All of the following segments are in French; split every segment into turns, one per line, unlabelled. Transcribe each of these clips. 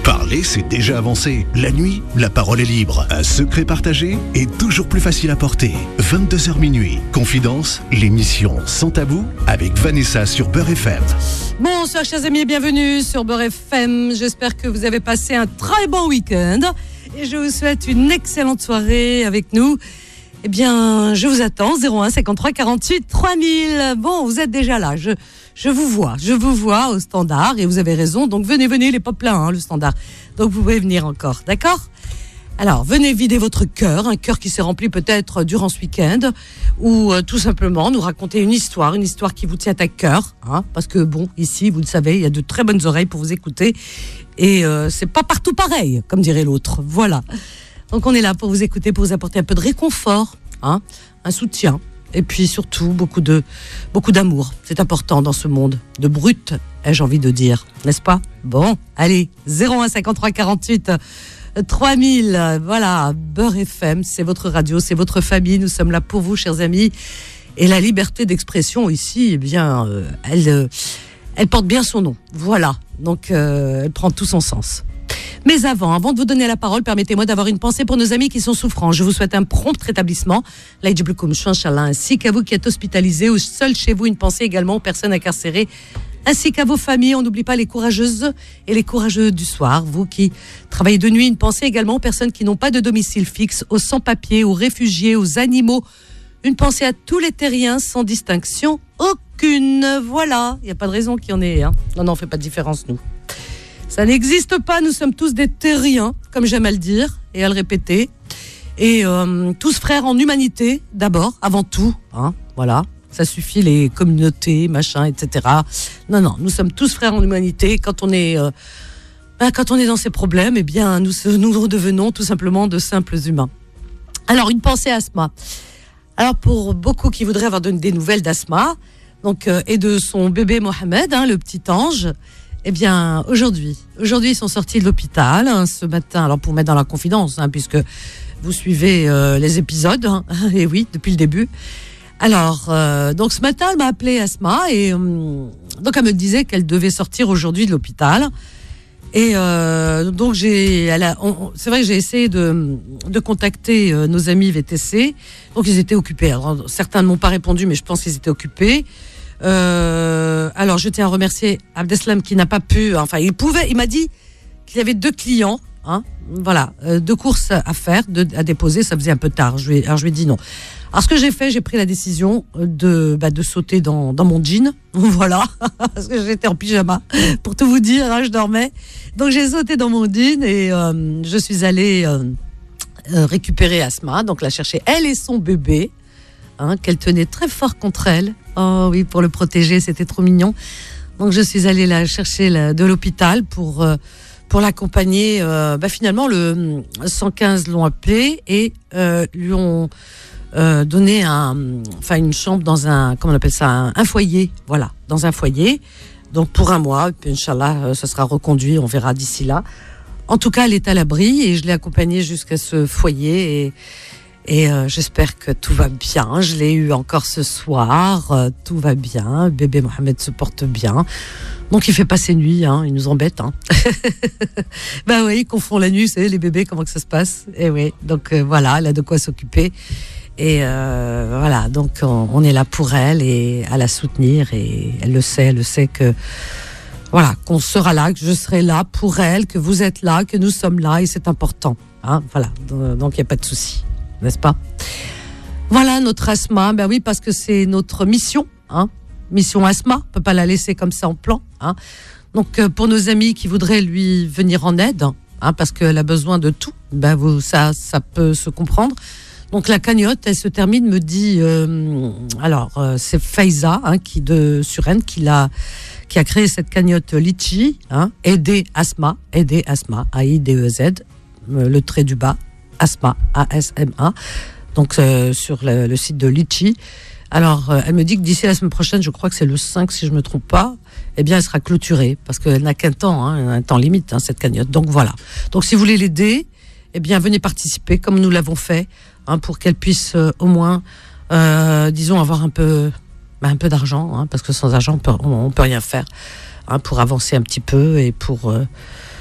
Parler, c'est déjà avancé. La nuit, la parole est libre. Un secret partagé est toujours plus facile à porter. 22h minuit. Confidence, l'émission Sans Tabou avec Vanessa sur Beurre FM.
Bonsoir chers amis et bienvenue sur Beurre FM. J'espère que vous avez passé un très bon week-end et je vous souhaite une excellente soirée avec nous. Eh bien, je vous attends, 01 53 48 3000. Bon, vous êtes déjà là, je vous vois au standard et vous avez raison, donc venez, il n'est pas plein le standard. Donc vous pouvez venir encore, d'accord ? Alors, venez vider votre cœur, un cœur qui s'est rempli peut-être durant ce week-end, ou tout simplement nous raconter une histoire qui vous tient à cœur, parce que bon, ici, vous le savez, il y a de très bonnes oreilles pour vous écouter, et c'est pas partout pareil, comme dirait l'autre, voilà. Donc on est là pour vous écouter, pour vous apporter un peu de réconfort, un soutien, et puis surtout beaucoup d'amour. C'est important dans ce monde de brut, ai-je envie de dire, n'est-ce pas ? Bon, allez, 01 53 48 3000, voilà, Beurre FM, c'est votre radio, c'est votre famille, nous sommes là pour vous, chers amis. Et la liberté d'expression ici, eh bien, elle porte bien son nom, voilà. Donc, elle prend tout son sens. Mais avant de vous donner la parole, permettez-moi d'avoir une pensée pour nos amis qui sont souffrants. Je vous souhaite un prompt rétablissement. Ainsi qu'à vous qui êtes hospitalisés ou seuls chez vous, une pensée également aux personnes incarcérées, ainsi qu'à vos familles. On n'oublie pas les courageuses et les courageux du soir. Vous qui travaillez de nuit, une pensée également aux personnes qui n'ont pas de domicile fixe, aux sans-papiers, aux réfugiés, aux animaux. Une pensée à tous les terriens sans distinction aucune. Voilà, il n'y a pas de raison qu'il y en ait. Non, on ne fait pas de différence, nous. Ça n'existe pas, nous sommes tous des terriens, comme j'aime à le dire et à le répéter. Et tous frères en humanité, d'abord, avant tout. Voilà, ça suffit les communautés, machin, etc. Non, nous sommes tous frères en humanité. Quand on est dans ces problèmes, eh bien, nous redevenons tout simplement de simples humains. Alors, une pensée à Asma. Alors, pour beaucoup qui voudraient avoir des nouvelles d'Asma, donc, et de son bébé Mohamed, le petit ange, eh bien, aujourd'hui, ils sont sortis de l'hôpital ce matin. Alors, pour mettre dans la confidence, puisque vous suivez les épisodes, et oui, depuis le début. Alors, donc ce matin, elle m'a appelé Asma, et donc elle me disait qu'elle devait sortir aujourd'hui de l'hôpital. Et donc, c'est vrai que j'ai essayé de contacter nos amis VTC. Donc, ils étaient occupés. Alors, certains ne m'ont pas répondu, mais je pense qu'ils étaient occupés. Alors je tiens à remercier Abdeslam qui n'a pas pu, il m'a dit qu'il y avait 2 clients, voilà, 2 courses à faire, à déposer, ça faisait un peu tard, je lui ai dit non. Alors ce que j'ai fait, j'ai pris la décision de sauter dans mon jean, voilà, parce que j'étais en pyjama, pour tout vous dire, je dormais, donc j'ai sauté dans mon jean et je suis allée récupérer Asma, donc la chercher, elle et son bébé, qu'elle tenait très fort contre elle. Oh oui, pour le protéger, c'était trop mignon. Donc je suis allée la chercher de l'hôpital pour l'accompagner. Finalement, le 115 l'ont appelé et lui ont donné une chambre dans un foyer. Voilà, dans un foyer. Donc pour 1 mois, et puis Inch'Allah, ça sera reconduit, on verra d'ici là. En tout cas, elle est à l'abri et je l'ai accompagnée jusqu'à ce foyer et j'espère que tout va bien. Je l'ai eu encore ce soir. Tout va bien. Bébé Mohamed se porte bien. Donc, il fait pas ses nuits. Il nous embête. Oui, il confond la nuit. Vous savez, les bébés, comment que ça se passe. Et oui, donc voilà, elle a de quoi s'occuper. Et voilà, donc on est là pour elle et à la soutenir. Et elle le sait que... Voilà, qu'on sera là, que je serai là pour elle, que vous êtes là, que nous sommes là. Et c'est important. Voilà, donc il n'y a pas de souci. N'est-ce pas ? Voilà notre Asma, oui, parce que c'est notre mission, mission Asma, on ne peut pas la laisser comme ça en plan. Donc pour nos amis qui voudraient lui venir en aide, parce qu'elle a besoin de tout, ça peut se comprendre. Donc la cagnotte, elle se termine, me dit, c'est Faiza de Suresnes qui a créé cette cagnotte Litchi, aider Asma, AIDEZ, le trait du bas. Asma, ASMA, donc sur le site de Litchi. Alors, elle me dit que d'ici la semaine prochaine, je crois que c'est le 5 si je ne me trompe pas, eh bien, elle sera clôturée, parce qu'elle n'a qu'un temps, un temps limite, cette cagnotte. Donc voilà. Donc si vous voulez l'aider, eh bien, venez participer, comme nous l'avons fait, pour qu'elle puisse au moins, avoir un peu d'argent, parce que sans argent, on peut rien faire, pour avancer un petit peu et pour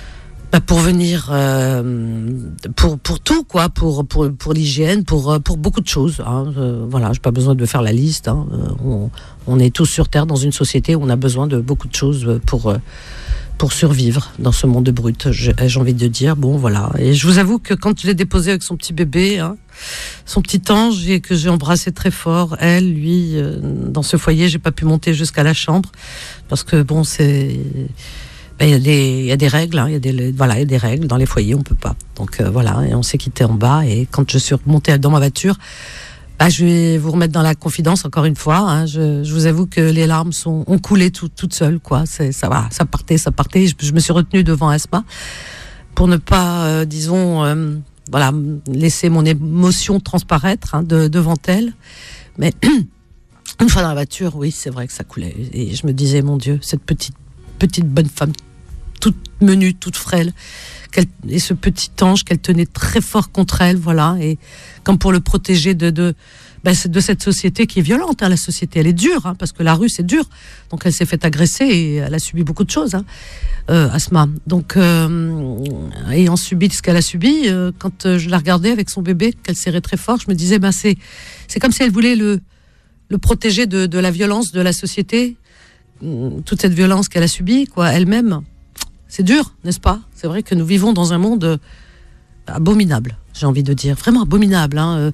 Pour venir, pour tout quoi, pour l'hygiène, pour beaucoup de choses. Hein. Voilà, j'ai pas besoin de faire la liste. Hein. On est tous sur Terre dans une société où on a besoin de beaucoup de choses pour survivre dans ce monde brut. J'ai envie de dire, bon voilà. Et je vous avoue que quand je l'ai déposé avec son petit bébé, hein, son petit ange, et que j'ai embrassé très fort, elle, lui, dans ce foyer, j'ai pas pu monter jusqu'à la chambre parce que bon, c'est il y a des règles, hein, il y a des règles dans les foyers, on peut pas. Donc voilà, et on s'est quitté en bas. Et quand je suis remontée dans ma voiture, je vais vous remettre dans la confidence encore une fois. Hein, je vous avoue que les larmes ont coulé toutes seules, quoi. Ça partait. Je me suis retenue devant Asma pour ne pas, laisser mon émotion transparaître devant elle. Mais une fois dans la voiture, oui, c'est vrai que ça coulait. Et je me disais, mon Dieu, cette petite bonne femme, toute menue, toute frêle, et ce petit ange qu'elle tenait très fort contre elle, voilà, et comme pour le protéger de cette société qui est violente, hein, la société, elle est dure, hein, parce que la rue, c'est dur, donc elle s'est fait agresser et elle a subi beaucoup de choses, hein, Asma. Donc, ayant subi ce qu'elle a subi, quand je la regardais avec son bébé, qu'elle serrait très fort, je me disais, c'est comme si elle voulait le protéger de la violence de la société, toute cette violence qu'elle a subie, quoi, elle-même. C'est dur, n'est-ce pas ? C'est vrai que nous vivons dans un monde abominable, j'ai envie de dire, vraiment abominable, hein,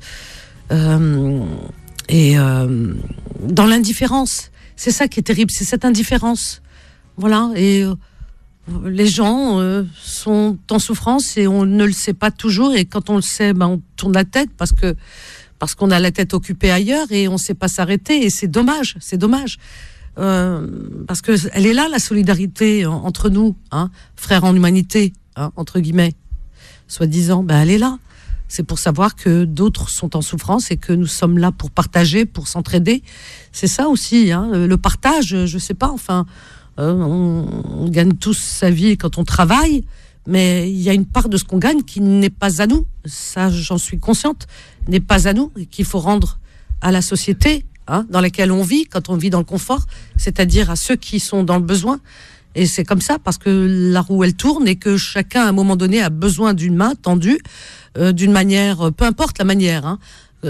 dans l'indifférence. C'est ça qui est terrible, c'est cette indifférence. Voilà, et les gens sont en souffrance et on ne le sait pas toujours. Et quand on le sait, on tourne la tête parce qu'on a la tête occupée ailleurs et on ne sait pas s'arrêter. Et c'est dommage, parce que elle est là, la solidarité entre nous, hein, frères en humanité, hein, entre guillemets, soi-disant, elle est là. C'est pour savoir que d'autres sont en souffrance et que nous sommes là pour partager, pour s'entraider. C'est ça aussi, hein, le partage. Je sais pas, enfin, on gagne tous sa vie quand on travaille, mais il y a une part de ce qu'on gagne qui n'est pas à nous. Ça, j'en suis consciente, n'est pas à nous et qu'il faut rendre à la société. Hein, dans laquelle on vit, quand on vit dans le confort, c'est-à-dire à ceux qui sont dans le besoin. Et c'est comme ça, parce que la roue, elle tourne et que chacun, à un moment donné, a besoin d'une main tendue, d'une manière, peu importe la manière, hein,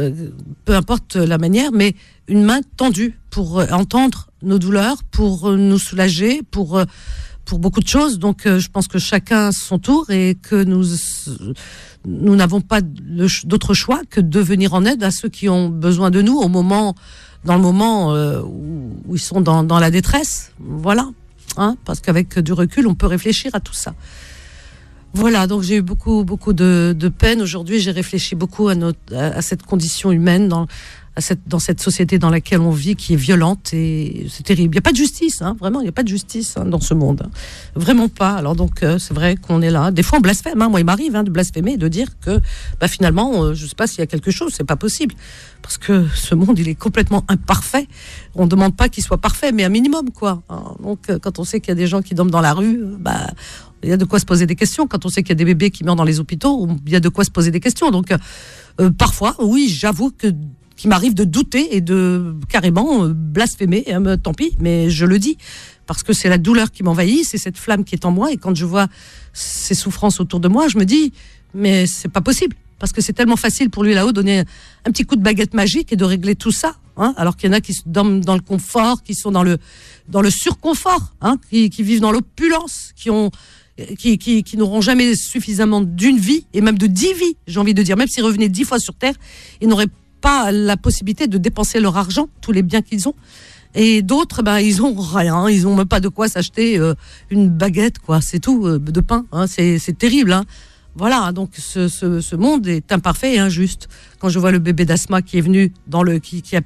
mais une main tendue pour entendre nos douleurs, pour nous soulager, pour beaucoup de choses. Donc, je pense que chacun à son tour et que nous n'avons pas d'autre choix que de venir en aide à ceux qui ont besoin de nous dans le moment où ils sont dans la détresse. Voilà, hein, parce qu'avec du recul, on peut réfléchir à tout ça. Voilà, donc j'ai eu beaucoup de peine aujourd'hui. J'ai réfléchi beaucoup à cette condition humaine dans cette société dans laquelle on vit, qui est violente, et c'est terrible. Il n'y a pas de justice, hein, vraiment, il n'y a pas de justice, hein, dans ce monde. Hein. Vraiment pas. Alors donc, c'est vrai qu'on est là. Des fois, on blasphème. Hein. Moi, il m'arrive de blasphémer, de dire que finalement, je ne sais pas s'il y a quelque chose, c'est pas possible. Parce que ce monde, il est complètement imparfait. On ne demande pas qu'il soit parfait, mais un minimum, quoi. Hein. Donc, quand on sait qu'il y a des gens qui dorment dans la rue, il y a de quoi se poser des questions. Quand on sait qu'il y a des bébés qui meurent dans les hôpitaux, il y a de quoi se poser des questions. Donc, parfois, oui, j'avoue qu'il m'arrive de douter et de carrément blasphémer, tant pis, mais je le dis, parce que c'est la douleur qui m'envahit, c'est cette flamme qui est en moi, et quand je vois ces souffrances autour de moi, je me dis, mais c'est pas possible, parce que c'est tellement facile pour lui là-haut de donner un petit coup de baguette magique et de régler tout ça, hein, alors qu'il y en a qui dorment dans le confort, qui sont dans le surconfort, hein, qui vivent dans l'opulence, qui n'auront jamais suffisamment d'une vie, et même de 10 vies, j'ai envie de dire, même s'ils revenaient 10 fois sur Terre, ils n'auraient pas la possibilité de dépenser leur argent, tous les biens qu'ils ont. Et d'autres, ils ont rien, ils ont même pas de quoi s'acheter une baguette, quoi, c'est tout, de pain, hein, c'est terrible, hein. Voilà, donc ce monde est imparfait et injuste. Quand je vois le bébé d'Asma qui est venu qui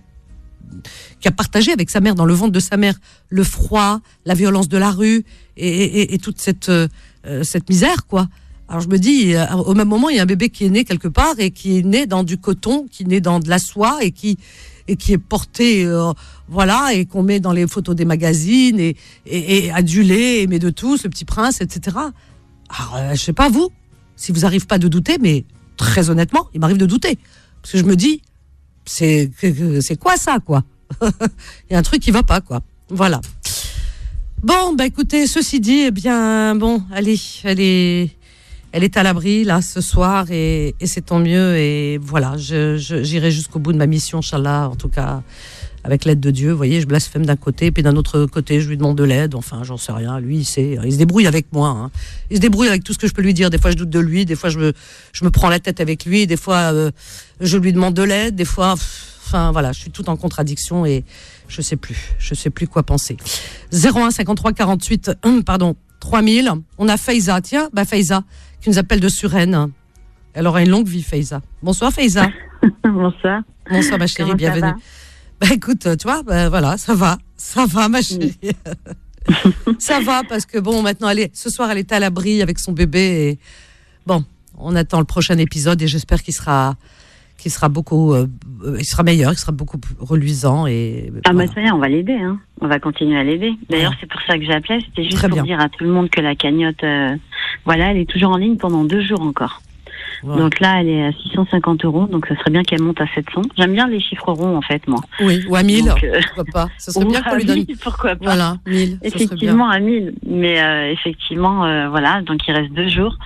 a partagé avec sa mère, dans le ventre de sa mère, le froid, la violence de la rue et toute cette misère, quoi. Alors je me dis, au même moment, il y a un bébé qui est né quelque part et qui est né dans du coton, qui est né dans de la soie et qui est porté, voilà, et qu'on met dans les photos des magazines et adulé, aimé de tous, le petit prince, etc. Alors, je sais pas vous, si vous n'arrivez pas de douter, mais très honnêtement, il m'arrive de douter. Parce que je me dis, c'est quoi ça, quoi? Il y a un truc qui va pas, quoi. Voilà. Bon, bah écoutez, ceci dit, eh bien, bon, elle est à l'abri là ce soir et c'est tant mieux. Et voilà, j'irai jusqu'au bout de ma mission, Inch'Allah, en tout cas avec l'aide de Dieu. Vous voyez, je blasphème d'un côté, puis d'un autre côté, je lui demande de l'aide. Enfin, j'en sais rien. Lui, il se débrouille avec moi. Hein. Il se débrouille avec tout ce que je peux lui dire. Des fois, je doute de lui. Des fois, je me prends la tête avec lui. Des fois, je lui demande de l'aide. Des fois, enfin voilà, je suis tout en contradiction et je sais plus quoi penser. 01 53 48 3000. On a Faiza. Tiens, Faiza qui nous appelle de Suresnes. Elle aura une longue vie, Faiza. Bonsoir, Faiza.
Bonsoir.
Bonsoir, ma chérie, bienvenue. Écoute, tu vois, voilà, ça va, ma chérie. Ça va parce que bon, maintenant, ce soir, elle est à l'abri avec son bébé et bon, on attend le prochain épisode et j'espère qu'il sera beaucoup, il sera meilleur, il sera beaucoup plus reluisant et.
Ah voilà. Ça y est, on va l'aider, hein. On va continuer à l'aider. D'ailleurs, c'est pour ça que j'ai appelé. C'était juste pour dire à tout le monde que la cagnotte, elle est toujours en ligne pendant 2 jours encore. Ouais. Donc là, elle est à 650 €, donc ça serait bien qu'elle monte à 700. J'aime bien les chiffres ronds, en fait, moi.
Oui, ou à 1000, pourquoi pas. Ça serait bien qu'on lui donne.
Pourquoi pas.
Voilà, 1000.
Effectivement, à 1000. Mais effectivement, voilà, donc il reste 2 jours.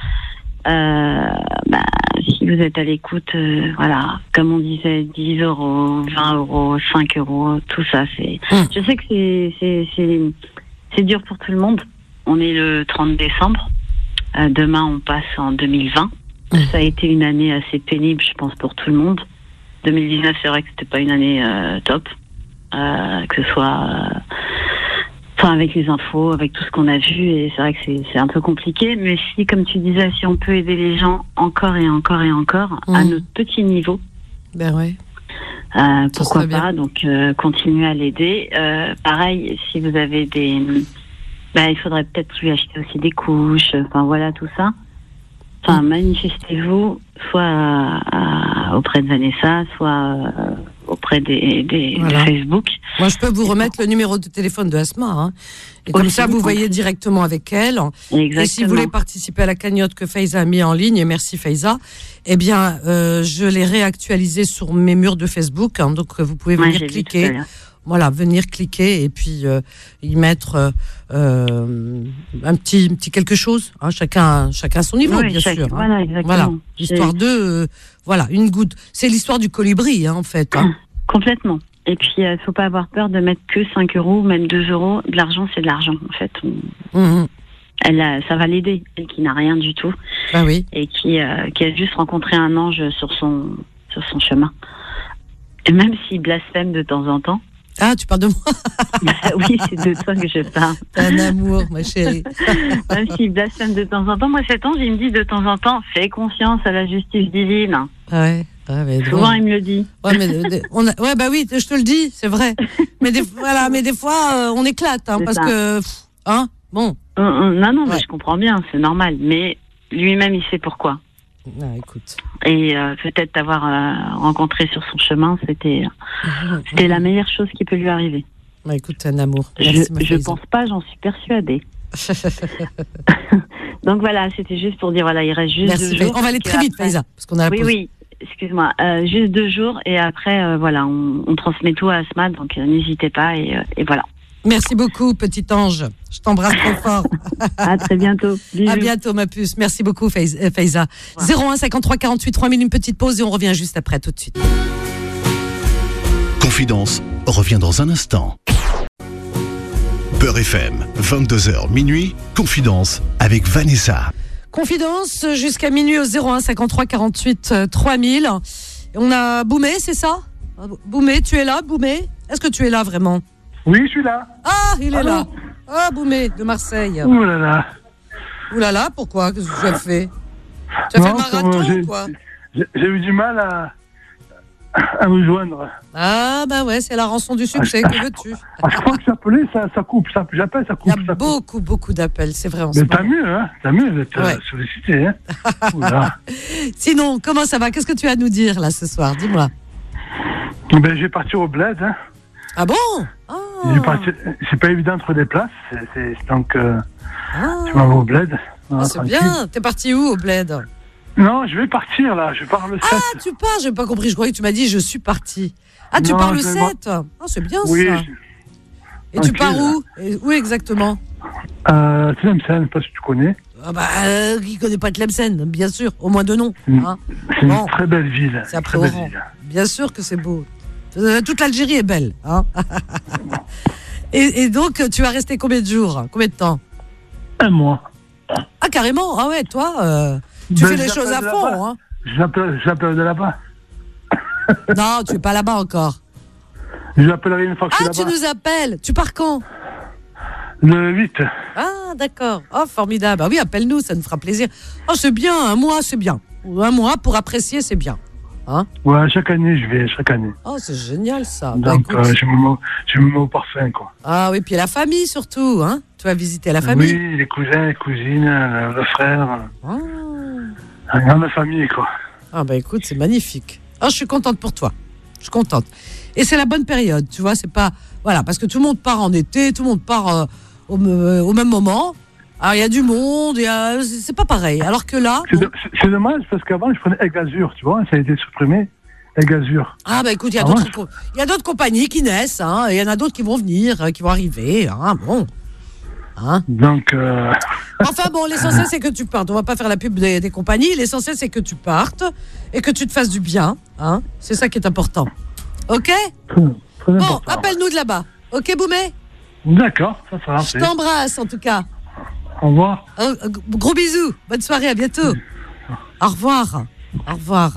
Si vous êtes à l'écoute, voilà, comme on disait, 10 €, 20 €, 5 €, tout ça, c'est. Je sais que c'est dur pour tout le monde. On est le 30 décembre. Demain, on passe en 2020. Ça a été une année assez pénible, je pense, pour tout le monde. 2019, c'est vrai que c'était pas une année top, que ce soit, avec les infos, avec tout ce qu'on a vu, et c'est vrai que c'est un peu compliqué. Mais si, comme tu disais, si on peut aider les gens encore et encore et encore à notre petit niveau,
ben ouais.
Pourquoi pas. Donc, continuer à l'aider. Pareil, si vous avez il faudrait peut-être lui acheter aussi des couches. Enfin voilà, tout ça. Enfin, manifestez-vous, soit auprès de Vanessa, soit auprès de Facebook.
Moi, je peux vous remettre le numéro de téléphone de Asma. Hein. Et comme ça, vous voyez directement avec elle. Exactement. Et si vous voulez participer à la cagnotte que Faiza a mis en ligne, et merci Faiza, eh bien, je l'ai réactualisé sur mes murs de Facebook. Hein, donc, vous pouvez venir cliquer. Voilà, venir cliquer et puis y mettre un petit quelque chose, hein, chacun à son niveau, bien sûr.
Voilà, exactement.
Voilà, histoire de une goutte. C'est l'histoire du colibri, hein, en fait. Hein.
Complètement. Et puis, il faut pas avoir peur de mettre que 5 €, même 2 €. De l'argent, c'est de l'argent, en fait. Ça va l'aider, elle qui n'a rien du tout.
Ah oui.
Et qui a juste rencontré un ange sur son chemin. Et même s'il blasphème de temps en temps.
Ah, tu parles de moi?
Oui, c'est de toi que je parle.
T'es un amour, ma chérie.
Même s'il blasphème de temps en temps, moi, cet ange, il me dit de temps en temps, fais confiance à la justice divine.
Ouais. Mais
souvent, il me le dit.
Ouais, oui, je te le dis, c'est vrai. Mais des fois, on éclate, hein, parce que, bon.
Non, mais je comprends bien, c'est normal. Mais lui-même, il sait pourquoi.
Ah, écoute.
Et peut-être t'avoir rencontré sur son chemin, c'était la meilleure chose qui peut lui arriver.
Bah, écoute, t'es un amour.
Je pense pas, j'en suis persuadée. Donc voilà, c'était juste pour dire, voilà, il reste juste 2 jours.
On va aller très vite, Faiza, parce qu'on a la pause.
Oui, excuse-moi. Juste 2 jours et après, on transmet tout à Asma, donc n'hésitez pas et voilà.
Merci beaucoup, petit ange. Je t'embrasse trop fort.
À très bientôt. Bisous.
À bientôt, ma puce. Merci beaucoup, Faiza. 01 53 48 3000, une petite pause et on revient juste après, tout de suite.
Confidence revient dans un instant. Beurre FM, 22h minuit, Confidence avec Vanessa.
Confidence jusqu'à minuit au 01 53 48 3000. On a Boumé, c'est ça? Boumé, tu es là, Boumé? Est-ce que tu es là vraiment?
Oui, je suis là.
Ah, il est là. Ah, Boumé, de Marseille.
Ouh là là.
Ouh là là, pourquoi? Qu'est-ce que tu as fait? Tu as fait le marathon ou quoi?
J'ai eu du mal à me joindre.
Ah, bah ouais, c'est la rançon du succès, que veux-tu?
À chaque fois que j'appelais, ça coupe. J'appelle, ça coupe.
Il y a beaucoup d'appels, c'est vrai.
Mais t'as mieux, hein? T'as mieux d'être sollicité, hein?
Sinon, comment ça va? Qu'est-ce que tu as à nous dire, là, ce soir? Dis-moi.
Ben, je vais partir au bled, hein.
Ah bon?
C'est pas évident de trouver des places. Donc, tu m'en vas au bled.
Ah, c'est bien. T'es parti où, au bled?
Non, je vais partir, là. Je pars le 7.
Ah, tu pars? J'ai pas compris. Je croyais que tu m'as dit je suis parti. Ah, tu pars le 7? Ah, c'est bien,
oui,
ça. Et tu pars où? Où exactement?
Tlemcen, je sais pas si tu connais.
Qui connaît pas Tlemcen, bien sûr, au moins de nom. Hein.
C'est une très belle ville.
C'est après Oran. Bien sûr que c'est beau. Toute l'Algérie est belle. Hein. et donc, tu vas rester combien de jours? Combien de temps?
1 mois.
Ah, carrément? Ah ouais, toi, tu fais les choses à fond. Hein.
J'appelle de là-bas.
Non, tu es pas là-bas encore.
J'appellerai une fois que je suis là-bas.
Ah, tu nous appelles. Tu pars quand?
Le 8.
Ah, d'accord. Oh, formidable. Ah oui, appelle-nous, ça nous fera plaisir. Oh, c'est bien, 1 mois, c'est bien. 1 mois pour apprécier, c'est bien. Hein?
Ouais, chaque année, je vais, chaque année.
Oh, c'est génial, ça.
Donc, je me mets au parfum, quoi.
Ah oui, puis la famille, surtout, hein? Tu vas visiter la famille?
Oui, les cousins, les cousines, le frère.
Ah.
Une grande famille, quoi.
Ah, bah écoute, c'est magnifique. Oh, je suis contente pour toi. Je suis contente. Et c'est la bonne période, tu vois, c'est pas... Voilà, parce que tout le monde part en été, tout le monde part au même moment. Alors, il y a du monde, c'est pas pareil. Alors que là...
C'est dommage, parce qu'avant, je prenais Aigle Azur, tu vois, ça a été supprimé, Aigle Azur.
Ah, bah écoute, il y a d'autres compagnies qui naissent, hein, et il y en a d'autres qui vont venir, qui vont arriver, hein, bon. Hein?
Donc...
Enfin bon, l'essentiel, c'est que tu partes. On va pas faire la pub des compagnies. L'essentiel, c'est que tu partes et que tu te fasses du bien, hein. C'est ça qui est important. OK?
Très
bon,
important,
appelle-nous de là-bas. OK, Boumé?
D'accord, ça sera.
Je t'embrasse, en tout cas.
Au revoir.
Gros bisous. Bonne soirée, à bientôt. Au revoir. Au revoir.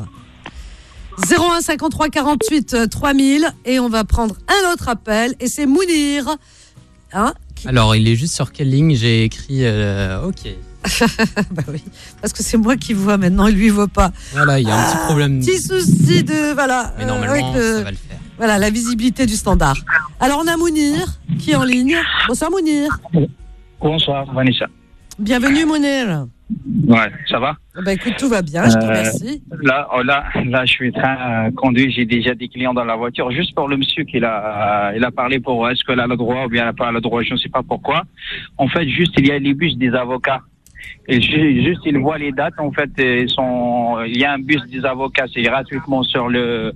01 53 48 3000 et on va prendre un autre appel et c'est Mounir. Hein,
Alors, il est juste sur quelle ligne? J'ai écrit OK.
Bah oui, parce que c'est moi qui vois maintenant, lui il voit pas.
Voilà, il y a un petit problème.
Petit souci de voilà.
Mais normalement, ça va le faire.
Voilà, la visibilité du standard. Alors on a Mounir qui est en ligne. Bonsoir Mounir.
Bonsoir Vanessa.
Bienvenue Mounir.
Ouais, ça va?
Bah écoute, tout va bien, je te remercie.
Là, je suis en train de conduire, j'ai déjà des clients dans la voiture. Juste pour le monsieur il a parlé pour est-ce qu'elle a le droit ou bien elle n'a pas le droit, je ne sais pas pourquoi. En fait, juste il y a les bus des avocats. Et juste il voit les dates. En fait, il y a un bus des avocats, c'est gratuitement sur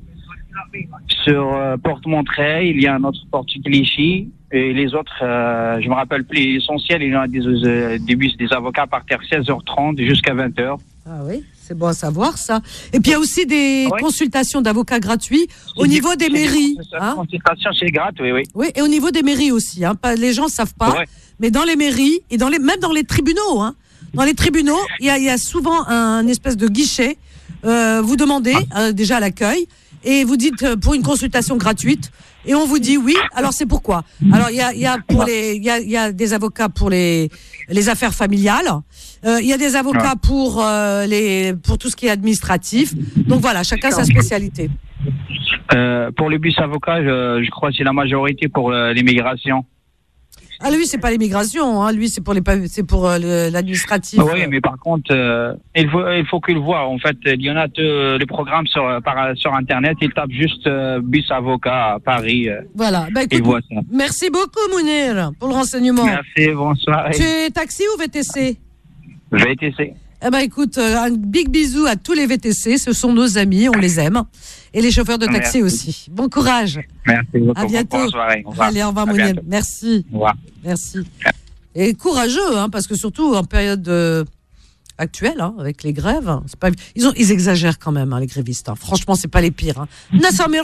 Porte Montreuil. Il y a un autre Porte Clichy. Et les autres, je me rappelle plus. L'essentiel, il y a des bus des avocats à partir de 16h30 jusqu'à 20h.
Ah oui, c'est bon à savoir ça. Et puis il y a aussi des consultations d'avocats gratuits au niveau des mairies.
Hein? Consultation, c'est gratuit, oui.
Oui, et au niveau des mairies aussi. Hein. Les gens ne savent pas, mais dans les mairies et même dans les tribunaux. Hein. Dans les tribunaux, il y a souvent un espèce de guichet. Vous demandez déjà à l'accueil et vous dites pour une consultation gratuite. Et on vous dit oui. Alors c'est pourquoi? Alors il y a des avocats pour les affaires familiales. Il y a des avocats pour tout ce qui est administratif. Donc voilà, chacun sa spécialité.
Pour les bus avocats, je crois que c'est la majorité pour l'immigration.
Ah lui c'est pas l'immigration, hein. Lui c'est pour l'administratif.
Oui, mais par contre il faut qu'il voit. En fait, il y en a les programmes sur internet. Il tape juste bus avocat à Paris.
Voilà. Bah, écoute,
il voit ça.
Merci beaucoup Mounir pour le renseignement.
Merci, bonsoir.
Tu es taxi ou VTC?
VTC.
Eh ben écoute, un big bisou à tous les VTC, ce sont nos amis, on les aime. Et les chauffeurs de taxi aussi. Bon courage.
Merci beaucoup.
À bientôt.
Bonne soirée. Au revoir.
Allez, au revoir Mounir. Merci.
Au revoir.
Merci. Et courageux, hein, parce que surtout en période actuelle, hein, avec les grèves, c'est pas... ils exagèrent quand même, hein, les grévistes. Hein. Franchement, c'est pas les pires. Hein. Les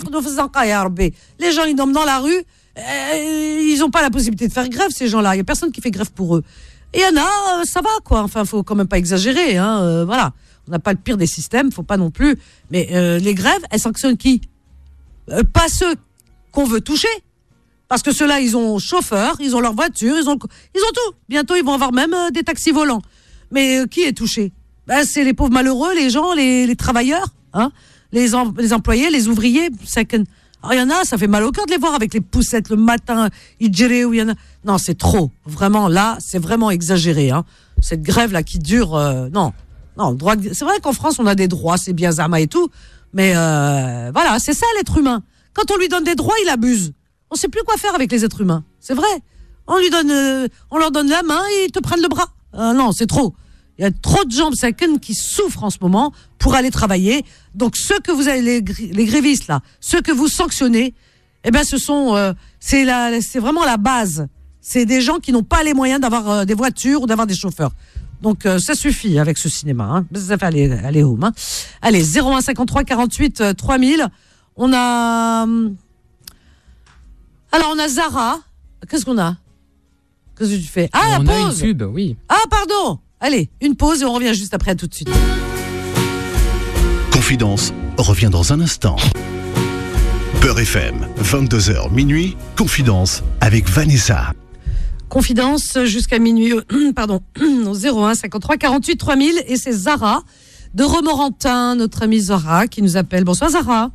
gens, ils dorment dans la rue, ils n'ont pas la possibilité de faire grève, ces gens-là. Il n'y a personne qui fait grève pour eux. Et il y en a, ça va, quoi. Enfin, faut quand même pas exagérer, hein. Voilà. On n'a pas le pire des systèmes, faut pas non plus. Mais les grèves, elles sanctionnent qui? Pas ceux qu'on veut toucher. Parce que ceux-là, ils ont chauffeur, ils ont leur voiture, ils ont tout. Bientôt, ils vont avoir même des taxis volants. Mais qui est touché? C'est les pauvres malheureux, les gens, les travailleurs, hein, les employés, les ouvriers. Alors, il y en a, ça fait mal au cœur de les voir avec les poussettes le matin, il y en a. Non, c'est trop. Vraiment, là, c'est vraiment exagéré. Hein. Cette grève-là qui dure... Non, le droit. C'est vrai qu'en France, on a des droits, c'est bien Zama et tout. Mais voilà, c'est ça l'être humain. Quand on lui donne des droits, il abuse. On ne sait plus quoi faire avec les êtres humains. C'est vrai. On leur donne la main et ils te prennent le bras. Non, c'est trop. Il y a trop de gens qui souffrent en ce moment pour aller travailler. Donc ceux que vous avez, les grévistes là, ceux que vous sanctionnez, eh ben, c'est vraiment la base. C'est des gens qui n'ont pas les moyens d'avoir des voitures ou d'avoir des chauffeurs. Donc, ça suffit avec ce cinéma. Hein. Ça fait aller home. Hein. Allez, 01 53 48 3000. On a... Alors, on a Zara. Qu'est-ce qu'on a? Qu'est-ce que tu fais? Ah, la pause.
A une pub, oui.
Ah, pardon. Allez, une pause et on revient juste après, tout de suite.
Confidence revient dans un instant. Beurre FM, 22h minuit, Confidence avec Vanessa.
Confidence jusqu'à minuit, pardon, au 01 53 48 3000 et c'est Zara de Romorantin, notre amie Zara qui nous appelle. Bonsoir Zara.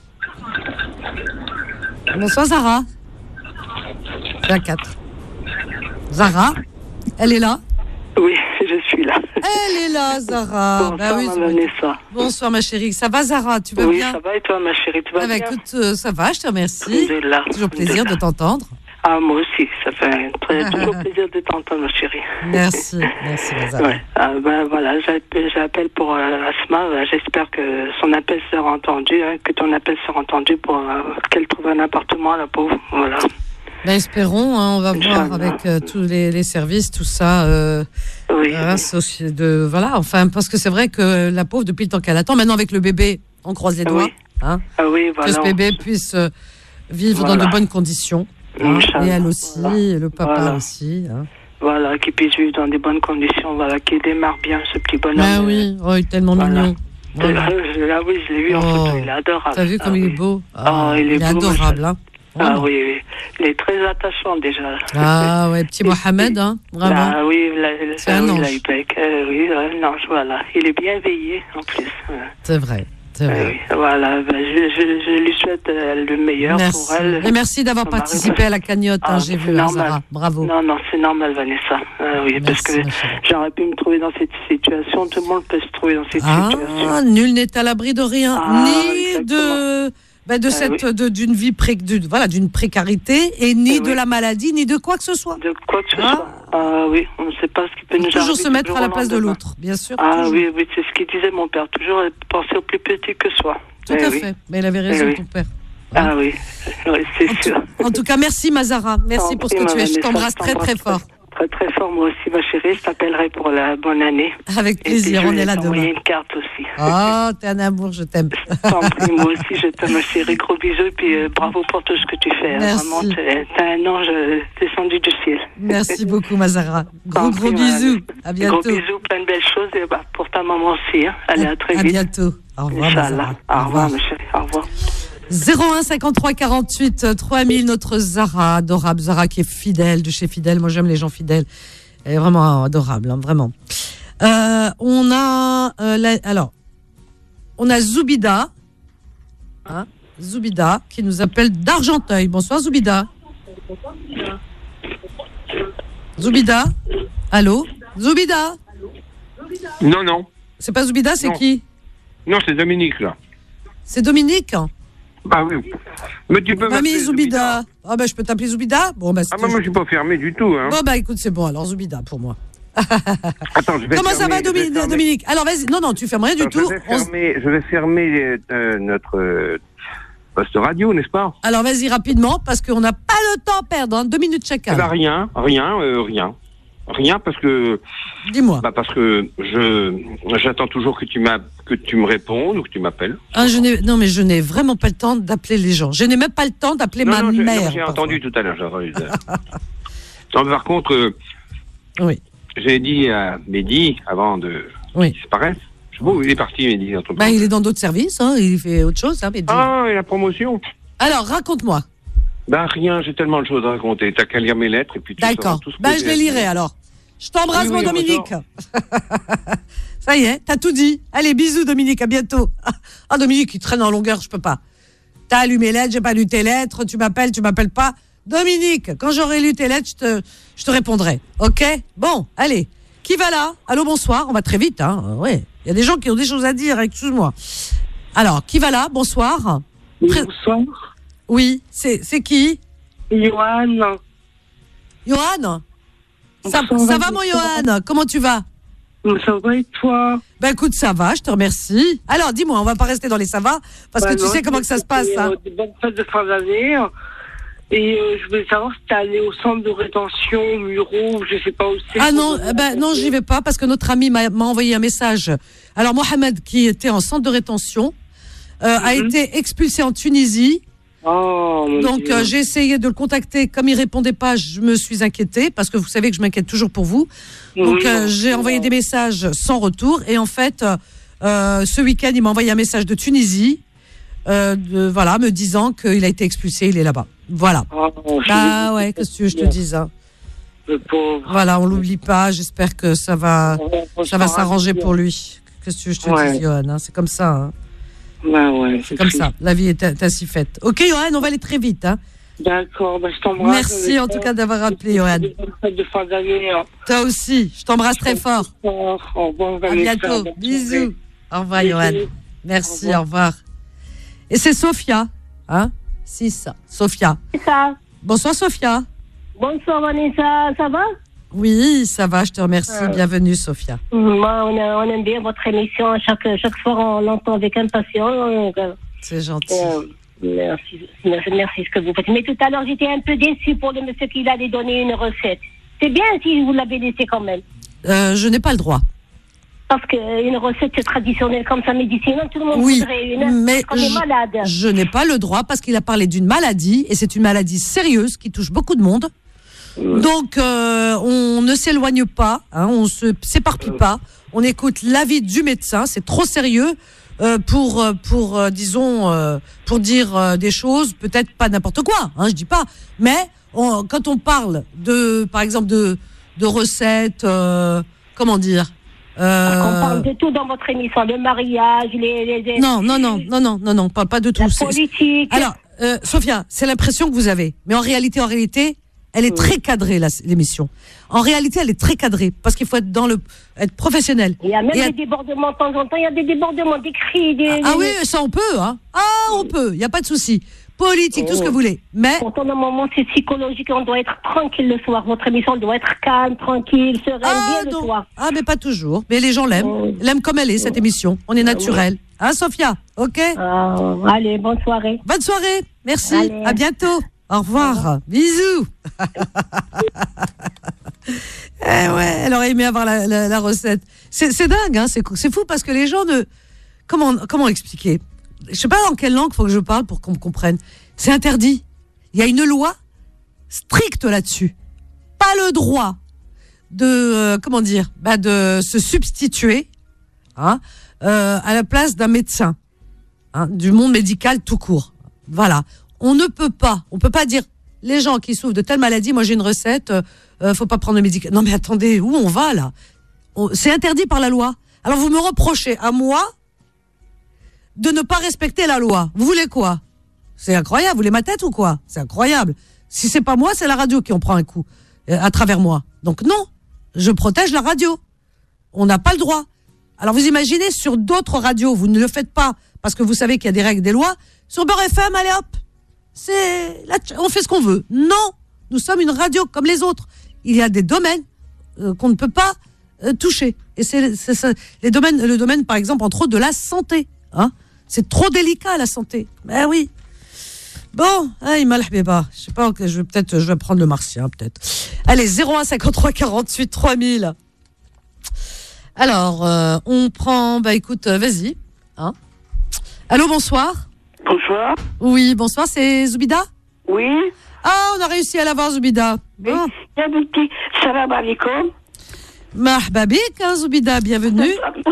Bonsoir Zara. 24. Zara, elle est là?
Oui, je suis là.
Elle est là, Zara.
Bonsoir,
bah oui,
Vanessa.
Bonsoir, ma chérie. Ça va, Zara? Tu vas bien?
Oui, ça va et toi, ma chérie? Tu vas bien?
Écoute, ça va, je te remercie. Toujours plaisir de t'entendre.
Ah, moi aussi. Ça fait toujours plaisir de t'entendre, ma chérie.
Merci, Zara.
Ouais. Voilà, j'appelle pour Asma. J'espère que son appel sera entendu, que ton appel sera entendu pour qu'elle trouve un appartement, la pauvre. Voilà.
Ben, espérons, hein, on va voir avec tous les services, tout ça.
Oui.
Voilà, enfin, parce que c'est vrai que la pauvre, depuis le temps qu'elle attend, maintenant avec le bébé, on croise les doigts.
Oui.
Hein,
oui, voilà.
Que ce bébé puisse vivre dans de bonnes conditions. Hein, et elle aussi, et le papa aussi. Hein.
Voilà, qu'il puisse vivre dans des bonnes conditions, voilà, qu'il démarre bien ce petit bonhomme.
Ah oui, il est tellement mignon.
Voilà. Ah oui, je l'ai vu en photo, il est adorable.
T'as vu comme il est beau?
Il est beau,
adorable, hein.
Ah oui, il est très attachant déjà.
Ah ouais, petit Mohamed, hein, vraiment.
Ah oui,
c'est un ange.
Oui, un ange, voilà. Il est bien veillé en plus.
C'est vrai.
Oui, voilà, je lui souhaite le meilleur pour elle.
Et merci d'avoir participé à la cagnotte, j'ai vu, Zara. Bravo.
Non, c'est normal, Vanessa. Oui, parce que j'aurais pu me trouver dans cette situation. Tout le monde peut se trouver dans cette situation.
Nul n'est à l'abri de rien, ni d'une vie d'une précarité et ni de la maladie, ni de quoi que ce soit.
De quoi que ce soit. Oui, on ne sait pas ce qui peut nous arriver.
Toujours se mettre à la place de l'autre, bien sûr.
Oui, c'est ce qu'il disait mon père. Toujours penser au plus petit que soi.
Tout à fait. Mais il avait raison, ton père.
Ah oui, c'est sûr.
En tout cas, merci Mazara. Merci pour ce que tu es. Je t'embrasse très très fort.
Très très fort, moi aussi, ma chérie. Je t'appellerai pour la bonne année.
Avec plaisir, on est là demain.
Une carte aussi.
Oh, t'es un amour, je t'aime.
T'en prie, moi aussi, je t'aime, ma chérie. Gros bisous, puis bravo pour tout ce que tu fais.
Merci.
Vraiment, t'es un ange descendu du ciel.
Merci beaucoup, Mazara. Gros bisous. À bientôt.
Gros bisous, plein de belles choses. Et pour ta maman aussi. Hein. Allez, à très vite.
À bientôt. Au revoir, Mazara.
Au revoir, ma chérie. Au revoir.
01 53 48 3000, notre Zara, adorable Zara qui est fidèle, de chez Fidèle. Moi, j'aime les gens fidèles. Elle est vraiment adorable, hein, vraiment. On a Zoubida, hein, Zoubida qui nous appelle d'Argenteuil. Bonsoir Zoubida. Zoubida. Allô, Zoubida.
Non.
C'est pas Zoubida, c'est qui?
Non, c'est Dominique là.
C'est Dominique.
Ah oui. Mais tu peux
m'appeler Zoubida. Ah je peux t'appeler Zoubida. Bon
moi je suis pas fermé du tout. Hein.
Bon écoute, c'est bon alors Zoubida pour moi.
Attends, je vais
Comment ça va Dominique? Alors vas-y. Non, tu fermes rien du tout.
Je vais fermer notre poste radio, n'est-ce pas?
Alors vas-y rapidement parce qu'on n'a pas le temps à perdre. Hein, 2 minutes chacun.
Rien. Rien parce que.
Dis-moi.
Parce que j'attends toujours que tu me répondes ou que tu m'appelles.
Non mais je n'ai vraiment pas le temps d'appeler les gens. Je n'ai même pas le temps d'appeler ma mère.
J'ai entendu tout à l'heure. Non, par contre,
oui.
J'ai dit à Mehdi avant de qu'il disparaisse. Je sais pas où il est parti, Mehdi.
Il est dans d'autres services. Hein, il fait autre chose, hein, Mehdi.
Ah, et la promotion.
Alors raconte-moi.
Rien, j'ai tellement de choses à raconter. T'as qu'à lire mes lettres et puis tu
D'accord. Je les lirai alors. Je t'embrasse, mon Dominique. Ça y est, t'as tout dit. Allez, bisous, Dominique, à bientôt. Ah, Dominique, il traîne en longueur, je peux pas. T'as lu mes lettres, j'ai pas lu tes lettres, tu m'appelles pas. Dominique, quand j'aurai lu tes lettres, je te répondrai. Ok? Bon, allez. Qui va là? Allô, bonsoir. On va très vite, hein. Ouais. Il y a des gens qui ont des choses à dire, excuse-moi. Alors, qui va là? Bonsoir.
Bonsoir.
Oui, c'est qui?
Johan.
Johan? Ça va mon Johan? Comment tu vas?
Ça va et toi?
Ben écoute, ça va, je te remercie. Alors, dis-moi, on va pas rester dans les ça va, parce que tu sais comment que ça se passe, hein.
Des bonnes fêtes de fin d'année. Et je voulais savoir si t'es allé au centre de rétention, au Muro, je sais pas où c'est.
Ah non, non, j'y vais pas, parce que notre ami m'a envoyé un message. Alors, Mohamed, qui était en centre de rétention, a été expulsé en Tunisie.
Oh,
donc j'ai essayé de le contacter, comme il répondait pas, je me suis inquiétée parce que vous savez que je m'inquiète toujours pour vous. Donc j'ai envoyé des messages sans retour et en fait ce week-end il m'a envoyé un message de Tunisie, voilà, me disant qu'il a été expulsé, il est là-bas. Voilà. Ah ouais, qu'est-ce que tu veux que je te dise, hein.
Le pauvre.
Voilà, on l'oublie pas. J'espère que ça va s'arranger pour lui. Qu'est-ce que tu veux que je te dise, Johan, hein, c'est comme ça. Hein.
Ouais,
c'est comme ça. La vie est ainsi faite. Ok, Johan, on va aller très vite. Hein.
D'accord, je t'embrasse.
Merci en tout cas d'avoir rappelé, Johan.
De fin d'année.
Toi aussi, je t'embrasse très fort.
Au revoir.
À bientôt. Bisous. Au revoir, Johan. Merci, au revoir. Et c'est Sophia. Hein? Si, ça. Sophia.
C'est ça.
Bonsoir, Sophia.
Bonsoir, Vanessa. Ça va?
Oui, ça va, je te remercie. Bienvenue, Sophia.
Moi, on aime bien votre émission. Chaque soir, on l'entend avec impatience.
C'est gentil.
Merci ce que vous faites. Mais tout à l'heure, j'étais un peu déçue pour le monsieur qui allait donner une recette. C'est bien si vous l'avez laissé quand même.
Je n'ai pas le droit.
Parce qu'une recette traditionnelle comme ça, médicinale, tout le monde voudrait une.
Mais
on est malade.
Je n'ai pas le droit parce qu'il a parlé d'une maladie et c'est une maladie sérieuse qui touche beaucoup de monde. Donc, on ne s'éloigne pas, hein, on se s'éparpille pas, on écoute l'avis du médecin, c'est trop sérieux pour dire des choses, peut-être pas n'importe quoi, hein, je dis pas, mais quand on parle par exemple de recettes, comment dire,
on parle de tout dans votre émission, le mariage, les...
Non, pas de tout.
La politique.
Alors, Sophia, c'est l'impression que vous avez, mais en réalité, elle est très cadrée, l'émission. En réalité, elle est très cadrée, parce qu'il faut être professionnel.
Il y a même des débordements de temps en temps, il y a des débordements d'écrits.
Oui, ça on peut, hein. On peut, il n'y a pas de souci. Politique, tout ce que vous voulez. Mais.
Pourtant, à un moment, c'est psychologique, on doit être tranquille le soir. Votre émission doit être calme, tranquille, sereine, bien le soir.
Mais pas toujours. Mais les gens l'aiment. L'aiment comme elle est, cette émission. On est naturel. Hein, Sophia? Ok?
Allez, bonne soirée.
Bonne soirée. Merci. Allez. À bientôt. Au revoir. Bisous. Elle aurait aimé avoir la recette. C'est dingue, hein, c'est fou parce que les gens ne... Comment expliquer? Je sais pas dans quelle langue faut que je parle pour qu'on me comprenne. C'est interdit. Il y a une loi stricte là-dessus. Pas le droit de, de se substituer, hein, à la place d'un médecin, hein, du monde médical tout court. Voilà. On peut pas dire, les gens qui souffrent de telle maladie, moi j'ai une recette, faut pas prendre le médicament. Non mais attendez, où on va là? C'est interdit par la loi. Alors vous me reprochez à moi de ne pas respecter la loi. Vous voulez quoi? C'est incroyable, vous voulez ma tête ou quoi? C'est incroyable. Si c'est pas moi, c'est la radio qui en prend un coup, à travers moi. Donc non, je protège la radio. On n'a pas le droit. Alors vous imaginez, sur d'autres radios, vous ne le faites pas, parce que vous savez qu'il y a des règles, des lois. Sur Beurre FM, allez hop, on fait ce qu'on veut. Non, nous sommes une radio comme les autres. Il y a des domaines qu'on ne peut pas toucher. Et c'est le domaine, par exemple, entre autres, de la santé. Hein, c'est trop délicat, la santé. Ben oui. Bon, il m'a l'habéba. Je sais pas, je vais prendre le martien, peut-être. Allez, 01 53 48 3000. Alors, on prend, écoute, vas-y. Hein. Allô, bonsoir.
Bonsoir.
Oui, bonsoir, c'est Zoubida?
Oui.
On a réussi à l'avoir, Zoubida. Bon.
Salam alaikum.
Marhaba bik, Zoubida, bienvenue.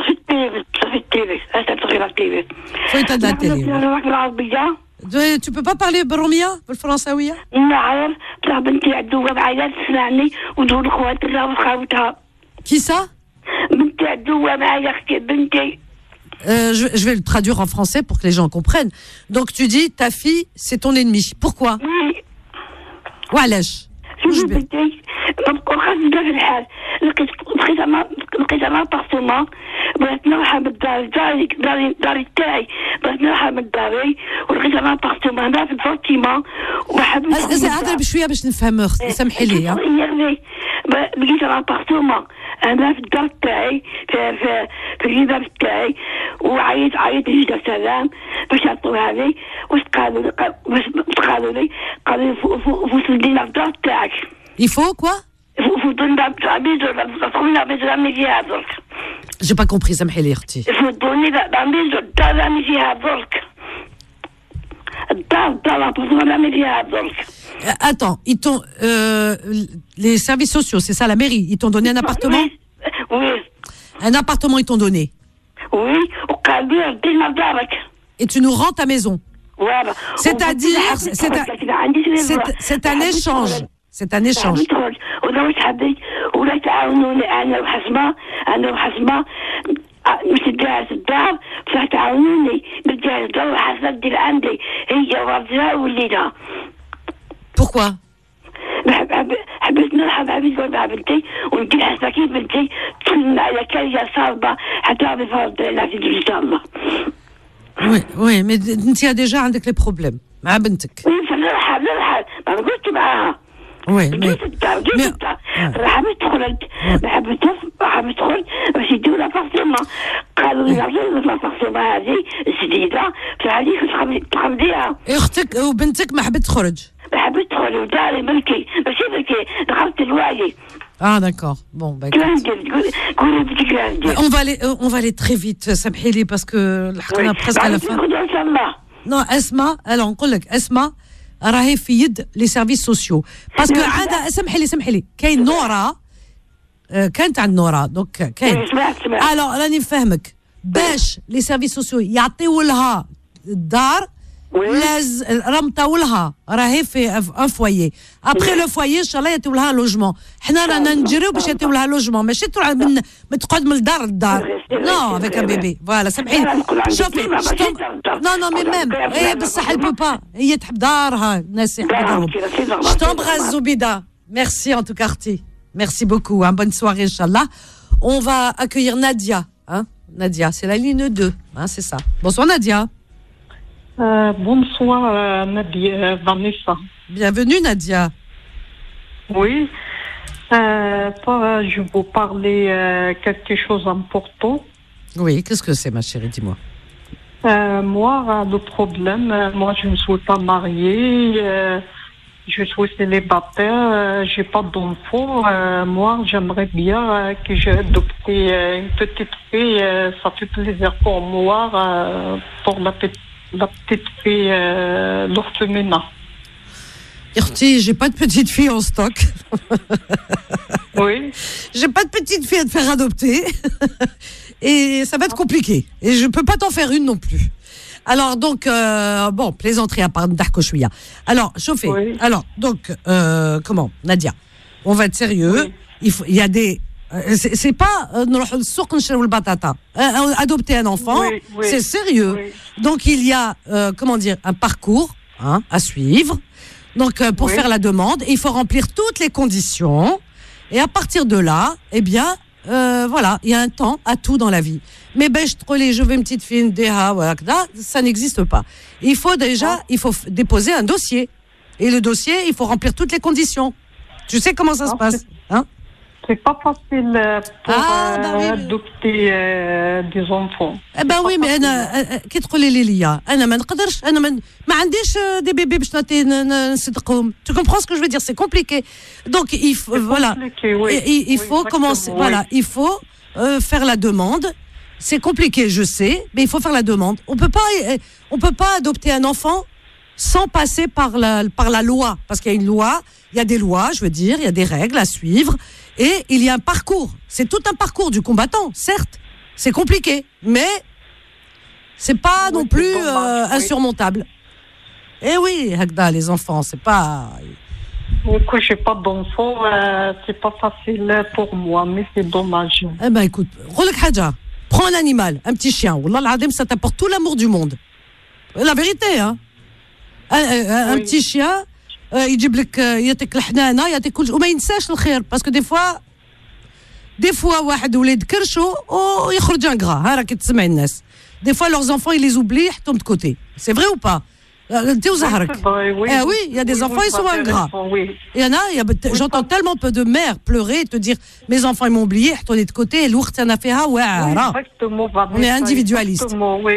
Faut de la télé. Tu peux pas parler برمية بالفرنساوية؟
نعم، بنتي عدوة معايا تسمعني وتقول خواتها وخاوتها.
Qui ça?
بنتي عدوة معايا اختي بنتي.
Je vais le traduire en français pour que les gens comprennent. Donc tu dis ta fille c'est ton ennemi. Pourquoi?
Oui.
وعلاش؟
شوفي بنتي خرجت في الحال لقيت انا بارتومون بغيت نروح من داري تاعي بغيت نروح من داري ولقيت انا بارتومون هنا في فاطمه وما حبيتش
هذا بشويه باش نفهم اختي سامحي لي
لقيت الابارتمون انا في الدار تاعي في الجبال تاعي وعيط لجدة سلام باش يعطوها لي. واش قالوا لي قالوا vous soutenez la الدار تاعك.
Il faut quoi?
vous donnez la maison فيها درك.
J'ai pas compris, سامحي لي اختي.
vous donnez la maison الدار اللي فيها درك.
Attends, ils t'ont les services sociaux, c'est ça, la mairie, ils t'ont donné un appartement?
Oui.
Un appartement, ils t'ont donné?
Oui.
Et tu nous rends ta maison?
Voilà.
C'est-à-dire, c'est un échange. C'est un échange.
مش جاهز الدار بصح تعاونوني نجهز الدار وحاسه ديال عندي هي وراجلها ووليدها.
Pourquoi?
حبيت نرحب مع بنتي وندير حاسه كيف بنتي تكون على كاية صاربه حتى غادي فرض لها ان شاء الله.
Oui, mais انت déjà عندك les problèmes مع بنتك.
نرحب ما قلت معاها.
Oui, mais
راح ندخل باش يديروا لابارتمون قالوا لي لابارتمون هذه جديده فهذيك تخليها.
اختك وبنتك ما حبت تخرج.
ما حبت تخرج وداري ملكي ماشي ملكي دخلت الوعي.
Ah d'accord. Bon bah on va aller très vite سامحي لي parce que لحقنا presque à la fin. Non, Esma, alors نقول لك Esma راهي في يد لي سيرفيس سوسيو باسكو عندها سمحي لي كاين نورا كانت عند نورا دونك كاين الو راني نفهمك باش لي سيرفيس سوسيو يعطيو لها الدار لاز رمطاو لها راهي في ان فويي ابري لو فويي ان شاء الله يعطيو لها لوجمون حنا رانا نجريو باش يعطيو لها لوجمون ماشي تقعد من الدار للدار نو افيك ان بيبي فوالا سامحيني شوفي نو مي ميم اي بصح البوبا هي تحب دارها الناس يحبوا دارهم شتومبغاز زبيده ميرسي ان تو كارتي ميرسي بوكو ان بون سواري ان شاء الله on va accueillir Nadia hein Nadia c'est la ligne 2 hein c'est ça bonsoir Nadia.
Bonsoir Nadia, Vanessa.
Bienvenue Nadia.
Oui, je vous parler quelque chose d'important.
Oui, qu'est-ce que c'est ma chérie, dis-moi.
Moi, le problème, moi je ne suis pas mariée, je suis célibataire, j'ai pas d'enfant. Moi, j'aimerais bien que j'ai adopté une petite fille, ça fait plaisir pour moi, pour la petite fille, l'orphelinat.
J'ai pas de petite fille en stock.
Oui.
J'ai pas de petite fille à te faire adopter. Et ça va être compliqué. Et je peux pas t'en faire une non plus. Alors, donc, bon, plaisanterie à part d'Arcochouia. Alors, chauffez. Oui. Alors, donc, comment, Nadia? On va être sérieux. Oui. Il y a des. C'est pas adopter un enfant, oui. C'est sérieux. Oui. Donc il y a comment dire un parcours à suivre. Donc pour faire la demande, il faut remplir toutes les conditions et à partir de là, eh bien voilà, il y a un temps à tout dans la vie. Mais je veux une petite fille, ça n'existe pas. Il faut déposer un dossier et le dossier, il faut remplir toutes les conditions. Tu sais comment ça se passe, hein?
C'est pas facile pour adopter des enfants.
Eh ben oui, mais كي تقولي لي ليا انا ما نقدرش انا ما عنديش دي بيبي باش نصدقهم. Tu comprends ce que je veux dire? C'est compliqué. Donc il faut voilà. Il faut commencer voilà, il faut faire la demande. C'est compliqué, je sais, mais il faut faire la demande. On peut pas adopter un enfant sans passer par la loi parce qu'il y a une loi, il y a des lois, je veux dire, il y a des règles à suivre. Et il y a un parcours. C'est tout un parcours du combattant, certes. C'est compliqué, mais c'est pas non plus insurmontable. Et oui, Hagda, les enfants, c'est pas.
Écoute, j'ai pas d'enfants, c'est pas facile pour moi, mais c'est dommage.
Eh ben, écoute, Rolek Hadja, prends un animal, un petit chien. Wallah al-Adim, ça t'apporte tout l'amour du monde. La vérité, hein. Un petit chien. يجيب لك يعطيك الحنانه يعطيك كل وما ينساش الخير باسكو دي فوا واحد ولاد كرشو ويخرج انغرا ها راك تسمعي الناس دي فوا لورز انفون ils les oublient يحطهم de côté c'est vrai ou pas Oui, il y a des enfants, ils sont ingrats. Il y en a, j'entends tellement peu de mères pleurer et te dire mes enfants ils m'ont oublié, on est de côté, on est individualiste.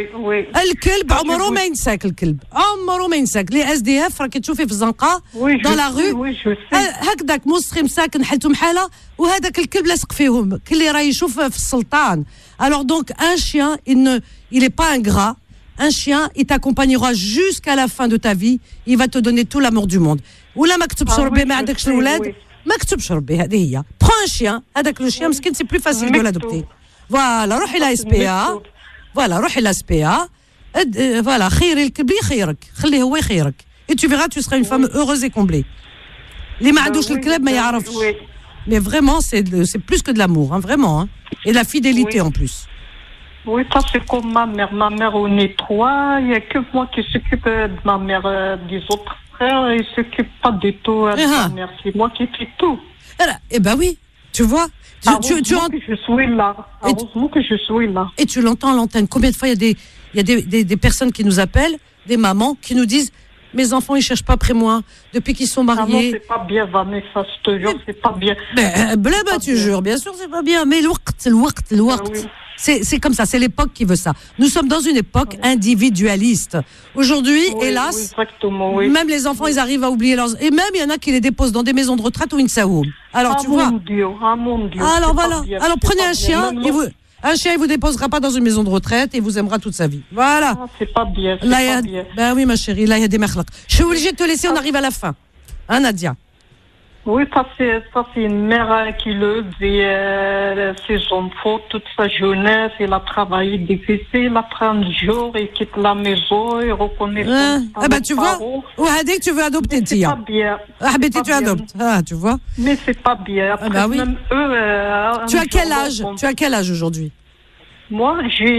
الكلب عمره ما ينساك الكلب عمره ما ينساك لي اس دي اف راكي تشوفي في الزنقه dans la rue هكذاك مسخي مساكن حالتهم حاله وهذاك الكلب لاصق فيهم كل اللي راه يشوف في السلطان. Alors donc un chien il est pas ingrat. Un chien, il t'accompagnera jusqu'à la fin de ta vie. Il va te donner tout l'amour du monde. ولا ما كتبش ربي ما عندكش الولاد ما كتبش ربي هذه هي. Prends un chien. هذاك le chien مسكين c'est plus facile de l'adopter. Voilà, روحي لا SPA. Voilà, روحي لا SPA. Voilà, خيري الكلب يخيرك. خليه هو يخيرك. Et tu verras, tu seras une femme heureuse et comblée. اللي ما عندوش الكلب ما يعرفش. Mais vraiment, c'est plus que de l'amour, hein, vraiment. Hein. Et de la fidélité en plus.
Oui, ça c'est comme ma mère. Ma mère, on est trois. Il n'y a que moi qui s'occupe de ma mère. Des autres frères, ils ne s'occupent pas du tout de ma mère. C'est moi qui fais tout.
Eh ben oui, tu vois.
Heureusement que je suis là. Heureusement que je suis là.
Et tu l'entends à l'antenne. Combien de fois il y a des personnes qui nous appellent, des mamans, qui nous disent mes enfants, ils ne cherchent pas après moi depuis qu'ils sont mariés.
Ah non, c'est pas bien, Vanessa, je te jure, c'est pas bien.
Ben, tu jures, bien sûr, c'est pas bien. Mais le waqt. C'est comme ça, c'est l'époque qui veut ça. Nous sommes dans une époque individualiste. Aujourd'hui, hélas, même les enfants, ils arrivent à oublier leurs... Et même, il y en a qui les déposent dans des maisons de retraite ou une saoum. Alors, tu vois.
Mon Dieu.
Alors, voilà. Alors, prenez un chien, un chien, il vous déposera pas dans une maison de retraite et il vous aimera toute sa vie. Voilà.
Ah, c'est pas bien, pas bien.
Ben oui, ma chérie, là, il y a des merclaks. Je suis obligée de te laisser, on arrive à la fin. Hein, Nadia?
Oui, ça c'est une mère qui le dit, ses enfants, toute sa jeunesse, il a travaillé difficile, il a 30 jours, il quitte la maison, il reconnaît
ah ben tu vois, ou Hadek, tu veux adopter, Tia.
C'est pas bien.
Ah ben tu adoptes, tu vois.
Mais c'est pas bien. Après,
bah oui.
Même eux...
tu as quel âge? Tu as quel âge aujourd'hui?
Moi, j'ai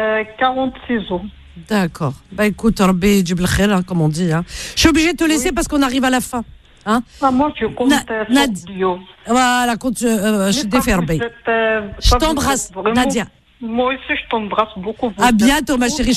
46 ans.
D'accord. Bah écoute, Rabbi Djib l'Khair, comme on dit. Hein. Je suis obligée de te laisser parce qu'on arrive à la fin. Hein?
Moi, je compte Nadia.
Voilà, compte, je t'ai fermé. Je t'embrasse, Nadia.
Moi aussi, je t'embrasse beaucoup.
À bientôt, ma chérie.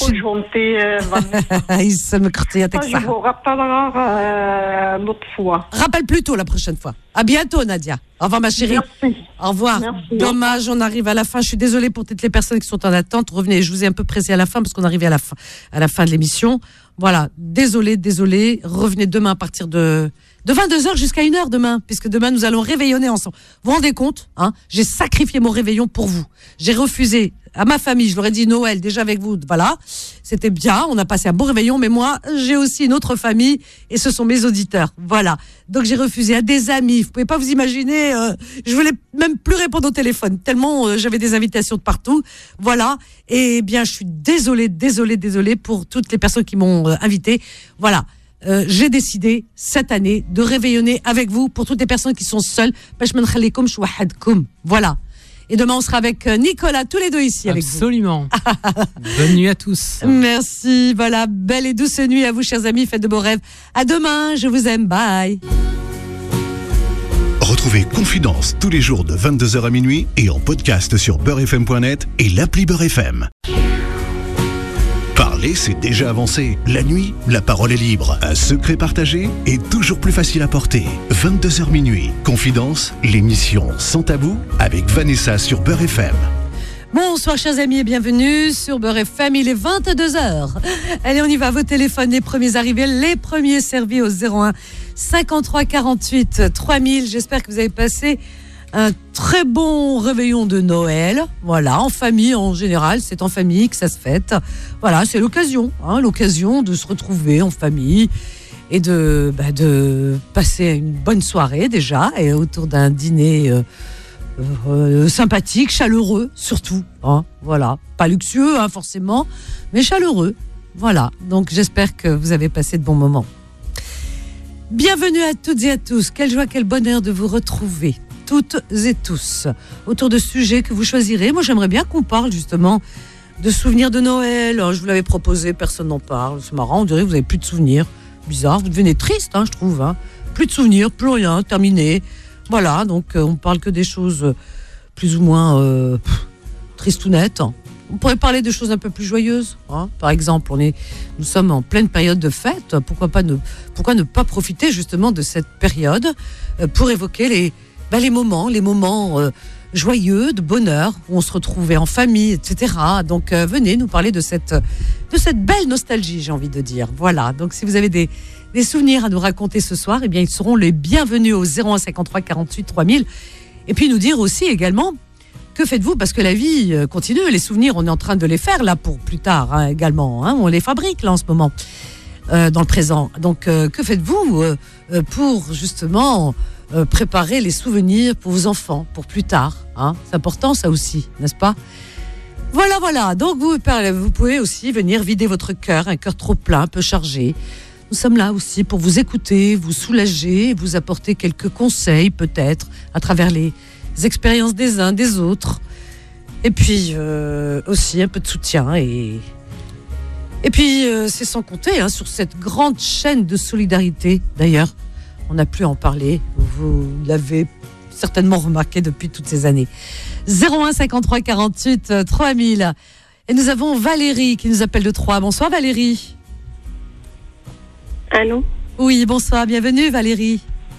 Je vous rappellerai l'autre fois.
Rappelle plus tôt la prochaine fois. À bientôt, Nadia. Au revoir, ma chérie.
Merci.
Au revoir.
Merci.
Dommage, on arrive à la fin. Je suis désolée pour toutes les personnes qui sont en attente. Revenez, je vous ai un peu pressé à la fin parce qu'on arrivait à la fin de l'émission. Voilà, désolée. Revenez demain à partir de 22h jusqu'à 1h demain, puisque demain nous allons réveillonner ensemble. Vous vous rendez compte, hein? J'ai sacrifié mon réveillon pour vous. J'ai refusé à ma famille, je leur ai dit Noël déjà avec vous, voilà. C'était bien, on a passé un beau réveillon, mais moi, j'ai aussi une autre famille et ce sont mes auditeurs. Voilà. Donc j'ai refusé à des amis. Vous pouvez pas vous imaginer, je voulais même plus répondre au téléphone, tellement j'avais des invitations de partout. Voilà. Et bien, je suis désolée pour toutes les personnes qui m'ont invité. Voilà. J'ai décidé cette année de réveillonner avec vous pour toutes les personnes qui sont seules. Voilà. Et demain, on sera avec Nicolas, tous les deux ici avec vous.
Absolument. Bonne nuit à tous.
Merci. Voilà. Belle et douce nuit à vous, chers amis. Faites de beaux rêves. À demain. Je vous aime. Bye.
Retrouvez Confidence tous les jours de 22h à minuit et en podcast sur beurrefm.net et l'appli Beurre FM. Parler, c'est déjà avancé. La nuit, la parole est libre. Un secret partagé est toujours plus facile à porter. 22h minuit. Confidence, l'émission sans tabou avec Vanessa sur Beurre FM.
Bonsoir chers amis et bienvenue sur Beurre FM, il est 22h. Allez, on y va, vos téléphones, les premiers arrivés, les premiers servis au 01 53 48 3000. J'espère que vous avez passé un très bon réveillon de Noël. Voilà, en famille en général, c'est en famille que ça se fête. Voilà, c'est l'occasion de se retrouver en famille et de passer une bonne soirée déjà et autour d'un dîner sympathique, chaleureux surtout. Hein, voilà, pas luxueux forcément, mais chaleureux. Voilà, donc j'espère que vous avez passé de bons moments. Bienvenue à toutes et à tous. Quelle joie, quel bonheur de vous retrouver. Toutes et tous, autour de sujets que vous choisirez. Moi, j'aimerais bien qu'on parle justement de souvenirs de Noël. Je vous l'avais proposé, personne n'en parle. C'est marrant, on dirait que vous n'avez plus de souvenirs. Bizarre, vous devenez triste, je trouve. Plus de souvenirs, plus rien, terminé. Voilà, donc on parle que des choses plus ou moins tristounettes. On pourrait parler de choses un peu plus joyeuses. Hein. Par exemple, nous sommes en pleine période de fête. Pourquoi ne pas profiter justement de cette période pour évoquer les moments joyeux, de bonheur, où on se retrouvait en famille, etc. Donc venez nous parler de cette belle nostalgie, j'ai envie de dire. Voilà, donc si vous avez des souvenirs à nous raconter ce soir, eh bien ils seront les bienvenus au 01 53 48 3000. Et puis nous dire aussi également, que faites-vous? Parce que la vie continue, les souvenirs, on est en train de les faire là pour plus tard hein, également. Hein, on les fabrique là en ce moment, dans le présent. Donc que faites-vous pour justement préparer les souvenirs pour vos enfants, pour plus tard hein? C'est important ça aussi, n'est-ce pas? Voilà. Donc vous pouvez aussi venir vider votre cœur, un cœur trop plein, un peu chargé. Nous sommes là aussi pour vous écouter, vous soulager, vous apporter quelques conseils peut-être à travers les expériences des uns, des autres. Et puis aussi un peu de soutien. Et puis c'est sans compter hein, sur cette grande chaîne de solidarité. D'ailleurs, on n'a plus à en parler. Vous l'avez certainement remarqué depuis toutes ces années. 01 53 48 3000. Et nous avons Valérie qui nous appelle de Troyes. Bonsoir Valérie.
Allô?
Oui, bonsoir, bienvenue Valérie.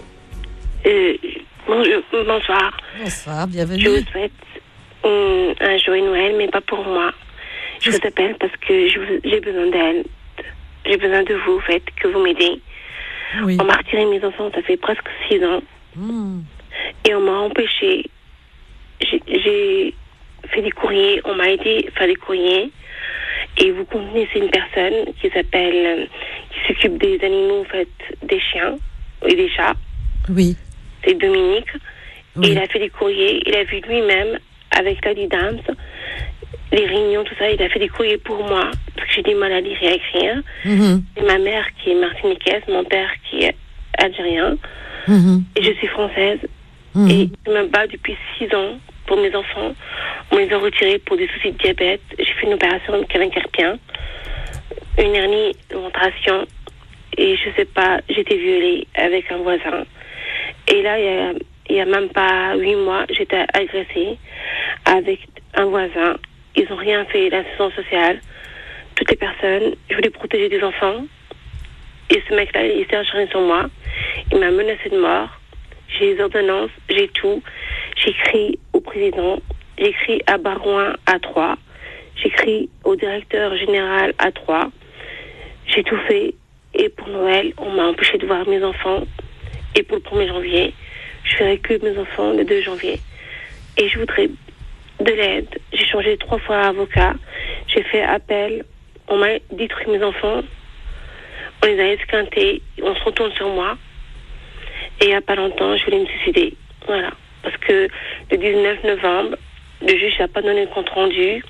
Bonsoir.
Bonsoir, bienvenue.
Je vous souhaite un joyeux Noël, mais pas pour moi. Je vous appelle parce que j'ai besoin d'aide. J'ai besoin de vous, en fait, que vous m'aidez.
Oui.
On m'a retiré mes enfants, ça fait presque 6 ans. Et on m'a empêché. J'ai fait des courriers, on m'a aidé à faire des courriers. Et vous connaissez une personne qui s'occupe des animaux, en fait, des chiens et des chats.
Oui.
C'est Dominique.
Oui.
Et il a fait des courriers. Il a vu lui-même, avec Lady Dams, les réunions, tout ça. Il a fait des courriers pour moi, parce que j'ai du mal à lire et à écrire. Et ma mère qui est martiniquaise, mon père qui est algérien. Et je suis française. Et je me bats depuis 6 ans pour mes enfants. On les a retirés pour des soucis de diabète. J'ai fait une opération de câlin carpien, une hernie de ventration. Et je sais pas, j'ai été violée avec un voisin. Et là, il y a même pas 8 mois, j'étais agressée avec un voisin. Ils ont rien fait, l'assistance sociale, toutes les personnes. Je voulais protéger des enfants. Et ce mec-là, il s'est acharné sur moi. Il m'a menacé de mort. J'ai les ordonnances, j'ai tout. J'ai écrit au président, j'ai écrit à Barouin à Troyes, j'ai écrit au directeur général à Troyes. J'ai tout fait. Et pour Noël, on m'a empêché de voir mes enfants. Et pour le 1er janvier, je verrai que mes enfants le 2 janvier. Et je voudrais de l'aide. J'ai changé 3 fois d'avocat. J'ai fait appel. On m'a détruit mes enfants. On les a esquintés. On se retourne sur moi. Et il n'y a pas longtemps, je voulais me suicider. Voilà. Parce que le 19 novembre, le juge n'a pas donné le compte rendu.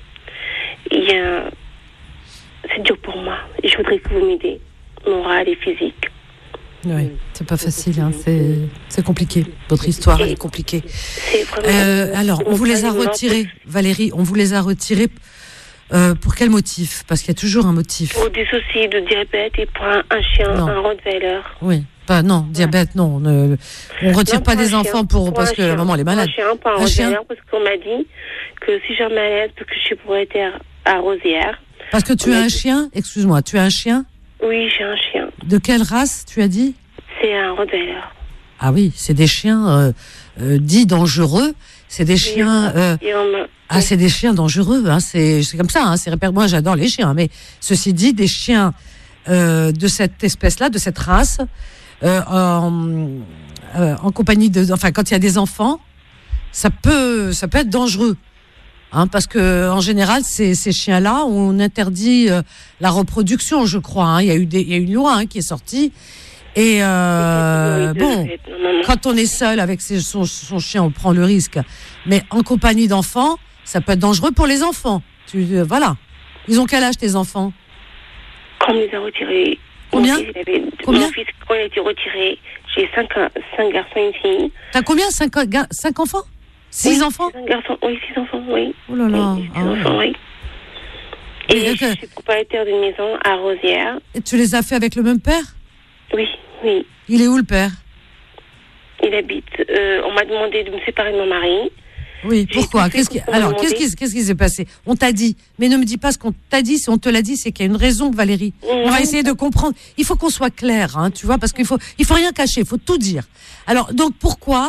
C'est dur pour moi. Et je voudrais que vous m'aidiez. Moral et physique.
Oui, c'est pas facile, hein. C'est compliqué. Votre histoire elle est compliquée. Alors, on vous les a retirés, Valérie. On vous les a retirés pour quel motif? Parce qu'il y a toujours un motif.
Pour des soucis de diabète et pour un chien, un Rottweiler.
Oui. Non, diabète, non. On retire pas des enfants parce que la maman elle est malade.
Un chien, pas un Rottweiler, parce qu'on m'a dit que si j'ai un malaise, parce que je suis propriétaire à Rosières. Parce que
tu as un chien? Excuse-moi, tu as un chien?
Oui, j'ai un chien.
De quelle race, tu as dit?
C'est un Rottweiler.
Ah oui, c'est des chiens dits dangereux. C'est des chiens... c'est des chiens dangereux. Hein, c'est comme ça. Hein, moi, j'adore les chiens. Mais ceci dit, des chiens de cette espèce-là, de cette race, en compagnie de... Enfin, quand il y a des enfants, ça peut être dangereux. Hein, parce que en général, ces chiens-là, on interdit la reproduction, je crois. Hein. Il y a une loi qui est sortie. Et quand on est seul avec son chien, on prend le risque. Mais en compagnie d'enfants, ça peut être dangereux pour les enfants. Voilà. Ils ont quel âge, tes enfants?
Quand on les a retirés.
Combien?
Mon fils, quand il a été retiré, j'ai 5 garçons et une fille.
T'as combien? 5 enfants? 6 enfants?
6 garçons, oui, 6 enfants, oui.
Oh là là.
Oui, 6 enfants, oui. Et je suis propriétaire d'une maison à Rosières.
Et tu les as fait avec le même père?
Oui.
Il est où le père?
Il habite. On m'a demandé de me séparer de mon mari.
Oui, pourquoi? Qu'est-ce qui s'est passé? On t'a dit, mais ne me dis pas ce qu'on t'a dit. Si on te l'a dit, c'est qu'il y a une raison, Valérie. On va essayer de comprendre. Il faut qu'on soit clair, hein, tu vois, parce qu'il faut rien cacher, il faut tout dire. Alors, donc, pourquoi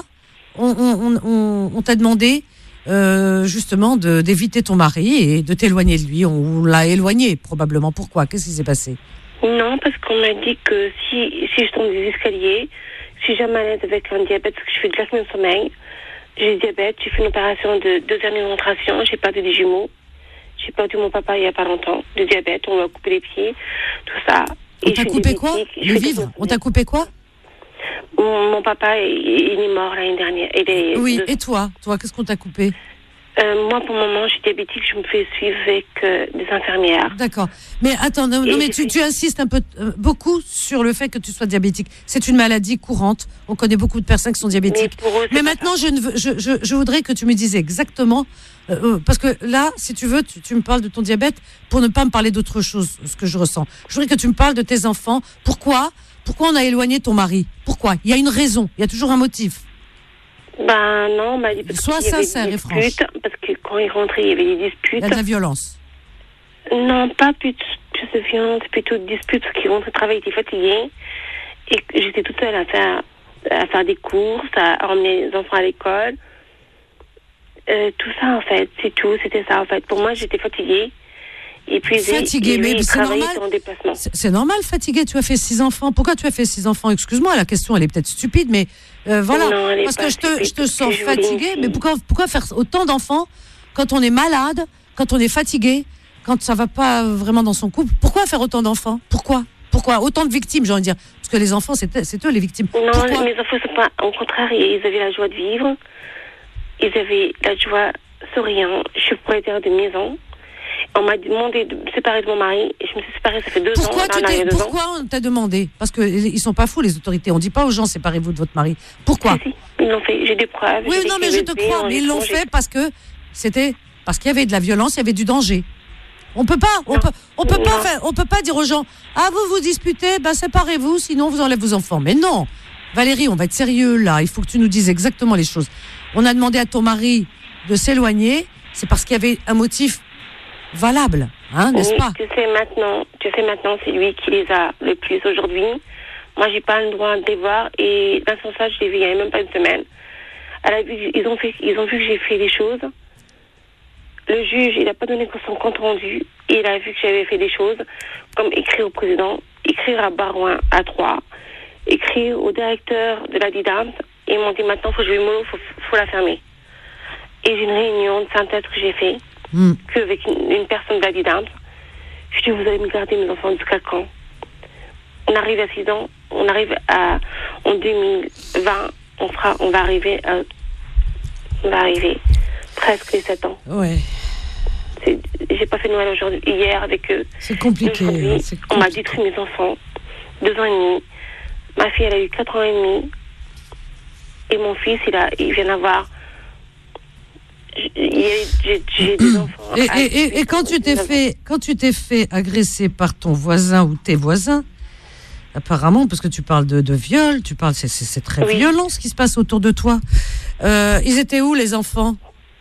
on t'a demandé justement d'éviter ton mari et de t'éloigner de lui? On l'a éloigné, probablement. Pourquoi? Qu'est-ce qui s'est passé?
Non, parce qu'on m'a dit que si je tombe des escaliers, je suis jamais à l'aise avec un diabète, parce que je fais de l'apnée de sommeil. J'ai le diabète, j'ai fait une opération de 2 années de concentration, j'ai perdu des jumeaux. J'ai perdu mon papa il n'y a pas longtemps, de diabète, on m'a coupé les pieds, tout ça.
On t'a coupé quoi? Le vivre? On t'a coupé quoi?
Mon papa, il est mort l'année dernière.
Oui, et toi? Toi, qu'est-ce qu'on t'a coupé?
Moi, pour le moment, je suis diabétique, je me fais suivre avec des infirmières.
D'accord. Mais attends, mais tu insistes un peu, beaucoup sur le fait que tu sois diabétique. C'est une maladie courante. On connaît beaucoup de personnes qui sont diabétiques. Mais maintenant, je voudrais que tu me dises exactement, parce que là, si tu veux, tu me parles de ton diabète pour ne pas me parler d'autre chose, ce que je ressens. Je voudrais que tu me parles de tes enfants. Pourquoi on a éloigné ton mari? Pourquoi? Il y a une raison. Il y a toujours un motif.
Ben non, on m'a dit parce
sois sincère et franche.
Parce que quand il rentrait, il y avait des disputes.
Il y a de la violence.
Non, pas plus de violence, plutôt de disputes, parce qu'il rentrait travailler, il était fatigué. Et que j'étais toute seule à faire des courses, à emmener les enfants à l'école. Tout ça, en fait, c'est tout, c'était ça, en fait. Pour moi, j'étais fatiguée.
Fatiguée, mais c'est normal. C'est normal, fatiguée. Tu as fait 6 enfants. Pourquoi tu as fait 6 enfants? Excuse-moi, la question, elle est peut-être stupide, mais voilà. Non, parce que je te sens fatiguée. Mais pourquoi faire autant d'enfants quand on est malade, quand on est fatigué, quand ça va pas vraiment dans son couple? Pourquoi faire autant d'enfants? Pourquoi autant de victimes, j'ai envie de dire? Parce que les enfants, c'est eux les victimes.
Non, mes enfants, c'est pas. Au contraire, ils avaient la joie de vivre. Ils avaient la joie souriante. Je suis propriétaire de maison. On m'a demandé de me séparer de mon mari et je me suis séparée, ça fait 2 ans.
Pourquoi on t'a demandé? Parce qu'ils sont pas fous, les autorités. On dit pas aux gens séparez-vous de votre mari. Pourquoi?
Si, ils l'ont fait, j'ai des preuves.
Oui, non, mais je te crois, mais ils l'ont fait parce qu'il y avait de la violence, il y avait du danger. On peut pas dire aux gens vous disputez, séparez-vous, sinon vous enlèvez vos enfants. Mais non, Valérie, on va être sérieux là. Il faut que tu nous dises exactement les choses. On a demandé à ton mari de s'éloigner, c'est parce qu'il y avait un motif valable, n'est-ce pas?
Tu sais maintenant, c'est lui qui les a le plus aujourd'hui. Moi, j'ai pas le droit de les voir et l'insensable, je l'ai vu il y a même pas une semaine. Ils ont vu que j'ai fait des choses. Le juge, il a pas donné son compte rendu. Et il a vu que j'avais fait des choses, comme écrire au président, écrire à Barouin à 3, écrire au directeur de la DIDAMS. Et ils m'ont dit maintenant, faut la fermer. Et j'ai une réunion de synthèse que j'ai fait. Qu'avec une personne de la DIDAMS. Je dis, vous allez me garder mes enfants jusqu'à quand? On arrive à 6 ans, en 2020, on va arriver presque les 7 ans.
Ouais.
J'ai pas fait Noël hier avec eux.
C'est compliqué.
On m'a détruit mes enfants, 2 ans et demi. Ma fille, elle a eu 4 ans et demi. Et mon fils, il vient d'avoir. J'ai des enfants.
Et quand tu t'es fait agresser par ton voisin ou tes voisins, apparemment, parce que tu parles de viol, c'est très violent ce qui se passe autour de toi. Ils étaient où les enfants?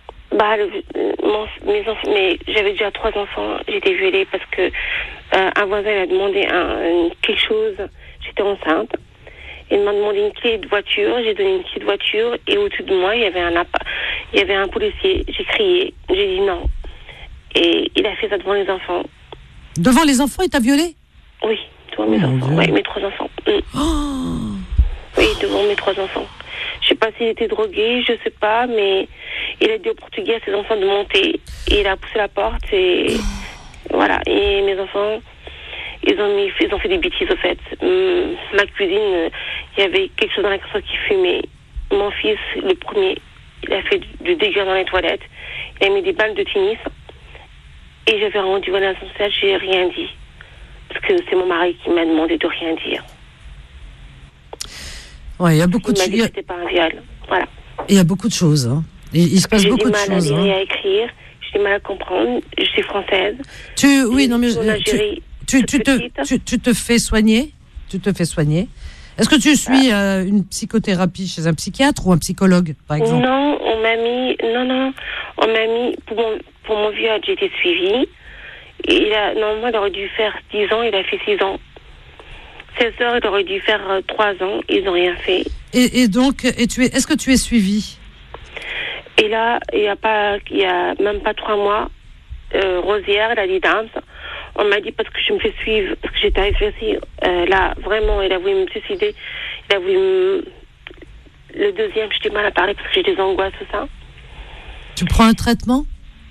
Mes enfants, mais j'avais déjà 3 enfants. J'ai été violée parce que un voisin a demandé quelque chose. J'étais enceinte. Il m'a demandé une clé de voiture. J'ai donné une clé de voiture et au-dessus de moi, il y avait un policier. J'ai crié. J'ai dit non. Et il a fait ça devant les enfants.
Devant les enfants, il t'a violé?
Oui, devant mes enfants. Oui, mes 3 enfants. Oui, devant mes 3 enfants. Je sais pas s'il était drogué, je sais pas, mais il a dit au Portugais à ses enfants de monter. Et il a poussé la porte et voilà. Et mes enfants, ils ont fait des bêtises au fait. Ma cuisine, il y avait quelque chose dans la cuisine qui fumait. Mon fils, le premier, il a fait du dégât dans les toilettes. Il a mis des balles de tennis. Et j'avais rendu à l'ascenseur, j'ai rien dit. Parce que c'est mon mari qui m'a demandé de rien dire.
Ouais, il y a beaucoup de choses.
Il m'a dit que c'était pas un viol. Voilà.
Il y a beaucoup de choses. Il se passe beaucoup de choses.
J'ai du mal à lire et à écrire. J'ai du mal à comprendre. Je suis française.
Tu te fais soigner. Tu te fais soigner. Est-ce que tu suis une psychothérapie chez un psychiatre ou un psychologue, par exemple?
Non, on m'a mis pour mon vieux, j'ai été suivie. Normalement, il aurait dû faire 10 ans, il a fait 6 ans. 16 heures, il aurait dû faire 3 ans, ils n'ont rien fait.
Et donc, est-ce que tu es suivie?
Et là, il y a même pas 3 mois, Rosière, elle a dit Dams. On m'a dit parce que je me fais suivre, parce que j'étais agressive. Là, vraiment, il a voulu me suicider. Il a voulu Le deuxième, j'ai du mal à parler parce que j'ai des angoisses, tout ça.
Tu prends un traitement?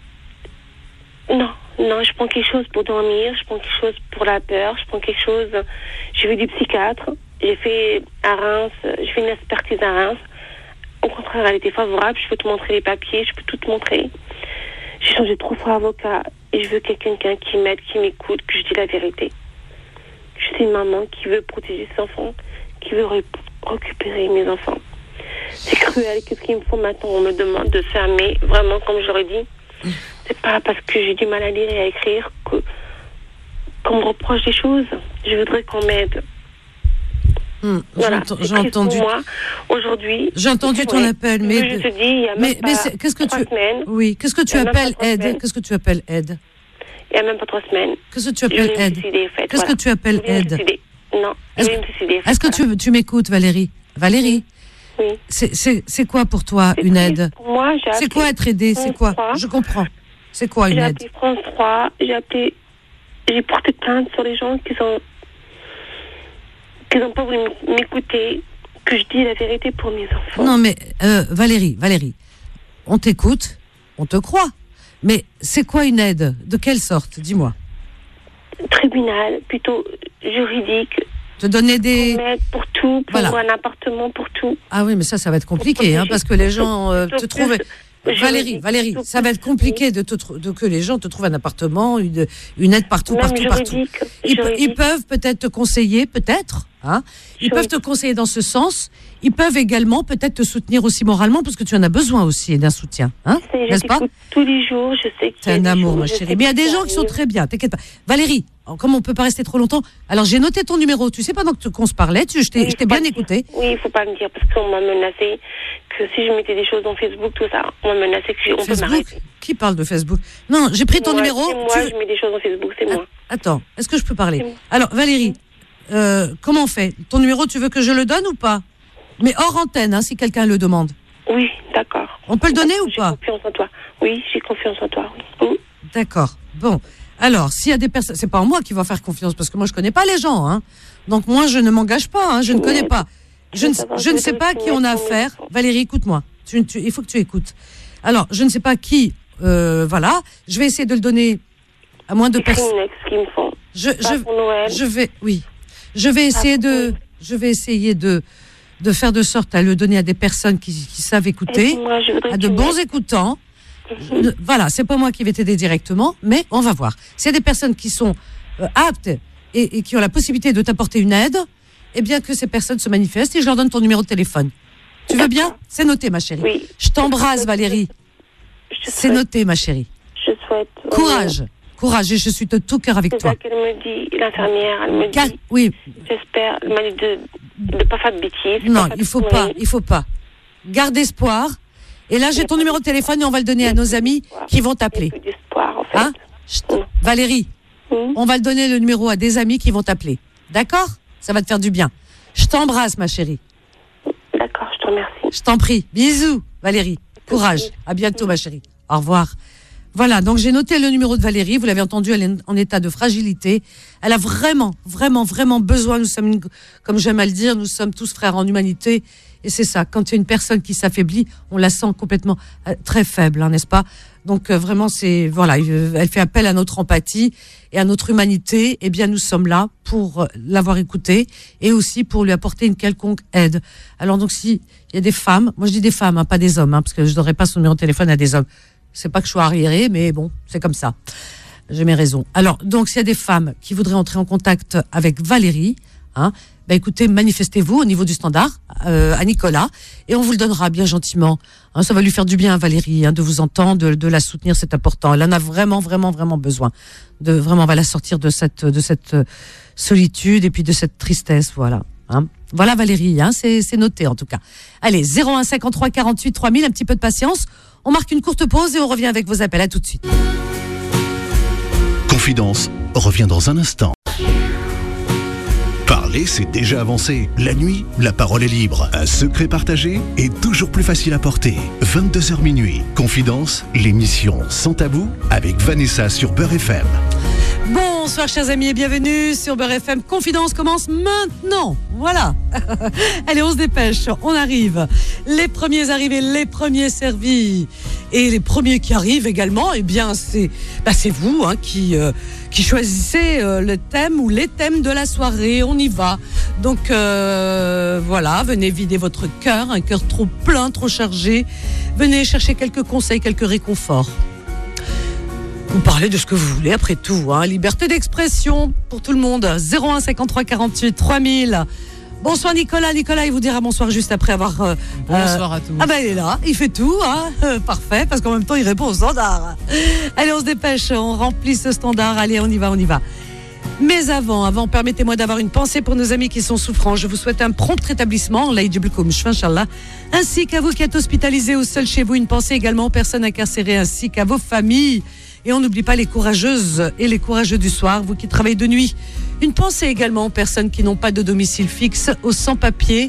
Non, je prends quelque chose pour dormir, je prends quelque chose pour la peur, je prends quelque chose... J'ai vu du psychiatre, j'ai fait à Reims, j'ai fait une expertise à Reims. Au contraire, elle était favorable, je peux te montrer les papiers, je peux tout te montrer. J'ai changé 3 fois d'avocat et je veux quelqu'un qui m'aide, qui m'écoute, que je dis la vérité. Je suis une maman qui veut protéger ses enfants, qui veut récupérer mes enfants. C'est cruel, qu'est-ce qu'ils me font maintenant? On me demande de fermer, vraiment, comme je l'aurais dit. C'est pas parce que j'ai du mal à lire et à écrire qu'on me reproche des choses. Je voudrais qu'on m'aide. Voilà,
j'ai entendu.
Pour moi, aujourd'hui.
J'ai entendu ton appel, mais
je te dis, il y a même pas
qu'est-ce que
3 semaines.
Oui, qu'est-ce que tu appelles aide? Qu'est-ce que tu appelles aide?
Il y a même pas 3 semaines.
Qu'est-ce que tu appelles aide? Qu'est-ce que tu appelles aide?
Non, je vais me décider.
Est-ce que tu m'écoutes, Valérie? Valérie?
Oui.
C'est quoi pour toi une aide?
Pour moi,
c'est quoi être aidé? C'est quoi? Je comprends. C'est quoi une aide?
J'ai appelé France 3, j'ai porté plainte sur les gens qui n'ont pas voulu m'écouter, que je dis la vérité pour mes enfants.
Non mais Valérie, on t'écoute, on te croit. Mais c'est quoi une aide? De quelle sorte? Dis-moi.
Tribunal, plutôt juridique.
Te donner des...
Pour tout, pour un appartement, pour tout.
Ah oui, mais ça va être compliqué, parce que les gens te trouvent... Valérie, ça va être compliqué que les gens te trouvent un appartement, une aide partout. Ils peuvent peut-être te conseiller, ils peuvent te conseiller dans ce sens. Ils peuvent également peut-être te soutenir aussi moralement, parce que tu en as besoin aussi d'un soutien, n'est-ce pas?
Tous les jours, je sais que
c'est un amour, ma chérie. Mais il y a des gens qui sont très bien, t'inquiète pas. Valérie, comme on peut pas rester trop longtemps, alors j'ai noté ton numéro. Tu sais, pendant qu'on se parlait, je t'ai bien écouté.
Oui, il faut pas me dire, parce qu'on m'a menacé que si je mettais des choses dans Facebook, tout ça, on m'a menacé qu'on peut m'arrêter.
Qui parle de Facebook? Non, j'ai pris ton numéro.
C'est moi, je mets des choses dans Facebook, c'est moi.
Attends, est-ce que je peux parler? Alors, Valérie, comment on fait? Ton numéro, tu veux que je le donne ou pas? Mais hors antenne, si quelqu'un le demande.
Oui, d'accord.
On peut le donner ou pas?
J'ai confiance en toi. Oui, j'ai confiance en toi. Oui.
D'accord. Bon. Alors, s'il y a des personnes... C'est pas en moi qui va faire confiance, parce que moi, je connais pas les gens. Donc, moi, je ne m'engage pas. Je ne connais pas. Je ne sais pas qui on a affaire. Valérie, écoute-moi. Il faut que tu écoutes. Alors, je ne sais pas qui... voilà. Je vais essayer de le donner à moins de personnes. Je vais essayer de faire de sorte à le donner à des personnes qui savent écouter, à de bons écoutants. Voilà, c'est pas moi qui vais t'aider directement, mais on va voir. S'il y a des personnes qui sont aptes et qui ont la possibilité de t'apporter une aide, eh bien que ces personnes se manifestent et je leur donne ton numéro de téléphone. Tu veux bien? C'est noté, ma chérie.
Oui.
Je t'embrasse, Valérie. C'est noté, ma chérie.
Je souhaite...
Courage, et je suis de tout cœur avec toi.
C'est ça qu'elle me dit, l'infirmière, elle me dit...
Oui.
J'espère, elle m'a dit de ne pas faire de bêtises.
Non, il faut pas. Garde espoir. Et là, j'ai ton numéro de téléphone et on va le donner à nos amis qui vont t'appeler.
Il n'y a plus d'espoir, en fait.
Valérie, on va le donner le numéro à des amis qui vont t'appeler. D'accord? Ça va te faire du bien. Je t'embrasse, ma chérie.
D'accord, je te remercie.
Je t'en prie. Bisous, Valérie. Courage. À bientôt, ma chérie. Au revoir. Voilà, donc j'ai noté le numéro de Valérie. Vous l'avez entendu, elle est en état de fragilité. Elle a vraiment, vraiment, vraiment besoin. Nous sommes, comme j'aime à le dire, nous sommes tous frères en humanité. Et c'est ça, quand il y a une personne qui s'affaiblit, on la sent complètement très faible, n'est-ce pas? Donc vraiment, elle fait appel à notre empathie et à notre humanité. Eh bien, nous sommes là pour l'avoir écoutée et aussi pour lui apporter une quelconque aide. Alors donc, si il y a des femmes, moi je dis des femmes, pas des hommes, parce que je donnerai pas son numéro de téléphone à des hommes. C'est pas que je sois arriérée, mais bon, c'est comme ça. J'ai mes raisons. Alors, donc, s'il y a des femmes qui voudraient entrer en contact avec Valérie, écoutez, manifestez-vous au niveau du standard à Nicolas, et on vous le donnera bien gentiment. Ça va lui faire du bien à Valérie, de vous entendre, de la soutenir, c'est important. Elle en a vraiment, vraiment, vraiment besoin. On va la sortir de cette solitude et puis de cette tristesse, voilà. Voilà Valérie, hein, c'est noté en tout cas. Allez, 01 53 48 3000, un petit peu de patience. On marque une courte pause et on revient avec vos appels. À tout de suite.
Confidence revient dans un instant. Parler, c'est déjà avancé. La nuit, la parole est libre. Un secret partagé est toujours plus facile à porter. 22h minuit. Confidence, l'émission Sans Tabou avec Vanessa sur Beurre FM.
Bonsoir chers amis et bienvenue sur Beurre FM. Confidence commence maintenant. Voilà. Allez, on se dépêche, on arrive. Les premiers arrivés, les premiers servis. Et les premiers qui arrivent également, eh bien c'est vous hein, qui choisissez le thème ou les thèmes de la soirée. On y va. Donc voilà, venez vider votre cœur, un cœur trop plein, trop chargé. Venez chercher quelques conseils, quelques réconforts. Vous parlez de ce que vous voulez, après tout. Hein. Liberté d'expression pour tout le monde. 01 53 48 3000. Bonsoir Nicolas. Nicolas, il vous dira bonsoir juste après avoir...
bonsoir à tous.
Ah ben il est là, il fait tout. Hein. Parfait, parce qu'en même temps, il répond au standard. Allez, on se dépêche, on remplit ce standard. Allez, on y va. Mais avant, permettez-moi d'avoir une pensée pour nos amis qui sont souffrants. Je vous souhaite un prompt rétablissement, ainsi qu'à vous qui êtes hospitalisés ou seuls chez vous. Une pensée également aux personnes incarcérées ainsi qu'à vos familles. Et on n'oublie pas les courageuses et les courageux du soir, vous qui travaillez de nuit. Une pensée également aux personnes qui n'ont pas de domicile fixe, aux sans-papiers,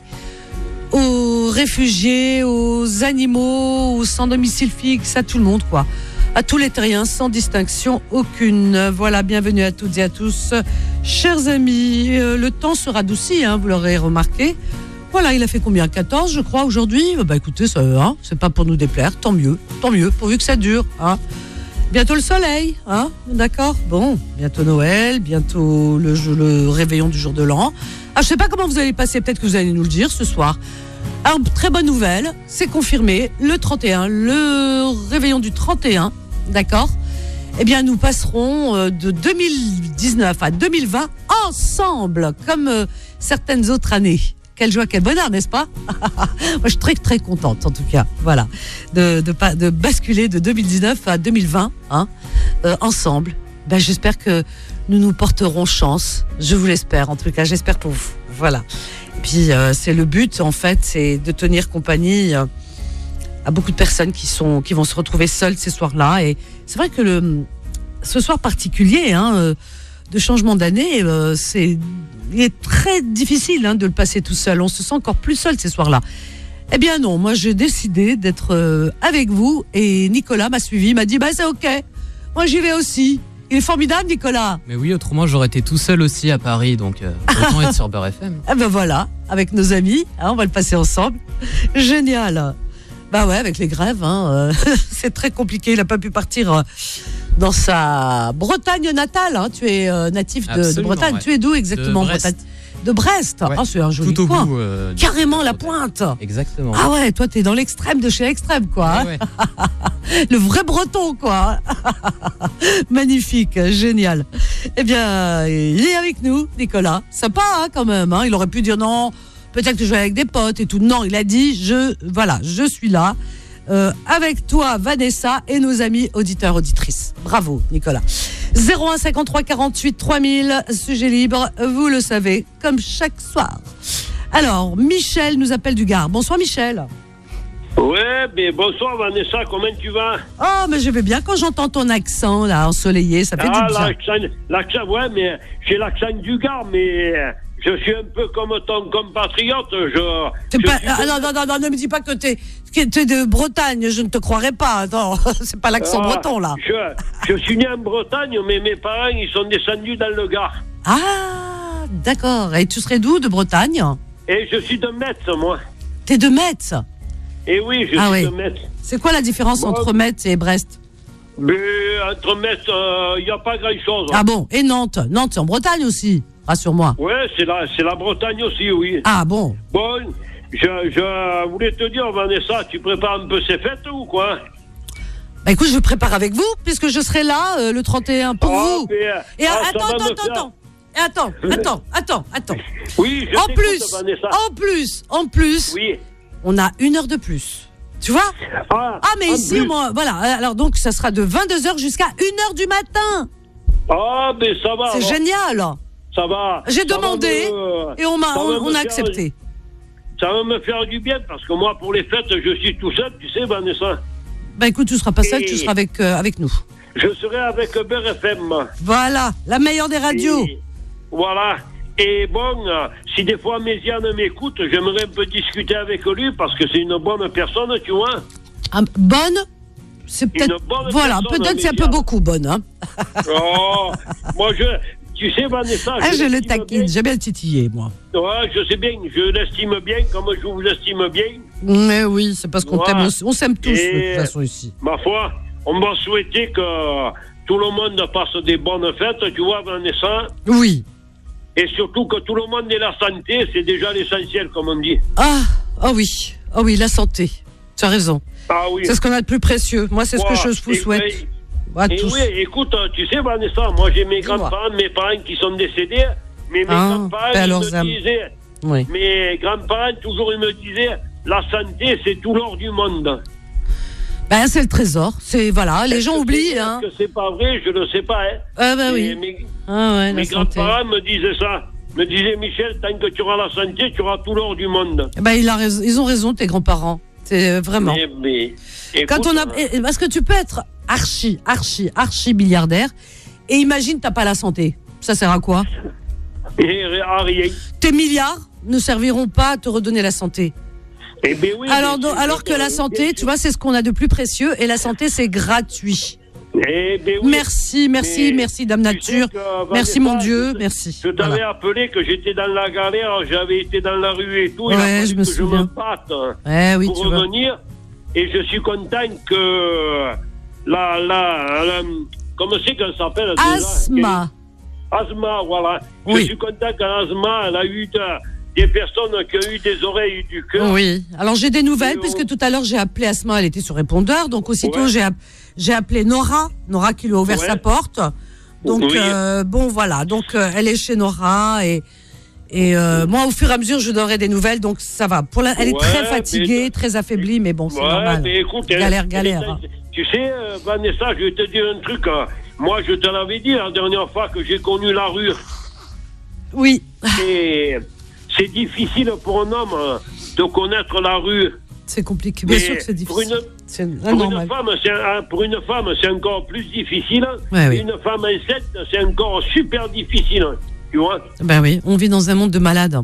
aux réfugiés, aux animaux, aux sans domicile fixe, à tout le monde quoi. À tous les terriens, sans distinction aucune. Voilà, bienvenue à toutes et à tous. Chers amis, le temps se radoucit, hein, vous l'aurez remarqué. Voilà, il a fait combien ? 14, je crois, aujourd'hui ? Bah écoutez, ça, hein, c'est pas pour nous déplaire, tant mieux, pourvu que ça dure, hein. Bientôt le soleil, hein, d'accord ? Bon, bientôt Noël, bientôt le réveillon du jour de l'an. Ah, je sais pas comment vous allez passer, peut-être que vous allez nous le dire ce soir. Alors, très bonne nouvelle, c'est confirmé, le 31, le réveillon du 31, d'accord ? Eh bien, nous passerons de 2019 à 2020 ensemble, comme certaines autres années. Quelle joie, quel bonheur, n'est-ce pas ? Moi, je suis très, très contente, en tout cas. Voilà. De basculer de 2019 à 2020, hein, ensemble. Ben, j'espère que nous porterons chance. Je vous l'espère, en tout cas. J'espère pour vous. Voilà. Et puis, c'est le but, en fait, c'est de tenir compagnie à beaucoup de personnes qui vont se retrouver seules ces soirs-là. Et c'est vrai que ce soir particulier, hein, de changement d'année, il est très difficile hein, de le passer tout seul. On se sent encore plus seul ces soirs-là. Eh bien non, moi j'ai décidé d'être avec vous et Nicolas m'a suivi, m'a dit bah c'est ok, moi j'y vais aussi. Il est formidable Nicolas.
Mais oui, autrement j'aurais été tout seul aussi à Paris, donc autant être sur Beurre FM.
Eh ben voilà, avec nos amis, hein, on va le passer ensemble. Génial. Bah ouais, avec les grèves, hein, c'est très compliqué. Il n'a pas pu partir dans sa Bretagne natale. Hein. Tu es natif de Bretagne. Ouais. Tu es d'où exactement ? De Brest.
Ouais.
Ah, c'est un joli
tout au
coin.
bout,
carrément la pointe.
Exactement.
Ah ouais, toi t'es dans l'extrême de chez l'extrême quoi.
Ouais.
Le vrai breton quoi. Magnifique, génial. Eh bien, il est avec nous, Nicolas. Sympa hein, quand même. Hein. Il aurait pu dire non, peut-être que je vais avec des potes et tout. Non, il a dit je suis là. Avec toi Vanessa et nos amis auditeurs auditrices. Bravo Nicolas. 01 53 48 3000, sujet libre, vous le savez, comme chaque soir. Alors Michel nous appelle du Gard. Bonsoir Michel.
Ouais, mais bonsoir Vanessa, comment tu vas?
Oh, mais je vais bien quand j'entends ton accent là, ensoleillé, ça fait du bien.
L'accent, ouais, mais j'ai l'accent du Gard, mais je suis un peu comme ton compatriote.
Non, ne me dis pas que t'es de Bretagne, je ne te croirais pas. Attends, c'est pas l'accent breton là.
Je suis né en Bretagne, mais mes parents ils sont descendus dans le Gard.
Ah, d'accord. Et tu serais d'où, de Bretagne?
Et je suis de Metz, moi.
T'es de Metz?
Et oui, je suis de Metz.
C'est quoi la différence entre Metz et Brest?
Mais entre Metz, il n'y a pas grand-chose.
Ah bon? Et Nantes? Nantes, c'est en Bretagne aussi, rassure-moi.
Ouais, c'est la Bretagne aussi, oui.
Ah bon?
Bon, je voulais te dire, Vanessa, tu prépares un peu ces fêtes ou quoi?
Bah écoute, je prépare avec vous, puisque je serai là le 31 pour vous. Et attends.
Oui,
en plus,
oui.
On a 1 heure de plus. Tu vois? Mais ici, voilà. Alors donc, ça sera de 22h jusqu'à 1h du matin.
Ah, mais ça va.
C'est génial.
ça va.
J'ai demandé et on a accepté.
Ça va me faire du bien parce que moi, pour les fêtes, je suis tout seul, tu sais, Vanessa.
Bah écoute, tu seras pas seul, tu seras avec nous.
Je serai avec Beurre FM.
Voilà, la meilleure des radios.
Voilà. Et bon, si des fois Méziane m'écoute, j'aimerais un peu discuter avec lui parce que c'est une bonne personne, tu vois.
Bonne? C'est peut-être. Voilà, peut-être c'est un peu beaucoup bonne. Hein.
Oh, moi tu sais, Vanessa.
Je le taquine, j'aime bien le titiller, moi.
Ouais, je sais bien, je l'estime bien, comme je vous estime bien.
Mais oui, c'est parce qu'on t'aime, on s'aime tous de toute façon ici.
Ma foi, on va souhaiter que tout le monde passe des bonnes fêtes, tu vois, Vanessa.
Oui.
Et surtout que tout le monde ait la santé, c'est déjà l'essentiel, comme on dit.
Ah oui, la santé. Tu as raison.
Ah oui.
C'est ce qu'on a de plus précieux. Moi, c'est ce que je vous souhaite.
Oui, écoute, tu sais, Vanessa, moi j'ai mes grands-parents, mes parents qui sont décédés, mais mes grands-parents, ils me disaient, mes grands-parents, toujours, ils me disaient, la santé, c'est tout l'or du monde.
Ben, c'est le trésor. C'est, voilà, les gens oublient.
Est-ce que c'est pas vrai? Je ne sais pas.
Oui.
Mes grands-parents me disaient ça. Me disaient, Michel, tant que tu auras la santé, tu auras tout l'or du monde.
Ben, ils ont raison, tes grands-parents. C'est vraiment.
Mais
quand on a, parce que tu peux être archi milliardaire et imagine t'as pas la santé. Ça sert à quoi?
À rien.
Tes milliards ne serviront pas à te redonner la santé.
Eh ben oui,
alors que la santé, tu vois, c'est ce qu'on a de plus précieux et la santé, c'est gratuit.
Eh ben oui.
Merci, Dame Nature. Merci, mon Dieu, merci.
Je t'avais appelé que j'étais dans la galère, j'avais été dans la rue et tout.
Ouais, je me souviens.
Je me batte
pour
revenir. Et je suis content que comment c'est qu'elle s'appelle
Asma.
Asma, voilà.
Oui.
Je suis content qu'Asma, elle a eu des personnes qui ont eu des oreilles et du cœur.
Oui. Alors j'ai des nouvelles, puisque tout à l'heure j'ai appelé Asma, elle était sur répondeur, donc aussitôt j'ai appelé Nora qui lui a ouvert sa porte. Donc bon voilà, donc elle est chez Nora et moi au fur et à mesure je donnerai des nouvelles, donc ça va. Elle est très fatiguée, très affaiblie, mais bon c'est normal.
Mais écoute,
galère.
Tu sais, Vanessa, je vais te dire un truc. Moi je te l'avais dit la dernière fois que j'ai connu la rue.
Oui.
Et c'est difficile pour un homme de connaître la rue.
C'est compliqué, bien sûr que c'est difficile.
Pour une femme, c'est encore plus difficile.
Ouais,
une femme enceinte, c'est encore super difficile. Tu vois?
Ben oui, on vit dans un monde de malades.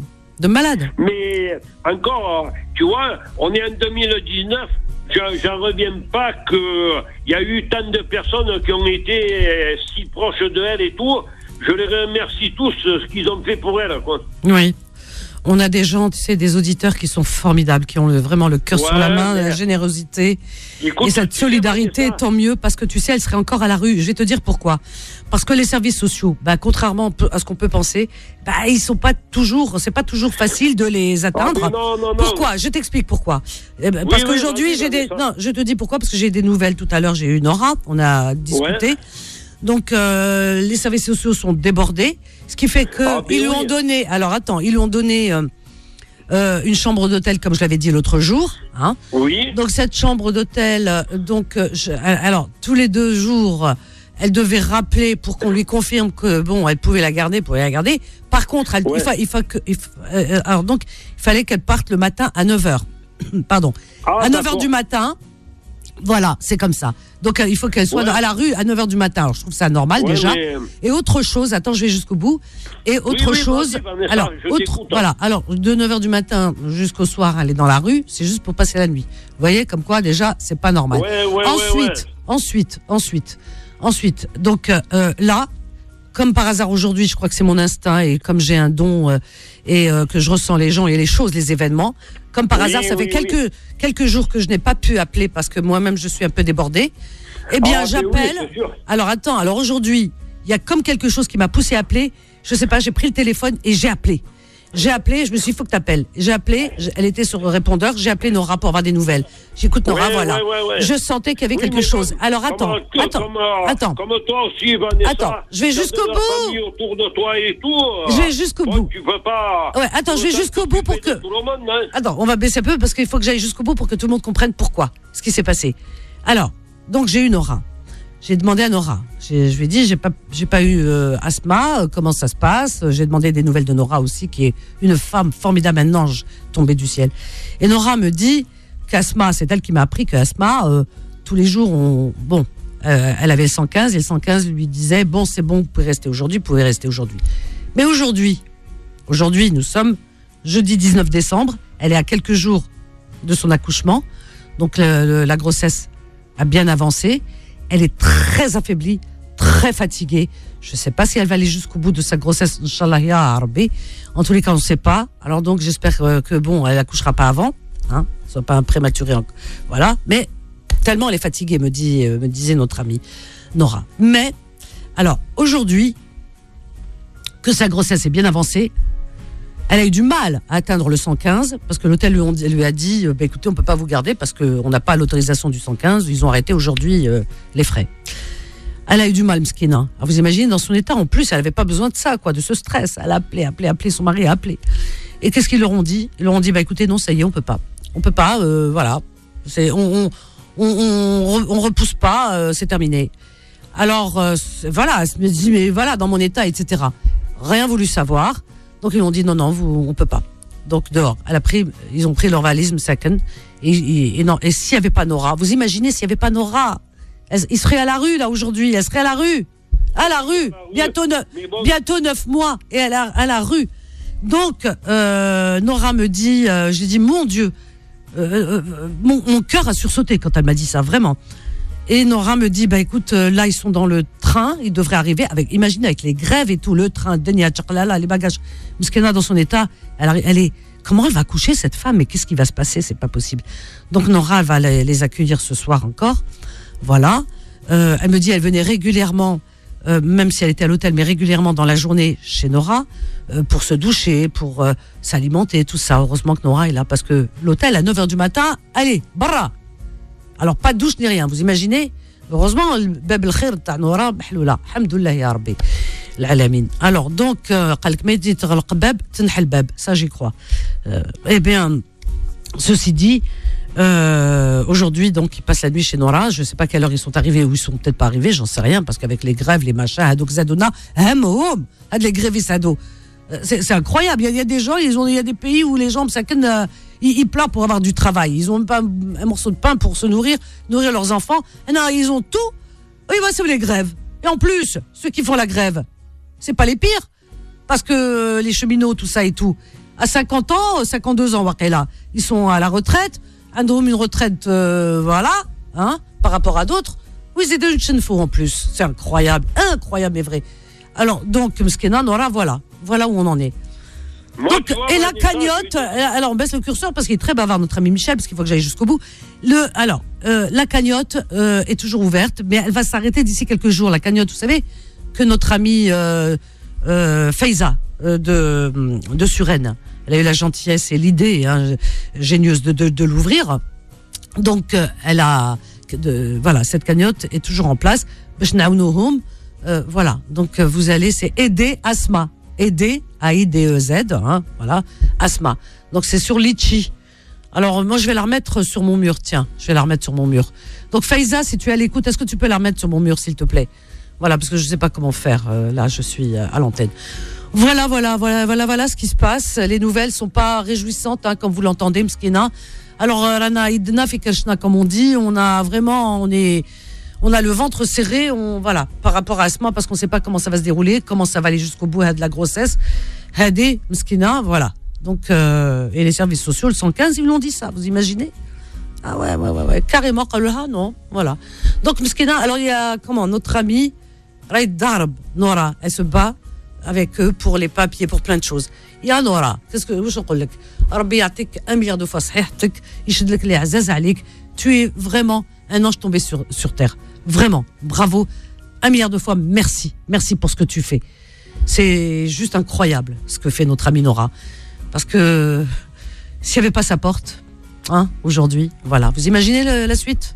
Mais encore, tu vois, on est en 2019. J'en reviens pas qu'il y a eu tant de personnes qui ont été si proches de elle et tout. Je les remercie tous ce qu'ils ont fait pour elle, quoi.
Oui. On a des gens, tu sais, des auditeurs qui sont formidables, qui ont vraiment le cœur sur la main, la générosité. Écoute, et cette solidarité, tant mieux, parce que tu sais, elle serait encore à la rue. Je vais te dire pourquoi. Parce que les services sociaux, contrairement à ce qu'on peut penser, ils sont pas toujours, c'est pas toujours facile de les atteindre.
Non.
Pourquoi? Je t'explique pourquoi. Parce qu'aujourd'hui, je te dis pourquoi, parce que j'ai des nouvelles. Tout à l'heure, j'ai eu Nora, on a discuté. Ouais. Donc les services sociaux sont débordés, ce qui fait que ils lui ont donné. Alors attends, ils lui ont donné une chambre d'hôtel, comme je l'avais dit l'autre jour. Hein.
Oui.
Donc cette chambre d'hôtel, alors tous les 2 jours, elle devait rappeler pour qu'on lui confirme que elle pouvait la garder, Par contre, il fallait qu'elle parte le matin à 9h. Pardon. À 9h du matin. Voilà, c'est comme ça. Donc il faut qu'elle soit à la rue à 9h du matin. Alors je trouve ça normal déjà. Mais... Et autre chose, attends, je vais jusqu'au bout. Et autre chose, alors alors de 9h du matin jusqu'au soir, elle est dans la rue, c'est juste pour passer la nuit. Vous voyez comme quoi déjà, c'est pas normal. Ensuite, donc là, comme par hasard aujourd'hui, je crois que c'est mon instinct et comme j'ai un don que je ressens les gens et les choses, les événements, comme par hasard, ça fait quelques jours que je n'ai pas pu appeler parce que moi-même je suis un peu débordée. Eh bien, j'appelle. Alors aujourd'hui, il y a comme quelque chose qui m'a poussé à appeler. Je sais pas, j'ai pris le téléphone et j'ai appelé. Je me suis dit, il faut que tu appelles. J'ai appelé, elle était sur le répondeur, j'ai appelé Nora pour avoir des nouvelles. J'écoute Nora, voilà. Je sentais qu'il y avait quelque chose. Alors attends.
Comme toi aussi, Vanessa.
Attends, je vais jusqu'au bout.
Autour de toi et tout.
Je vais jusqu'au bout.
Tu peux pas.
Ouais, attends, je vais jusqu'au bout pour que. Attends, on va baisser un peu parce qu'il faut que j'aille jusqu'au bout pour que tout le monde comprenne pourquoi, ce qui s'est passé. Alors, donc j'ai eu Nora. j'ai demandé à Nora. Je lui ai dit, j'ai pas eu Asma, comment ça se passe. J'ai demandé des nouvelles de Nora aussi, qui est une femme formidable, un ange tombé du ciel. Et Nora me dit qu'Asma, c'est elle qui m'a appris qu'Asma, tous les jours, elle avait le 115 et le 115 lui disait, bon, c'est bon, vous pouvez rester aujourd'hui. Mais aujourd'hui, nous sommes jeudi 19 décembre, elle est à quelques jours de son accouchement, donc la grossesse a bien avancé, elle est très affaiblie, très fatiguée, je ne sais pas si elle va aller jusqu'au bout de sa grossesse, Inch'Allah ya Rabbi, en tous les cas on ne sait pas, alors donc j'espère que elle accouchera pas avant, hein, soit pas un prématuré, voilà, mais tellement elle est fatiguée, me disait notre amie Nora. Mais, alors, aujourd'hui, que sa grossesse est bien avancée, elle a eu du mal à atteindre le 115, parce que l'hôtel lui a dit, écoutez, on ne peut pas vous garder, parce qu'on n'a pas l'autorisation du 115, ils ont arrêté aujourd'hui les frais. Elle a eu du mal, Mskina. Alors vous imaginez, dans son état, en plus, elle n'avait pas besoin de ça, de ce stress. Elle a appelé, son mari a appelé. Et qu'est-ce qu'ils leur ont dit ? Ils leur ont dit, écoutez, non, ça y est, on peut pas. On peut pas, voilà. On repousse pas, c'est terminé. Alors, voilà, elle me dit, mais voilà, dans mon état, etc. Rien voulu savoir. Donc, ils ont dit, non, on peut pas. Donc, dehors. Ils ont pris leur valise, Msaken. Et s'il n'y avait pas Nora, vous imaginez s'il n'y avait pas Nora, ils seraient à la rue, là, aujourd'hui. Elle serait à la rue. Bientôt 9 mois. Et elle est à la rue. Donc, Nora me dit, j'ai dit, mon Dieu, mon cœur a sursauté quand elle m'a dit ça, vraiment. Et Nora me dit, écoute, là, ils sont dans le train, ils devraient arriver, imaginez, avec les grèves et tout, le train, les bagages. Mskena, dans son état, elle est, comment elle va coucher, cette femme? Mais qu'est-ce qui va se passer? C'est pas possible. Donc, Nora, elle va les accueillir ce soir encore. Voilà. Elle me dit, elle venait régulièrement, même si elle était à l'hôtel, mais régulièrement dans la journée chez Nora, pour se doucher, pour s'alimenter, tout ça. Heureusement que Nora est là, parce que l'hôtel, à 9h du matin, allez, barra. Alors, pas de douche ni rien, vous imaginez? Heureusement, le bab al-khir ta Nora, bahloula, alhamdoulilah ya Rabbi, l'alamin. Alors, donc, qalk ma ydi tghleq bab, tenha bab, ça j'y crois. Eh bien, ceci dit, aujourd'hui, donc, ils passent la nuit chez Nora. Je ne sais pas à quelle heure ils sont arrivés ou ils sont peut-être pas arrivés, j'en sais rien, parce qu'avec les grèves, les machins, hadouk zadona, les grévistes hado. C'est incroyable. Il y a des gens, il y a des pays où les gens, ils pleurent pour avoir du travail. Ils ont même pas un morceau de pain pour se nourrir leurs enfants. Et non, ils ont tout. Oui, c'est les grèves. Et en plus, ceux qui font la grève, c'est pas les pires. Parce que les cheminots, tout ça et tout, à 50 ans, 52 ans, ils sont à la retraite. Une retraite, voilà, hein, par rapport à d'autres. Oui, c'est une chaîne faux en plus. C'est incroyable mais vrai. Alors, donc, Mskena, Nora, voilà où on en est. Donc, et la cagnotte, alors on baisse le curseur parce qu'il est très bavard, notre ami Michel, parce qu'il faut que j'aille jusqu'au bout. La cagnotte est toujours ouverte, mais elle va s'arrêter d'ici quelques jours. La cagnotte, vous savez, que notre amie Faiza de Suresnes, elle a eu la gentillesse et l'idée génieuse de l'ouvrir. Donc, voilà, cette cagnotte est toujours en place. Voilà, donc vous allez, c'est aider Asma. Aider, A-I-D-E-Z, voilà, Asma. Donc c'est sur Litchi. Alors moi je vais la remettre sur mon mur, tiens, Donc Faiza, si tu es à l'écoute, est-ce que tu peux la remettre sur mon mur, s'il te plaît? Voilà, parce que je ne sais pas comment faire, là je suis à l'antenne. Voilà ce qui se passe. Les nouvelles sont pas réjouissantes, comme vous l'entendez, Mskina. Alors Rana Idna Fikashna, comme on dit, on a le ventre serré, voilà, par rapport à Asma, parce qu'on ne sait pas comment ça va se dérouler, comment ça va aller jusqu'au bout de la grossesse. Hadi, Mskina, voilà. Donc, et les services sociaux, le 115, ils l'ont dit ça, vous imaginez? Ah ouais, carrément, non, voilà. Donc, Mskina, alors il y a, notre amie, Raïd Darb, Nora, elle se bat avec eux pour les papiers, pour plein de choses. Il y a Nora, qu'est-ce que je veux dire? Rabbi yatik 1 milliard de fois, sahihtik, yishadlek li azaz alik, tu es vraiment un ange tombé sur terre. Vraiment, bravo. 1 milliard de fois, merci. Merci pour ce que tu fais. C'est juste incroyable ce que fait notre amie Nora. Parce que s'il n'y avait pas sa porte, aujourd'hui, voilà. Vous imaginez la suite,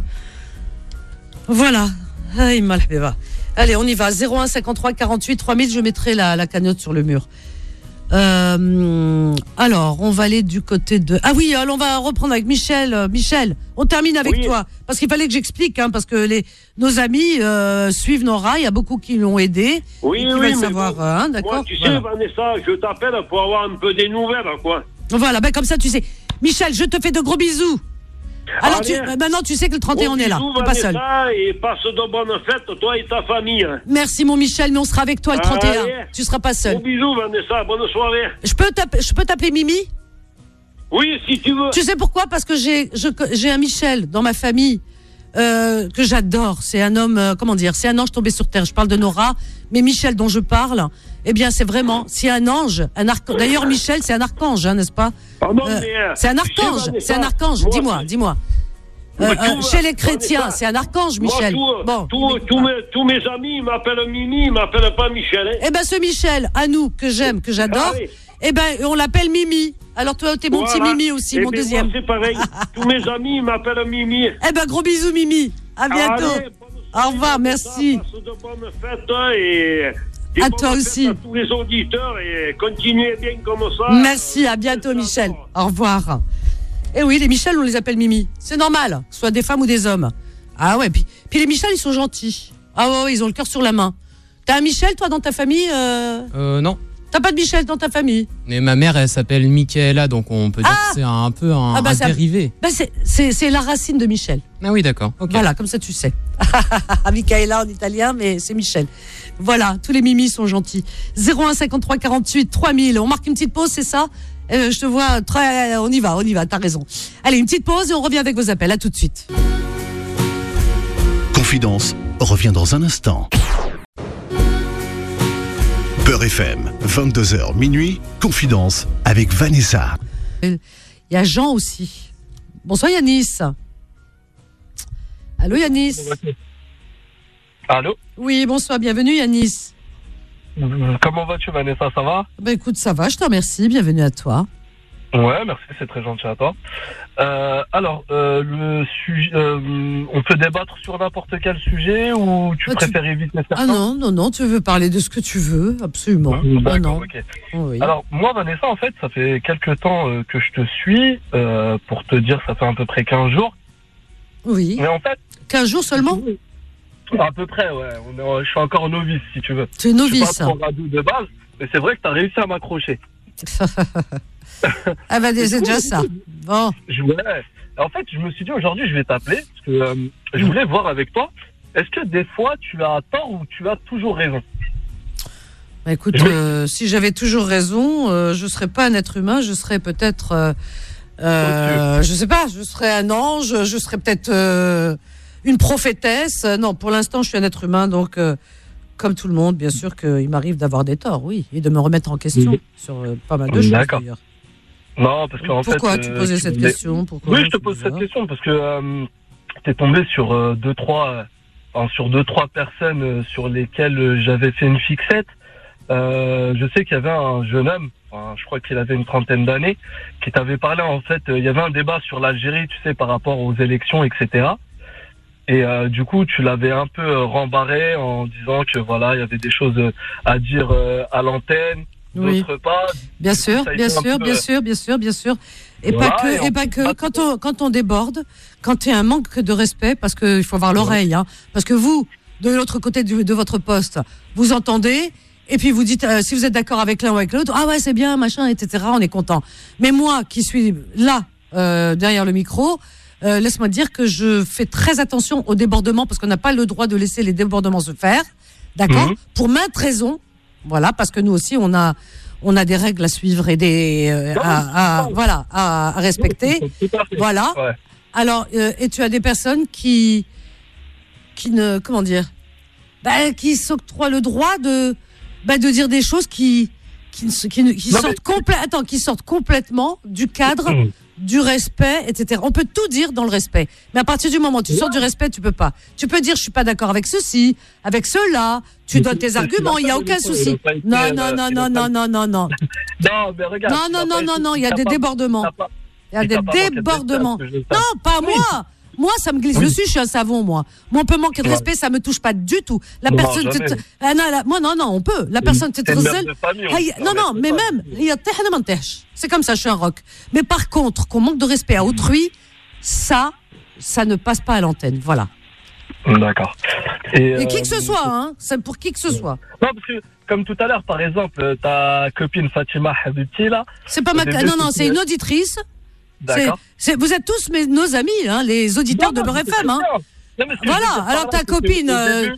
Voilà. Allez, on y va. 01 53 48 3000, je mettrai la cagnotte sur le mur. Alors, on va aller du côté de... Ah oui, alors on va reprendre avec Michel. Michel, on termine avec toi. Parce qu'il fallait que j'explique, hein, parce que nos amis suivent Nora. Il y a beaucoup qui l'ont aidé.
Oui,
et qui
oui,
veulent savoir,
bon,
hein, d'accord.
Moi, tu sais, Vanessa, je t'appelle pour avoir un peu des nouvelles, quoi.
Voilà, ben comme ça, tu sais. Michel, je te fais de gros bisous. Alors, maintenant, tu sais que le 31, on est là. T'es pas seul.
Et passe de bonnes fêtes, toi et ta famille.
Merci, mon Michel, mais on sera avec toi le 31.
Allez.
Tu seras pas seul.
Gros bisous, Vanessa. Bonne soirée.
Je peux t'appeler Mimi?
Oui, si tu veux.
Tu sais pourquoi? Parce que j'ai un Michel dans ma famille que j'adore. C'est un homme, c'est un ange tombé sur terre. Je parle de Nora, mais Michel dont je parle, eh bien, c'est un ange, un archange. D'ailleurs, Michel, c'est un archange, hein, n'est-ce pas? C'est un archange. C'est un archange. Dis-moi. Chez les chrétiens, c'est un archange, Michel.
Tous mes amis m'appellent Mimi, ils m'appellent pas Michel. Hein.
Eh ben, ce Michel, à nous, que j'aime, que j'adore, eh ben, on l'appelle Mimi. Alors toi, t'es mon petit Mimi aussi, mon deuxième.
Moi, c'est pareil. Tous mes amis m'appellent Mimi.
Eh ben, gros bisous, Mimi. À bientôt.
Allez,
au revoir, merci.
Passe de bonnes fêtes et
à toi aussi.
À tous les auditeurs et continuez bien comme ça.
Merci, à bientôt, Michel. Au revoir. Eh oui, les Michel, on les appelle Mimi. C'est normal, que ce soit des femmes ou des hommes. Ah ouais, puis les Michel, ils sont gentils. Ah ouais, ils ont le cœur sur la main. T'as un Michel, toi, dans ta famille
Non.
T'as pas de Michel dans ta famille?
Mais ma mère, elle s'appelle Michaela, donc on peut dire que c'est un peu un dérivé.
C'est la racine de Michel.
Ah oui, d'accord. Okay.
Voilà, comme ça tu sais. Michaela en italien, mais c'est Michel. Voilà, tous les Mimis sont gentils. 01 53 48 3000. On marque une petite pause, c'est ça? Je te vois très... On y va, t'as raison. Allez, une petite pause et on revient avec vos appels. À tout de suite.
Confidence revient dans un instant. Beurre FM, 22h minuit, Confidence avec Vanessa.
Il y a Jean aussi. Bonsoir Yanis. Allô Yanis.
Allô.
Oui, bonsoir, bienvenue Yanis.
Comment vas-tu Vanessa, ça va?
Ben écoute, ça va, je te remercie, bienvenue à toi.
Ouais, merci, c'est très gentil à toi. Le sujet, on peut débattre sur n'importe quel sujet ou tu préfères éviter certains?
Ah non, tu veux parler de ce que tu veux, absolument.
D'accord, ok.
Oui.
Alors, moi, Vanessa, en fait, ça fait quelques temps que je te suis, pour te dire, ça fait à peu près 15 jours.
Oui.
Mais en fait...
15 jours seulement?
À peu près, ouais. Je suis encore novice, si tu veux.
Tu es novice.
Je suis pas trop radou de base, mais c'est vrai que tu as réussi à m'accrocher.
Ah bah c'est déjà ça. Bon.
En fait, je me suis dit aujourd'hui, je vais t'appeler parce que je voulais voir avec toi. Est-ce que des fois, tu as tort ou tu as toujours raison?
Bah écoute, si j'avais toujours raison, je serais pas un être humain, je serais peut-être, je sais pas, je serais un ange, je serais peut-être une prophétesse. Non, pour l'instant, je suis un être humain, donc. Comme tout le monde, bien sûr qu'il m'arrive d'avoir des torts, oui, et de me remettre en question sur pas mal de choses d'ailleurs.
Non, parce qu'en fait...
Pourquoi tu posais cette question?
Oui, je te pose cette question parce que tu es tombé sur deux, trois personnes sur lesquelles j'avais fait une fixette. Je sais qu'il y avait un jeune homme, je crois qu'il avait une trentaine d'années, qui t'avait parlé, en fait, il y avait un débat sur l'Algérie, tu sais, par rapport aux élections, etc. Et du coup, tu l'avais un peu rembarré en disant que voilà, il y avait des choses à dire à l'antenne, d'autres pas.
Bien sûr. Et voilà, pas que. Quand on déborde, quand il y a un manque de respect, parce qu'il faut avoir l'oreille, hein, parce que vous, de l'autre côté de votre poste, vous entendez. Et puis vous dites, si vous êtes d'accord avec l'un ou avec l'autre, ah ouais, c'est bien, machin, etc., on est content. Mais moi, qui suis là, derrière le micro, laisse-moi dire que je fais très attention aux débordements parce qu'on n'a pas le droit de laisser les débordements se faire, d'accord, pour maintes raisons, voilà, parce que nous aussi on a des règles à suivre et des à respecter, voilà. Ouais. Alors et tu as des personnes qui ne qui s'octroient le droit de dire des choses qui sortent complètement du cadre. Du respect, etc. On peut tout dire dans le respect. Mais à partir du moment où tu sors du respect, tu peux pas. Tu peux dire, je suis pas d'accord avec ceci, avec cela. Tu donnes tes arguments, il y a aucun souci. Non.
Non, mais regarde.
Non, il y a des débordements. Il y a des débordements. Non, pas moi. Moi, ça me glisse dessus, je suis un savon, moi. Moi, on peut manquer de respect, ça me touche pas du tout. La personne, moi, non, on peut. La personne, c'est non, mais même, c'est comme ça, je suis un rock. Mais par contre, qu'on manque de respect à autrui, ça ne passe pas à l'antenne, voilà.
D'accord.
Et qui que ce soit, hein, c'est pour qui que ce soit.
Non, parce que, comme tout à l'heure, par exemple, ta copine Fatima Habibti, là.
C'est pas ma. Non, c'est une auditrice.
D'accord.
Vous êtes tous nos amis, hein, les auditeurs de Beurre FM. Hein. Voilà, alors ta copine,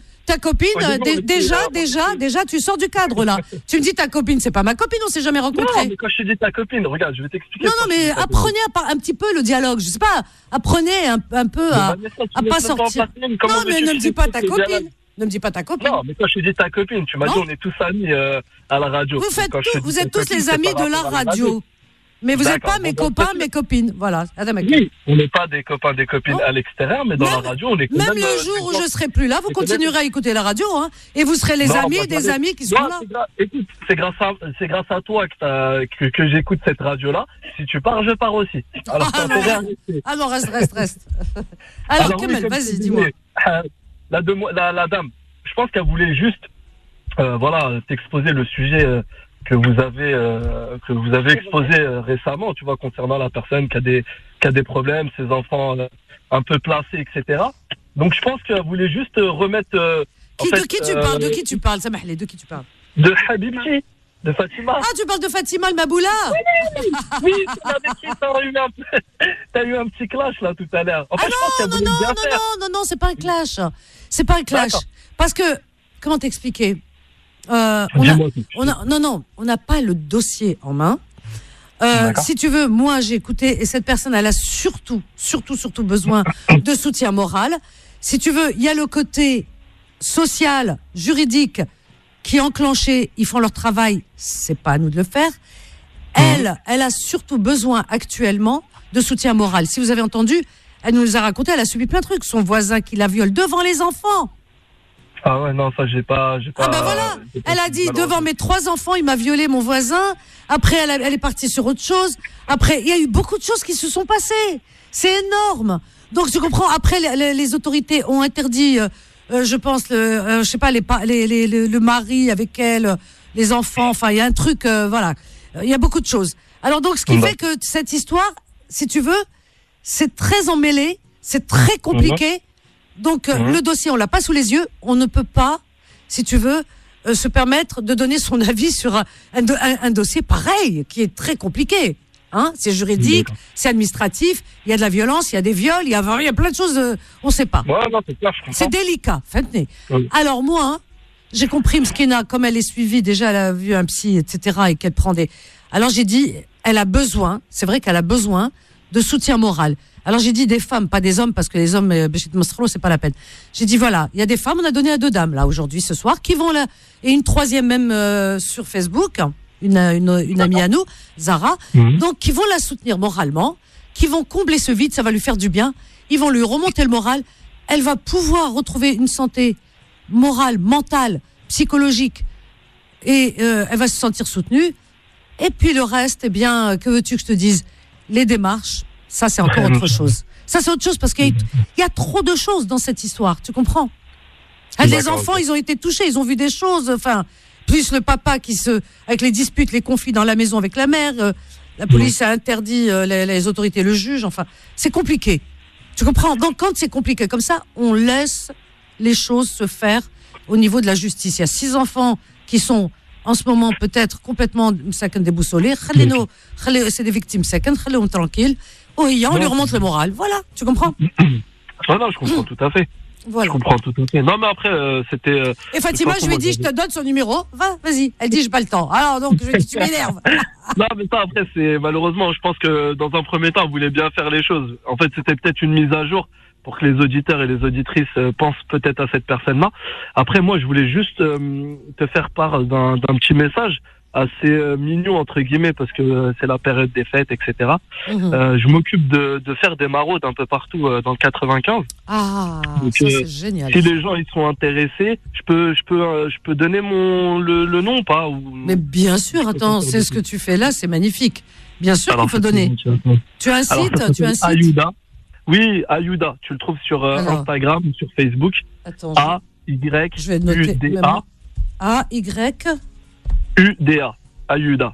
déjà, tu sors du cadre, là. Tu me dis ta copine, c'est pas ma copine, on s'est jamais rencontrés.
Non, mais quand je te dis ta copine, regarde, je vais t'expliquer.
Non, mais apprenez un petit peu le dialogue, je sais pas, apprenez un peu à pas sortir. Non, mais ne me dis pas ta copine. Ne me dis pas ta copine.
Non, mais quand je te dis ta copine, tu m'as dit on est tous amis à la radio.
Vous êtes tous les amis de la radio. Mais vous n'êtes pas mes copains, mes copines. Voilà.
Oui, on n'est pas des copains, des copines à l'extérieur, mais dans la radio, on est quand même...
Même le jour où je ne serai plus là, vous continuerez à écouter la radio, hein, et vous serez les amis des amis qui sont là.
Écoute, c'est grâce à toi que j'écoute cette radio-là. Si tu pars, je pars aussi. Alors,
non, reste. Alors, Kamel, vas-y, dis-moi.
La dame, je pense qu'elle voulait juste t'exposer le sujet... que vous avez exposé récemment, tu vois, concernant la personne qui a des problèmes, ses enfants un peu placés, etc. Donc je pense qu'elle voulait juste remettre.
De qui tu parles, Samahli, de qui tu parles?
De Habibti, de Fatima.
Ah, tu parles de Fatima Al-Maboula?
Oui, t'as eu un petit clash là tout à l'heure. En fait,
non, c'est pas un clash. C'est pas un clash. Parce que, comment t'expliquer? On n'a pas le dossier en main. Si tu veux, moi j'ai écouté et cette personne elle a surtout besoin de soutien moral. Si tu veux, il y a le côté social, juridique qui est enclenché, ils font leur travail, c'est pas à nous de le faire. Elle a surtout besoin actuellement de soutien moral. Si vous avez entendu, elle nous a raconté, elle a subi plein de trucs, son voisin qui la viole devant les enfants.
Ah ouais, non, ça, j'ai pas.
Ah bah voilà, elle a dit, devant mes 3 enfants, il m'a violé mon voisin. Après, elle est partie sur autre chose. Après, il y a eu beaucoup de choses qui se sont passées. C'est énorme. Donc, tu comprends, après, les autorités ont interdit, je pense, je sais pas, le mari avec elle, les enfants, enfin, il y a un truc, voilà. Il y a beaucoup de choses. Alors, donc, ce qui fait que cette histoire, si tu veux, c'est très emmêlé, c'est très compliqué. Donc, le dossier, on l'a pas sous les yeux. On ne peut pas, si tu veux, se permettre de donner son avis sur un dossier pareil, qui est très compliqué. Hein, c'est juridique, c'est administratif, il y a de la violence, il y a des viols, il y a plein de choses, on ne sait pas.
Ouais, non, c'est clair, je comprends.
C'est délicat. Alors, moi, j'ai compris, Mskina, comme elle est suivie, déjà, elle a vu un psy, etc., et qu'elle prend des... Alors, j'ai dit, elle a besoin, c'est vrai qu'elle a besoin de soutien moral. Alors j'ai dit des femmes, pas des hommes, parce que les hommes, c'est pas la peine. J'ai dit voilà, il y a des femmes, on a donné à 2 dames là aujourd'hui, ce soir, qui vont là, et une 3e même sur Facebook, une amie à nous, Zara, donc qui vont la soutenir moralement, qui vont combler ce vide, ça va lui faire du bien, ils vont lui remonter le moral, elle va pouvoir retrouver une santé morale, mentale, psychologique, et elle va se sentir soutenue. Et puis le reste, eh bien, que veux-tu que je te dise? Les démarches. Ça, c'est encore autre chose. Ça, c'est autre chose parce qu'il y a trop de choses dans cette histoire. Tu comprends? Les enfants, ils ont été touchés, ils ont vu des choses. Enfin, plus le papa avec les disputes, les conflits dans la maison avec la mère. La police a interdit, les autorités le jugent. Enfin, c'est compliqué. Tu comprends? Donc, quand c'est compliqué comme ça, on laisse les choses se faire au niveau de la justice. Il y a 6 enfants qui sont en ce moment peut-être complètement déboussolés. C'est des victimes tranquilles. On lui remonte le moral. Voilà, tu comprends?
Non, je comprends tout à fait. Voilà. Je comprends tout à fait. Non, mais après, c'était...
Et Fatima, je lui ai dit, je te donne son numéro. Vas-y. Elle dit, j'ai pas le temps. Alors, donc, je lui ai dit, tu m'énerves.
Non, mais ça, après, c'est malheureusement, je pense que dans un premier temps, on voulait bien faire les choses. En fait, c'était peut-être une mise à jour pour que les auditeurs et les auditrices pensent peut-être à cette personne-là. Après, moi, je voulais juste te faire part d'un petit message assez mignon, entre guillemets, parce que c'est la période des fêtes, etc. Je m'occupe de faire des maraudes un peu partout dans le 95.
Ah, donc, ça c'est génial.
Si les gens ils sont intéressés, je peux donner le nom ou pas
Mais bien sûr, attends, c'est ce que tu fais là, c'est magnifique. Bien sûr qu'il faut donner. Tu as un site?
Aouda. Oui, Ayuda. Tu le trouves sur Instagram ou sur Facebook.
Attends.
A-Y-U-D-A.
A-Y.
U-D-A. Ayuda.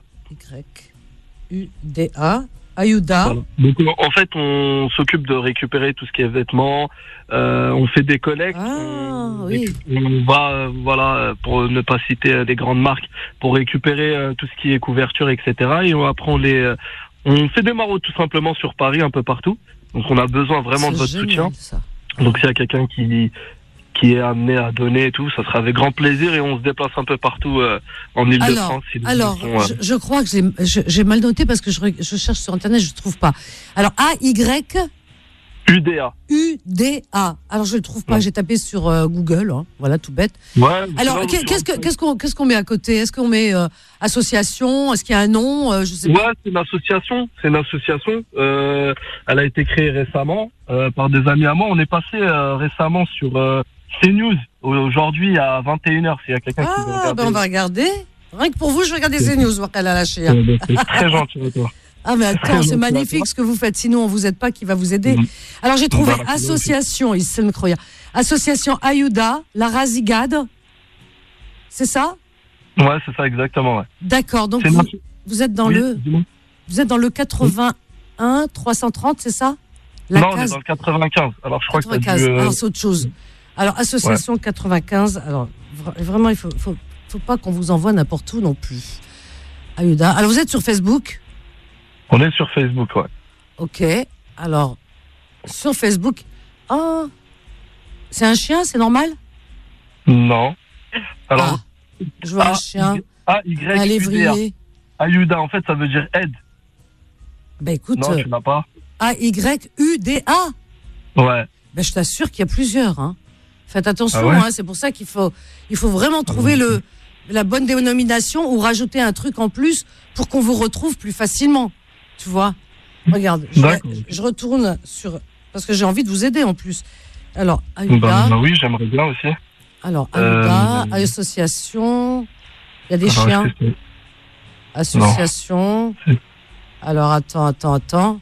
Y-U-D-A. Ayuda.
Voilà. Donc, en fait, on s'occupe de récupérer tout ce qui est vêtements. On fait des collectes. On va, pour ne pas citer des grandes marques, pour récupérer tout ce qui est couverture, etc. Et on fait des maraudes tout simplement sur Paris, un peu partout. Donc, on a besoin vraiment de votre soutien. Ça. Donc, s'il y a quelqu'un qui est amené à donner et tout, ça sera avec grand plaisir et on se déplace un peu partout en Ile-de-France.
Je crois que j'ai mal noté parce que je cherche sur Internet, je ne trouve pas. Alors, A-Y...
U-D-A.
U-D-A. Alors, je ne le trouve pas, j'ai tapé sur Google, hein. Voilà, tout bête.
Ouais,
alors, qu'est-ce qu'on met à côté? Est-ce qu'on met association? Est-ce qu'il y a un nom? Je sais pas.
Ouais, c'est une association. Elle a été créée récemment par des amis à moi. On est passé récemment sur CNews aujourd'hui à 21h. S'il y a quelqu'un qui veut regarder.
On va regarder. Rien que pour vous, je vais regarder CNews, voir qu'elle a lâché. Hein.
C'est très gentil de toi.
Ah mais attends, c'est magnifique ce que vous faites, sinon on vous aide pas, qui va vous aider. Alors j'ai trouvé association, association Ayuda, la Razigade, c'est ça?
Ouais, c'est ça exactement. Ouais.
D'accord, donc vous êtes dans le 81 330, c'est ça?
On est dans le 95. Alors je crois 95. Que
alors c'est autre chose. Alors association 95. Alors vraiment il faut pas qu'on vous envoie n'importe où non plus. Ayuda. Alors vous êtes sur Facebook?
On est sur Facebook, ouais.
Ok. Alors, sur Facebook... Oh, c'est un chien, c'est normal?
Non. Alors,
je vois un chien, un lévrier.
Ayuda, en fait, ça veut dire aide.
Ben écoute...
Non, tu n'as pas.
A-Y-U-D-A.
Ouais.
Ben je t'assure qu'il y a plusieurs. Hein. Faites attention, hein, c'est pour ça qu'il faut vraiment trouver la bonne dénomination ou rajouter un truc en plus pour qu'on vous retrouve plus facilement. Tu vois, regarde, je retourne sur... Parce que j'ai envie de vous aider en plus. Alors, Ayuda...
oui, j'aimerais bien aussi.
Alors, Ayuda, association... Il y a des chiens. Association...
Non.
Alors, attends.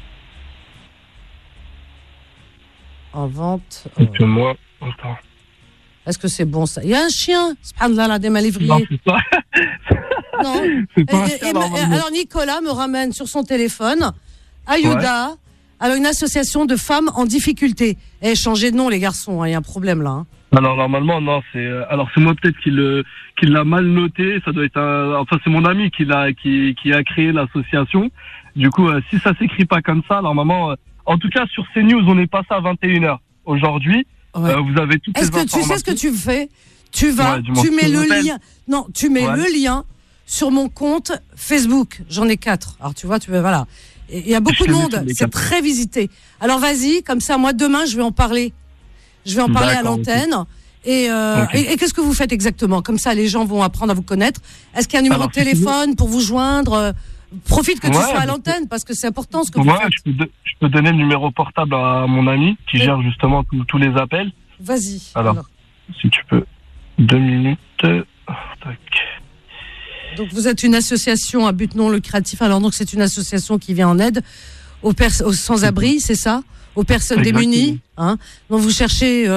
En vente...
moi, attends.
Est-ce que c'est bon ça? Il y a un chien, subhanallah, la démalévrier.
Non, c'est pas...
Non. Alors Nicolas me ramène sur son téléphone Ayuda, alors une association de femmes en difficulté. Changez de nom les garçons, il y a un problème là. Hein.
Alors normalement non, c'est moi peut-être qui l'a mal noté. Ça doit être c'est mon ami qui a créé l'association. Du coup si ça s'écrit pas comme ça, normalement en tout cas sur CNews on est passé à 21h aujourd'hui. Ouais. Vous avez toutes les informations.
Tu sais ce que tu fais? Tu vas, tu mets le lien. Non, tu mets le lien sur mon compte Facebook. J'en ai 4. Alors tu vois, voilà. Il y a beaucoup de monde. C'est très visité. Alors vas-y, comme ça, moi demain, je vais en parler. Je vais en parler à l'antenne. Okay. Et qu'est-ce que vous faites exactement? Comme ça, les gens vont apprendre à vous connaître. Est-ce qu'il y a un numéro de téléphone pour vous joindre? Profite que tu sois à l'antenne parce que c'est important ce que vous faites.
Je peux donner le numéro portable à mon ami qui gère justement tous les appels.
Vas-y.
Alors, si tu peux, 2 minutes. Tac.
Donc vous êtes une association à but non lucratif. Alors donc c'est une association qui vient en aide aux sans-abri, c'est ça? Aux personnes démunies. Hein. Donc vous cherchez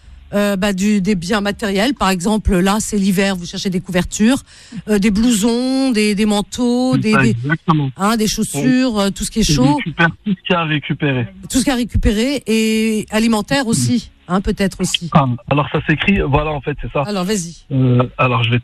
des biens matériels. Par exemple, là c'est l'hiver, vous cherchez des couvertures, des blousons, des manteaux, des chaussures, tout ce qui est chaud.
Tout ce qu'il y a à récupérer.
Tout ce qu'il y a à récupérer et alimentaire aussi. Peut-être aussi.
Alors ça s'écrit, voilà en fait c'est ça.
Alors vas-y.
Alors je vais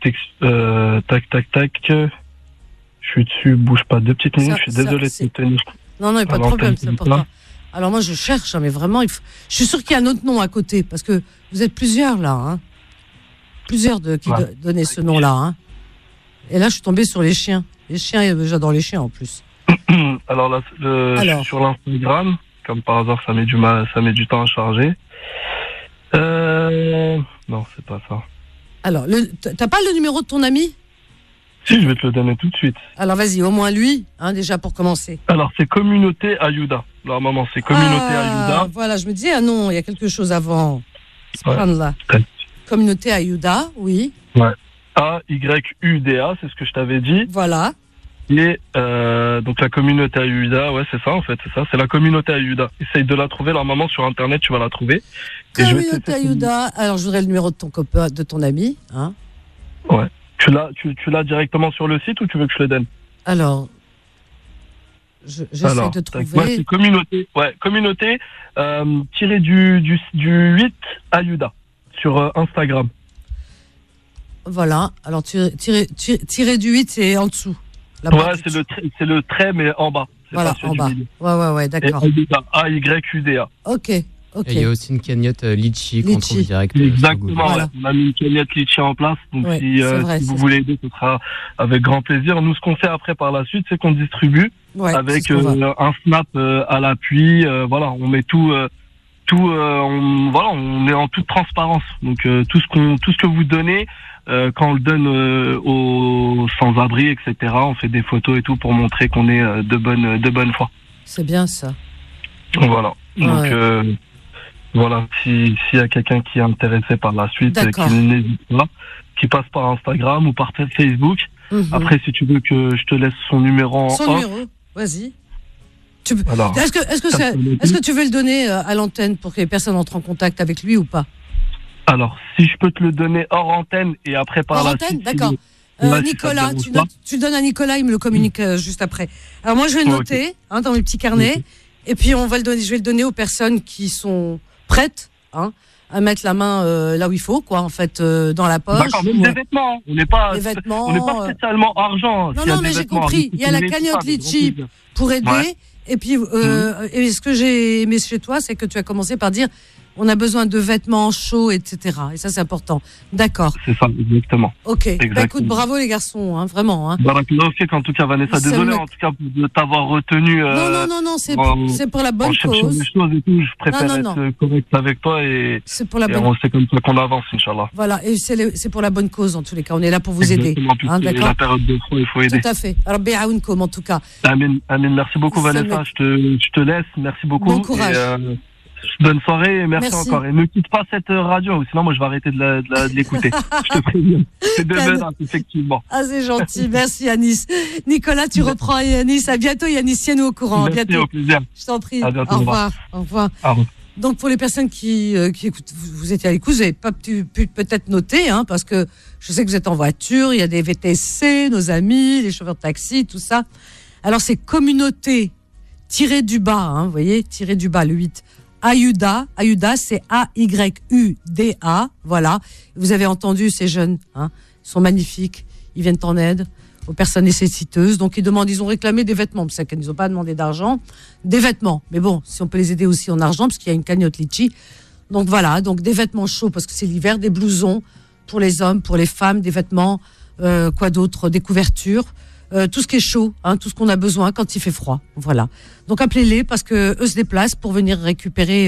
tac. Je suis dessus, bouge pas 2 petites minutes, je suis désolé de te tenir.
Non, il n'y a pas de problème, c'est important. Alors moi je cherche, mais vraiment, je suis sûr qu'il y a un autre nom à côté, parce que vous êtes plusieurs là. Hein. Plusieurs qui donnaient ce nom-là. Hein. Et là je suis tombée sur les chiens. Les chiens, j'adore les chiens en plus.
Alors là, je suis sur l'Instagram, comme par hasard ça met du temps à charger. Non, c'est pas ça.
Alors, t'as pas le numéro de ton ami?
Si, je vais te le donner tout de suite.
Alors, vas-y, au moins lui, déjà pour commencer.
Alors, c'est Communauté Ayuda. Alors, maman, c'est Communauté Ayuda.
Voilà, je me disais, non, il y a quelque chose avant. Là. Communauté Ayuda, oui.
Ouais. A-Y-U-D-A, c'est ce que je t'avais dit.
Voilà.
Donc la communauté Aouda, ouais, c'est ça en fait, c'est ça. C'est la communauté Aouda. Essaye de la trouver, normalement sur internet, tu vas la trouver.
Communauté Aouda. Alors je voudrais le numéro de ton copain, de ton ami, hein.
Ouais. Tu l'as directement sur le site ou tu veux que je le donne? Alors,
j'essaie de trouver.
Ouais, c'est communauté. Ouais, communauté tiré du 8 Aouda sur Instagram.
Voilà. Alors tiré du 8, c'est en dessous.
Ouais, c'est le trait mais en bas.
Voilà, en bas. Ouais, d'accord.
AYUDA.
Ok.
Et il y a aussi une cagnotte Litchi qu'on trouve direct.
Exactement, voilà. On a mis une cagnotte Litchi en place, donc si vous voulez aider, ce sera avec grand plaisir. Nous, ce qu'on fait après par la suite, c'est qu'on distribue avec un snap à l'appui. Voilà, on met tout. On est en toute transparence. Donc tout ce que vous donnez, quand on le donne aux sans-abri, etc., on fait des photos et tout pour montrer qu'on est de bonne foi.
C'est bien ça.
Voilà. Donc voilà, s'il y a quelqu'un qui est intéressé par la suite, qui n'hésite pas, qui passe par Instagram ou par Facebook. Après, si tu veux que je te laisse son numéro
numéro, vas-y. Est-ce que tu veux le donner à l'antenne pour que les personnes entrent en contact avec lui ou pas?
Alors, si je peux te le donner hors antenne et après par
la suite. D'accord. Nicolas, tu le donnes à Nicolas, il me le communique juste après. Alors moi, je vais le noter dans mes petits carnets. Et puis je vais le donner aux personnes qui sont prêtes à mettre la main là où il faut, quoi, en fait, dans la poche.
Des vêtements. On n'est pas spécialement argent.
Non, mais j'ai compris. Il y a la cagnotte Litchi pour aider. Ouais. Et puis, et ce que j'ai aimé chez toi, c'est que tu as commencé par dire on a besoin de vêtements chauds, etc. Et ça, c'est important. D'accord.
C'est ça, exactement.
Ok. Bah, écoute, bravo les garçons, vraiment.
En tout cas, Vanessa, désolé en tout cas de t'avoir retenu.
Non, c'est pour la bonne cause.
Des choses et tout, je préfère être correct avec toi et c'est pour la bonne. C'est comme ça qu'on avance, Inch'Allah.
Voilà, et c'est pour la bonne cause en tous les cas. On est là pour vous aider.
D'accord. La période de froid, il faut aider.
Tout à fait. Alors, Béaounkoum, en tout cas.
Amin. Merci beaucoup, Vanessa. Je te laisse. Merci beaucoup.
Bon courage.
Bonne soirée et merci encore. Et ne quitte pas cette radio, sinon moi je vais arrêter de l'écouter. Je te préviens. C'est de menace, effectivement.
Ah, c'est gentil. Merci, Yanis. Nicolas, tu reprends Yanis. À bientôt, Yanis. Tiens-nous au courant.
Merci,
à bientôt.
Au plaisir.
Je t'en prie.
À bientôt.
Au revoir. Au revoir. Donc, pour les personnes qui écoutent, vous étiez à l'écoute, vous n'avez pas pu peut-être noter, parce que je sais que vous êtes en voiture, il y a des VTC, nos amis, les chauffeurs de taxi, tout ça. Alors, c'est communauté tiré du bas, vous voyez, tiré du bas, le 8. Aouda, c'est AYUDA, voilà. Vous avez entendu ces jeunes, ils sont magnifiques, ils viennent en aide aux personnes nécessiteuses. Donc ils ont réclamé des vêtements, c'est qu'ils n'ont pas demandé d'argent, des vêtements. Mais bon, si on peut les aider aussi en argent, parce qu'il y a une cagnotte Litchi. Donc voilà, donc des vêtements chauds parce que c'est l'hiver, des blousons pour les hommes, pour les femmes, des vêtements, quoi d'autre, des couvertures. Tout ce qui est chaud, tout ce qu'on a besoin quand il fait froid. Voilà. Donc appelez-les parce que eux se déplacent pour venir récupérer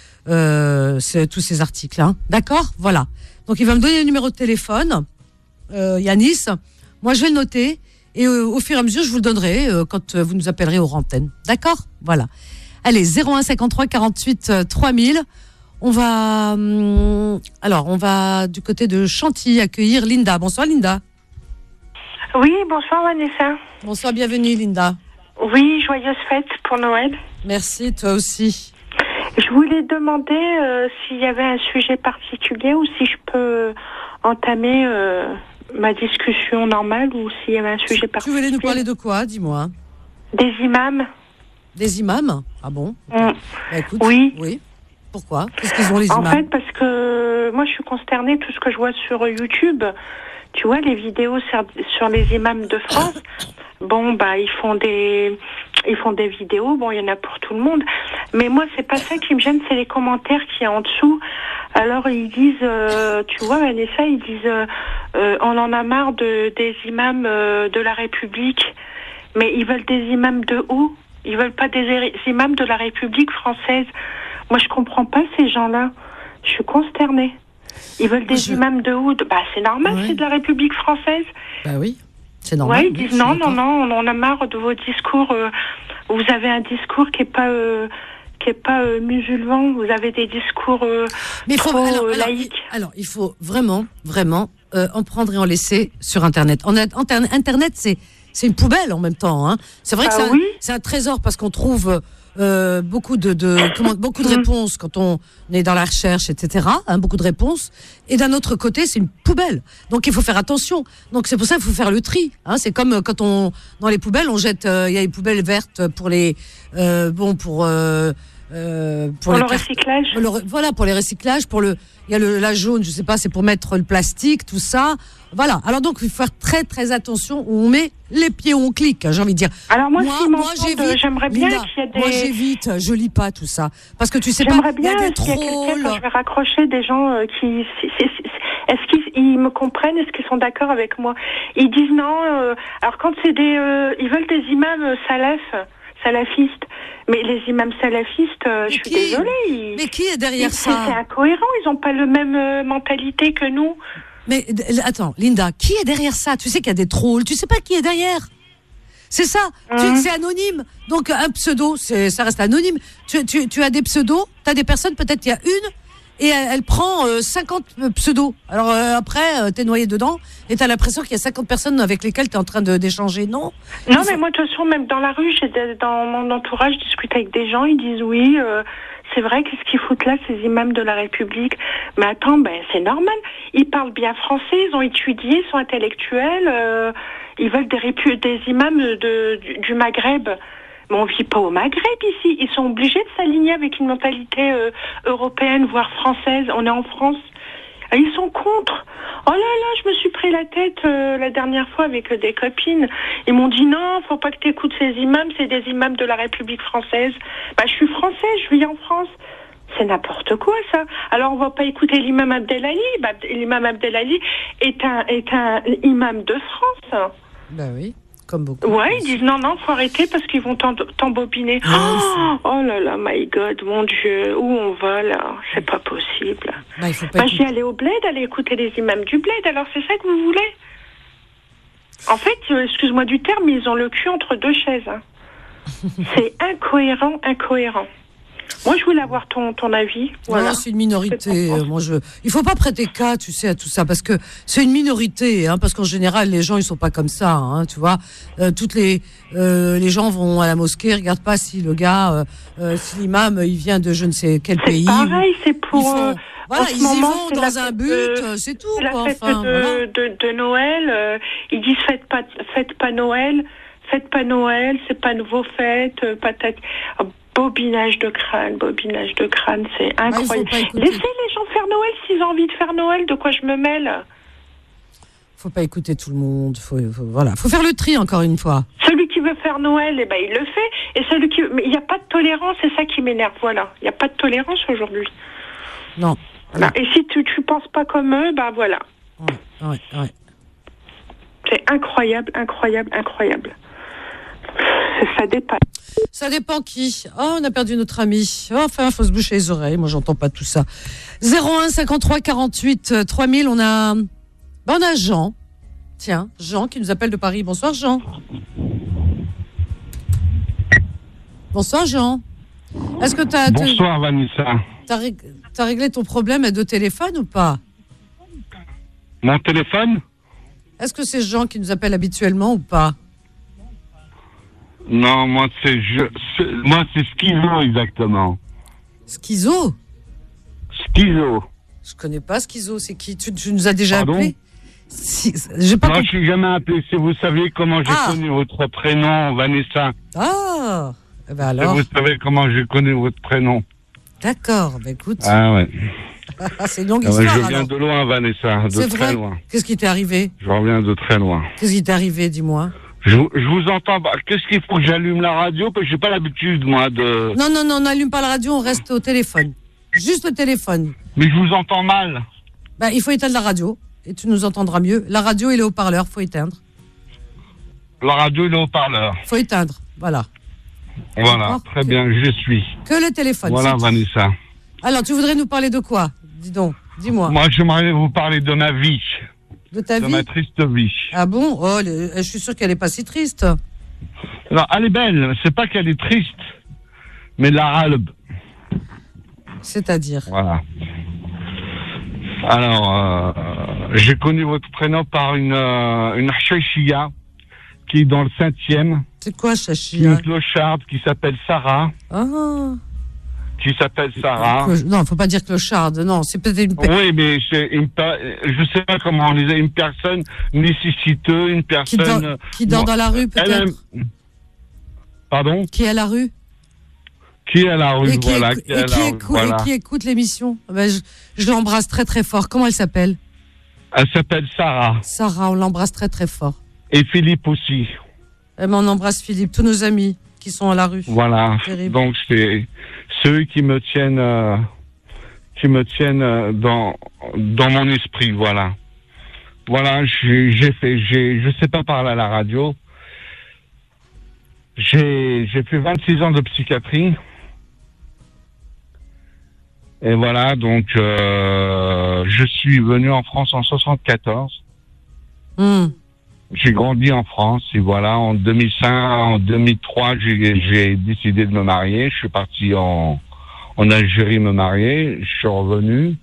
tous ces articles. D'accord ? Voilà. Donc il va me donner le numéro de téléphone, Yanis. Moi je vais le noter et au fur et à mesure je vous le donnerai quand vous nous appellerez aux antennes. D'accord ? Voilà. Allez, 01 53 48 3000. On va du côté de Chantilly accueillir Linda. Bonsoir Linda.
Oui, bonsoir Vanessa.
Bonsoir, bienvenue Linda.
Oui, joyeuses fêtes pour Noël.
Merci, toi aussi.
Je voulais demander s'il y avait un sujet particulier ou si je peux entamer ma discussion normale ou s'il y avait un sujet particulier.
Tu voulais nous parler de quoi, dis-moi?
Des imams.
Des imams? Ah bon?
Bah,
écoute,
oui.
Pourquoi? Qu'est-ce qu'ils ont les imams?
En fait, parce que moi je suis consternée, tout ce que je vois sur YouTube... Tu vois, les vidéos sur les imams de France, ils font des vidéos, il y en a pour tout le monde. Mais moi, c'est pas ça qui me gêne, c'est les commentaires qu'il y a en dessous. Alors, ils disent, tu vois, Vanessa, ils disent, on en a marre des imams de la République. Mais ils veulent des imams de où? Ils veulent pas des imams de la République française. Moi, je comprends pas ces gens-là. Je suis consternée. Ils veulent des imams de où? C'est normal, c'est de la République française.
Bah oui, c'est normal.
Ouais, ils disent non, on en a marre de vos discours. Vous avez un discours qui est pas musulman. Vous avez des discours laïques.
Alors, il faut vraiment en prendre et en laisser sur Internet. Internet, c'est une poubelle en même temps. Hein. C'est vrai que c'est un trésor parce qu'on trouve beaucoup de réponses quand on est dans la recherche, etc. Hein, beaucoup de réponses. Et d'un autre côté, c'est une poubelle. Donc il faut faire attention. Donc c'est pour ça qu'il faut faire le tri. Hein. C'est comme quand dans les poubelles, on jette. Il y a les poubelles vertes pour les pour
le recyclage.
Voilà, pour les recyclages, il y a la jaune, je sais pas, c'est pour mettre le plastique, tout ça. Voilà. Alors donc, il faut faire très très attention où on met les pieds, où on clique, j'ai envie de dire.
Alors moi j'aimerais bien qu'il y ait des...
Moi j'évite, je lis pas tout ça. Parce que tu sais pas, il y a des trolls.
Je vais raccrocher des gens qui... Est-ce qu'ils me comprennent? Est-ce qu'ils sont d'accord avec moi? Ils disent non. Alors quand c'est ils veulent des imams salafistes. Mais les imams salafistes, je suis désolée.
Mais qui est derrière ça?
C'est incohérent, ils n'ont pas la même mentalité que nous.
Mais attends, Linda, qui est derrière ça? Tu sais qu'il y a des trolls, tu sais pas qui est derrière. C'est ça, c'est anonyme. Donc un pseudo, ça reste anonyme. Tu as des pseudos, tu as des personnes, peut-être il y a une, et elle prend 50 pseudos. Alors après, t'es noyé dedans, et t'as l'impression qu'il y a 50 personnes avec lesquelles t'es en train d'échanger, non?
Non, mais moi, de toute façon, même dans la rue, dans mon entourage, je discute avec des gens, ils disent oui, c'est vrai, qu'est-ce qu'ils foutent là, ces imams de la République? Mais attends, c'est normal. Ils parlent bien français, ils ont étudié, ils sont intellectuels, ils veulent des imams du Maghreb. Mais on vit pas au Maghreb ici. Ils sont obligés de s'aligner avec une mentalité européenne, voire française. On est en France. Et ils sont contre. Oh là là, je me suis pris la tête la dernière fois avec des copines. Ils m'ont dit non, faut pas que tu écoutes ces imams, c'est des imams de la République française. Je suis française, je vis en France. C'est n'importe quoi, ça. Alors, on va pas écouter l'imam Abdelali. L'imam Abdelali est un imam de France.
Ben oui. Comme beaucoup.
Ouais, ils disent non, faut arrêter parce qu'ils vont t'embobiner. Oh là là, my God, mon Dieu, où on va là? C'est pas possible. J'y allais au bled, aller écouter les imams du bled, alors c'est ça que vous voulez? En fait, excuse-moi du terme, ils ont le cul entre deux chaises. Hein. C'est incohérent. Moi, je voulais avoir ton avis. Voilà.
Non, c'est une minorité. Il faut pas prêter cas, tu sais, à tout ça, parce que c'est une minorité, hein, parce qu'en général, les gens, ils sont pas comme ça, hein, tu vois. Les gens vont à la mosquée, regardent pas si le gars, si l'imam, il vient de je ne sais quel pays.
C'est pareil, c'est pour.
Voilà, ils y vont dans un but, c'est tout.
C'est la fête de Noël. Ils disent faites pas Noël, c'est pas vos fêtes, patate. Bobinage de crâne, c'est incroyable. Laissez les gens faire Noël s'ils ont envie de faire Noël, de quoi je me mêle?
Faut pas écouter tout le monde, faut faire le tri encore une fois.
Celui qui veut faire Noël, il le fait, et mais il n'y a pas de tolérance, c'est ça qui m'énerve, voilà. Il n'y a pas de tolérance aujourd'hui.
Non.
Voilà. Et si tu penses pas comme eux, voilà.
Ouais.
C'est incroyable. Ça dépasse.
Ça dépend qui. Oh, on a perdu notre ami. Enfin, faut se boucher les oreilles. Moi, j'entends pas tout ça. 01 53 48 3000. On a Jean. Tiens, Jean qui nous appelle de Paris. Bonsoir, Jean. Bonsoir, Jean. Est-ce que
Bonsoir, Vanessa.
T'as réglé ton problème de téléphone ou pas?
Mon téléphone?
Est-ce que c'est Jean qui nous appelle habituellement ou pas?
Non, moi c'est Schizo exactement.
Schizo?
Schizo.
Je connais pas Schizo, c'est qui? Tu nous as déjà
appelé?
Non, je suis
jamais appelé. Si vous saviez comment j'ai connu votre prénom, Vanessa.
Ah, alors.
Si vous savez comment j'ai connu votre prénom.
D'accord, écoute.
Ah ouais.
C'est une longue histoire.
Je viens de loin, Vanessa, de très loin.
Qu'est-ce qui t'est arrivé?
Je reviens de très loin.
Qu'est-ce qui t'est arrivé, dis-moi?
Je vous entends. Qu'est-ce qu'il faut que j'allume la radio? Parce que j'ai pas l'habitude, moi, de...
Non, n'allume pas la radio, on reste au téléphone. Juste le téléphone.
Mais je vous entends mal.
Il faut éteindre la radio, et tu nous entendras mieux. La radio et les haut-parleurs, faut éteindre.
La radio et les haut-parleurs.
Faut éteindre, voilà.
Voilà, très bien, je suis.
Que le téléphone.
Voilà, Vanessa.
Alors, tu voudrais nous parler de quoi? Dis donc, dis-moi.
Moi, j'aimerais vous parler de ma vie.
De ta vie?
De ma triste vie.
Ah bon? Oh, je suis sûr qu'elle n'est pas si triste.
Non, elle est belle. C'est pas qu'elle est triste, mais la râle.
C'est-à-dire?
Voilà. Alors, j'ai connu votre prénom par une Hachichia. qui est dans le 5e.
C'est quoi, Chachi?
Une clocharde qui s'appelle Sarah.
Ah.
Qui s'appelle Sarah.
Non, faut pas dire clocharde. Non, c'est peut-être une.
Oui, mais je sais pas comment on les a. Une personne nécessiteuse, une personne
qui dort dans la rue, peut-être.
Pardon?
Qui est à la rue.
Qui est à la rue, voilà.
Et qui écoute l'émission. Ben, je l'embrasse très très fort. Comment elle s'appelle?
Elle s'appelle Sarah.
Sarah, on l'embrasse très très fort.
Et Philippe aussi.
Eh ben, on embrasse Philippe, tous nos amis qui sont à la rue.
Voilà.
Terrible.
Donc c'est ceux qui me tiennent dans mon esprit, voilà. Voilà, je sais pas parler à la radio. J'ai fait 26 ans de psychiatrie. Et voilà, donc je suis venu en France en 74. J'ai grandi en France et voilà, en 2003, j'ai décidé de me marier. Je suis parti en Algérie me marier. Je suis revenu.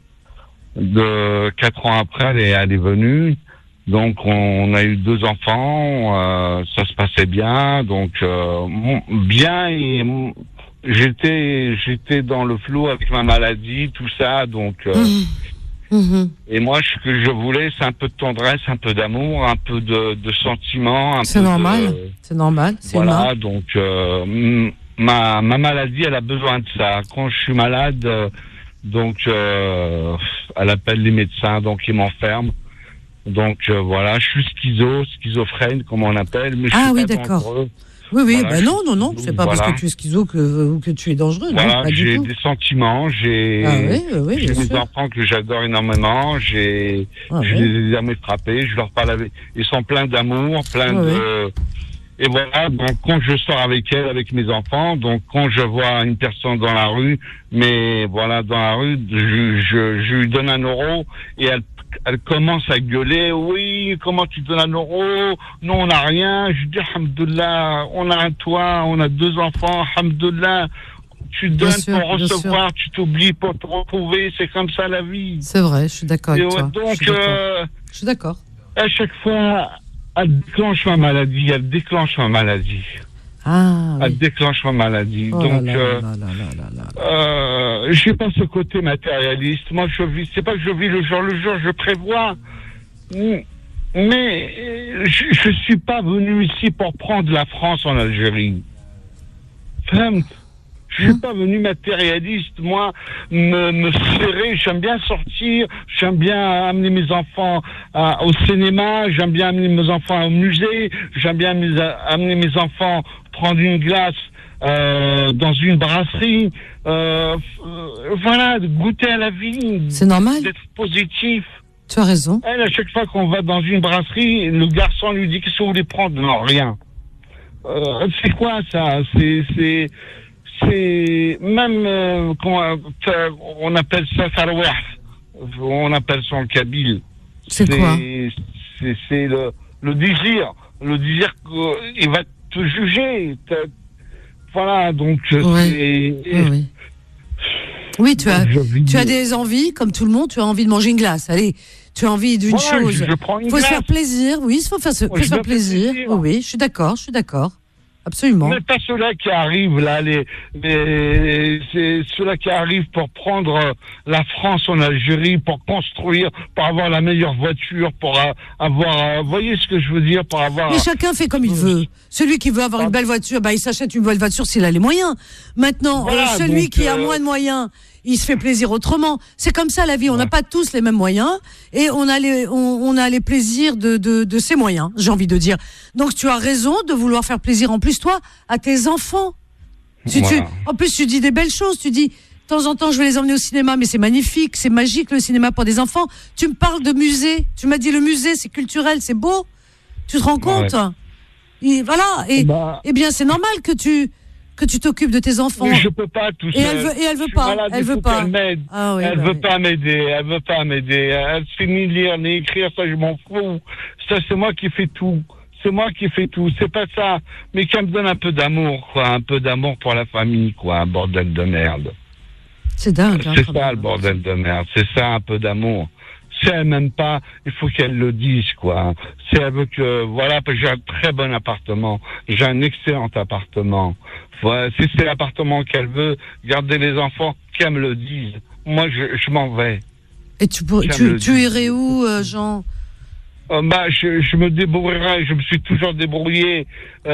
4 ans après, elle est venue. Donc on a eu 2 enfants. Ça se passait bien. Donc bien et j'étais dans le flou avec ma maladie, tout ça. Donc et moi, ce que je voulais, c'est un peu de tendresse, un peu d'amour, un peu de sentiments.
C'est normal. C'est normal.
Voilà, donc ma maladie, elle a besoin de ça. Quand je suis malade, donc elle appelle les médecins, donc ils m'enferment. Donc voilà, je suis schizophrène, comme on appelle. Mais
ah
je suis
oui,
pas
d'accord.
dangereux.
Oui,
voilà,
non, c'est pas parce que tu es schizo que tu es dangereux,
voilà,
non, pas du
j'ai
tout.
des sentiments, j'ai des enfants que j'adore énormément, je les ai jamais frappés, je leur parle ils sont pleins d'amour, et voilà, donc quand je sors avec mes enfants, donc quand je vois une personne dans la rue, mais voilà, dans la rue, je lui donne 1 euro et elle commence à gueuler, oui, comment tu donnes 1 euro? Non, on n'a rien. Je dis, alhamdoulilah, on a un toit, on a 2 enfants, alhamdoulilah. Tu donnes pour recevoir, tu t'oublies pour te retrouver, c'est comme ça la vie.
C'est vrai, je suis d'accord avec toi.
Donc,
je suis d'accord.
À chaque fois, elle déclenche ma maladie.
Ah,
elle déclenche ma maladie. Donc, j'ai pas ce côté matérialiste. Moi, c'est pas que je vis le jour, je prévois. Mais je suis pas venu ici pour prendre la France en Algérie. Femme, je suis pas venu matérialiste. Moi, me serrer, j'aime bien sortir, j'aime bien amener mes enfants au cinéma, j'aime bien amener mes enfants au musée, j'aime bien amener mes enfants prendre une glace dans une brasserie, voilà, goûter à la vie.
C'est normal.
D'être positif.
Tu as raison.
Elle, à chaque fois qu'on va dans une brasserie, le garçon lui dit qu'est-ce que vous voulez prendre? Non, rien. C'est quoi ça? C'est même on appelle ça sarouah. On appelle ça en kabyle.
C'est quoi?
C'est le désir. Le désir qu'il va te juger. Voilà, donc
oui, tu as des envies, comme tout le monde, tu as envie de manger une glace. Allez, tu as envie d'une chose. Il faut se faire plaisir, oui, il faut se faire plaisir. Oui, je suis d'accord. Absolument.
Mais pas ceux-là qui arrivent, là, c'est ceux-là qui arrivent pour prendre la France en Algérie, pour construire, pour avoir la meilleure voiture, pour avoir, vous voyez ce que je veux dire, pour avoir...
Mais chacun fait comme il veut. Celui qui veut avoir une belle voiture, il s'achète une belle voiture s'il a les moyens. Maintenant, voilà, celui qui a moins de moyens, il se fait plaisir autrement. C'est comme ça la vie. On n'a pas tous les mêmes moyens et on a les plaisirs de ces moyens, j'ai envie de dire. Donc tu as raison de vouloir faire plaisir en plus toi à tes enfants. En plus tu dis des belles choses. Tu dis de temps en temps je vais les emmener au cinéma, mais c'est magnifique, c'est magique le cinéma pour des enfants. Tu me parles de musée. Tu m'as dit le musée c'est culturel, c'est beau. Tu te rends compte? Et voilà. Et bien c'est normal que tu t'occupes de tes enfants.
Mais je peux pas tout seul.
Et elle veut pas. Elle veut pas.
Elle veut pas m'aider. Elle sait ni lire ni écrire, ça je m'en fous. Ça c'est moi qui fais tout. C'est pas ça. Mais qu'elle me donne un peu d'amour, quoi. Un peu d'amour pour la famille, quoi. Un bordel de merde.
C'est dingue.
C'est ça le bordel de merde. C'est ça un peu d'amour. Si elle m'aime pas, il faut qu'elle le dise, quoi. Si elle veut que, voilà, parce que j'ai un très bon appartement. J'ai un excellent appartement. Voilà, si c'est l'appartement qu'elle veut, garder les enfants, qu'elle me le dise. Moi, je m'en vais.
Et tu irais où, Jean?
Je me débrouillerai, je me suis toujours débrouillé.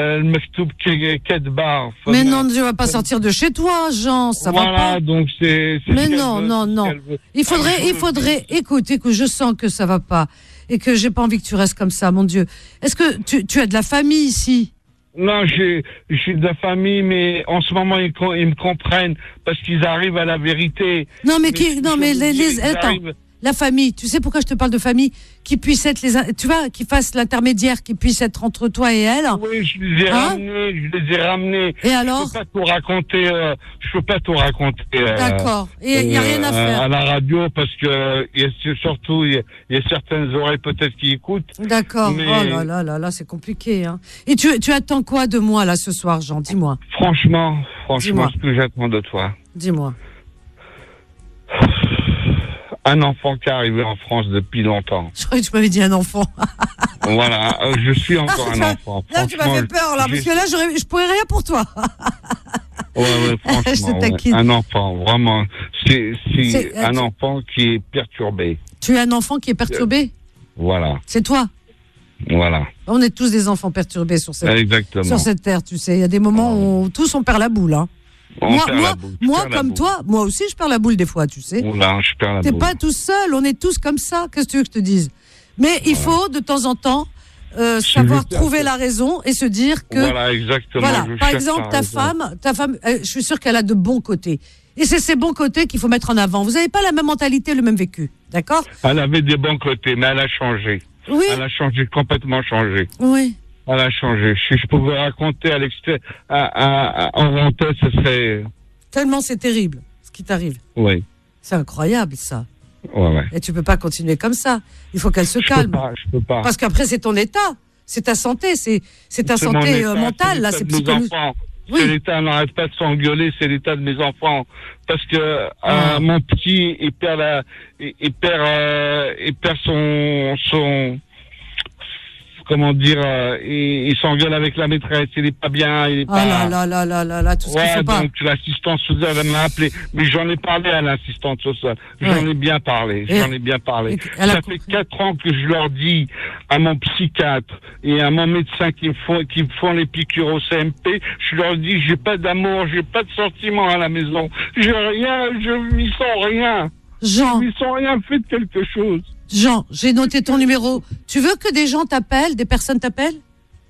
Mais non, tu vas pas sortir de chez toi, Jean, ça va pas.
Voilà, donc c'est.
Mais non. Il faudrait, écoute, je sens que ça va pas et que j'ai pas envie que tu restes comme ça, mon Dieu. Est-ce que tu as de la famille ici?
Non, j'ai de la famille, mais en ce moment ils me comprennent parce qu'ils arrivent à la vérité.
Non, mais attends. La famille, tu sais pourquoi je te parle de famille, qui puisse être qui fasse l'intermédiaire, qui puisse être entre toi et elle.
Oui, je les ai ramenés.
Et alors?
Je peux pas tout raconter.
D'accord. Et il y a rien à faire.
À la radio parce que il y a certaines oreilles peut-être qui écoutent.
D'accord. Mais... Oh là, c'est compliqué, hein. Et tu attends quoi de moi là ce soir, Jean? Dis-moi.
Franchement, ce que j'attends de toi.
Dis-moi.
Un enfant qui est arrivé en France depuis longtemps.
Je croyais que tu m'avais dit un enfant.
Voilà, je suis encore un enfant.
Là, tu m'as fait peur, là, parce que là, je pourrais rien pour toi.
Ouais, franchement, un enfant, vraiment. C'est un enfant qui est perturbé.
Tu es un enfant qui est perturbé?
Voilà.
C'est toi?
Voilà.
On est tous des enfants perturbés sur cette terre, tu sais. Il y a des moments où tous on perd la boule, hein. Moi, comme toi, moi aussi, je perds la boule des fois, tu sais.
Oula, je perds la boule.
T'es pas tout seul, on est tous comme ça. Qu'est-ce que tu veux que je te dise? Mais il faut, de temps en temps, savoir trouver la raison et se dire que...
Voilà, exactement.
Voilà, par exemple, ta femme, je suis sûre qu'elle a de bons côtés. Et c'est ces bons côtés qu'il faut mettre en avant. Vous n'avez pas la même mentalité, le même vécu, d'accord?
Elle avait des bons côtés, mais elle a changé.
Oui.
Elle a changé, complètement changé.
Oui.
Elle a changé. Si je pouvais raconter à l'extérieur, en rentrée, ce serait...
Tellement c'est terrible, ce qui t'arrive.
Oui.
C'est incroyable, ça.
Ouais.
Et tu peux pas continuer comme ça. Il faut qu'elle se calme.
Je peux pas.
Parce qu'après, c'est ton état. C'est ta santé. C'est ta santé mentale, là. C'est psychologique.
Oui. C'est l'état, n'arrête pas de s'engueuler, c'est l'état de mes enfants. Parce que mon petit, il perd son comment dire, il s'engueule avec la maîtresse, il est pas bien, il est pas...
là, tout ce qu'il faut pas.
Donc l'assistante sociale, elle m'a appelé, mais j'en ai parlé à l'assistante sociale, j'en ai bien parlé. Ça fait 4 ans que je leur dis à mon psychiatre et à mon médecin qui me font les piqûres au CMP, je leur dis, j'ai pas d'amour, j'ai pas de sentiments à la maison, j'ai rien, je m'y sens rien.
Jean.
Je m'y sens rien, faites quelque chose.
Jean, j'ai noté ton numéro. Tu veux que des gens t'appellent, des personnes t'appellent?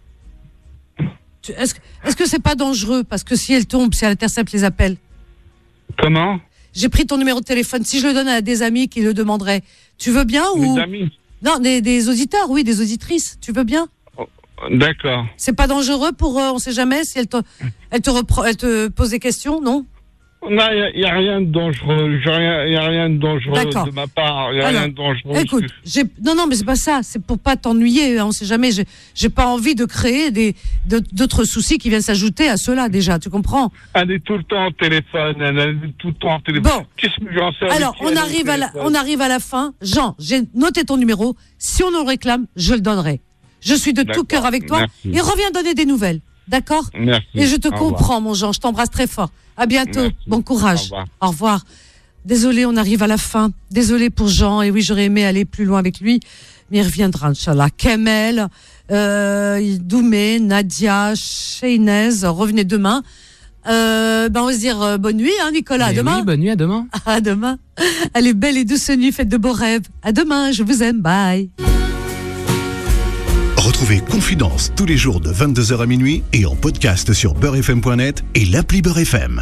Est-ce que c'est pas dangereux? Parce que si elles tombent, si elle intercepte les appels.
Comment?
J'ai pris ton numéro de téléphone. Si je le donne à des amis qui le demanderaient, tu veux bien ou...
Des amis?
Non, des auditeurs, oui, des auditrices. Tu veux bien?
D'accord.
C'est pas dangereux pour, on sait jamais, si elle te pose des questions, non?
Non, il n'y a rien de dangereux. Il n'y a rien de dangereux de ma part. Il n'y a rien de dangereux.
Écoute, non, mais c'est pas ça. C'est pour pas t'ennuyer. On sait jamais. J'ai pas envie de créer d'autres soucis qui viennent s'ajouter à ceux-là, déjà. Tu comprends?
Elle est tout le temps au téléphone.
Bon.
Qu'est-ce que j'en sais?
Alors, on arrive à la fin. Jean, j'ai noté ton numéro. Si on en réclame, je le donnerai. Je suis de tout cœur avec toi. Merci. Et reviens donner des nouvelles. D'accord?
Merci.
Et je te comprends, mon Jean. Je t'embrasse très fort. À bientôt. Merci. Bon courage.
Au revoir.
Désolé, on arrive à la fin. Désolé pour Jean. Et oui, j'aurais aimé aller plus loin avec lui. Mais il reviendra, Inch'Allah. Kamel, Doumé, Nadia, Sheynez, revenez demain. On va se dire bonne nuit, hein, Nicolas. À demain.
Oui, bonne nuit, à demain.
À demain. Allez, belle et douce nuit. Faites de beaux rêves. À demain. Je vous aime. Bye.
Retrouvez Confidence tous les jours de 22h à minuit et en podcast sur beurrefm.net et l'appli Beurre FM.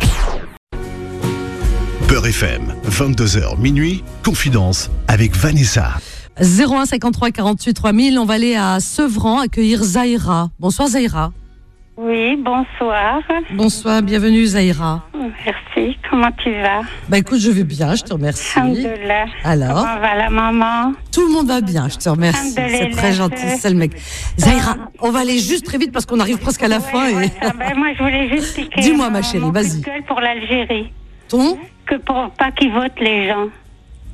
Beurre FM, 22h minuit, Confidence avec Vanessa.
01 53 48 3000, on va aller à Sevran accueillir Zahira. Bonsoir Zahira.
Oui, bonsoir.
Bonsoir, bienvenue Zahira.
Merci, comment tu vas?
Bah écoute, je vais bien, je te remercie.
Alhamdoulilah.
Alors?
Comment va la maman?
Tout le monde va bien, je te remercie. C'est très gentil, c'est le mec. Zahira, on va aller juste très vite parce qu'on arrive presque à la fin.
Moi, je voulais juste piquer.
Dis-moi ma chérie, vas-y.
Gueule pour l'Algérie.
Ton?
Que pour pas qu'ils votent les gens.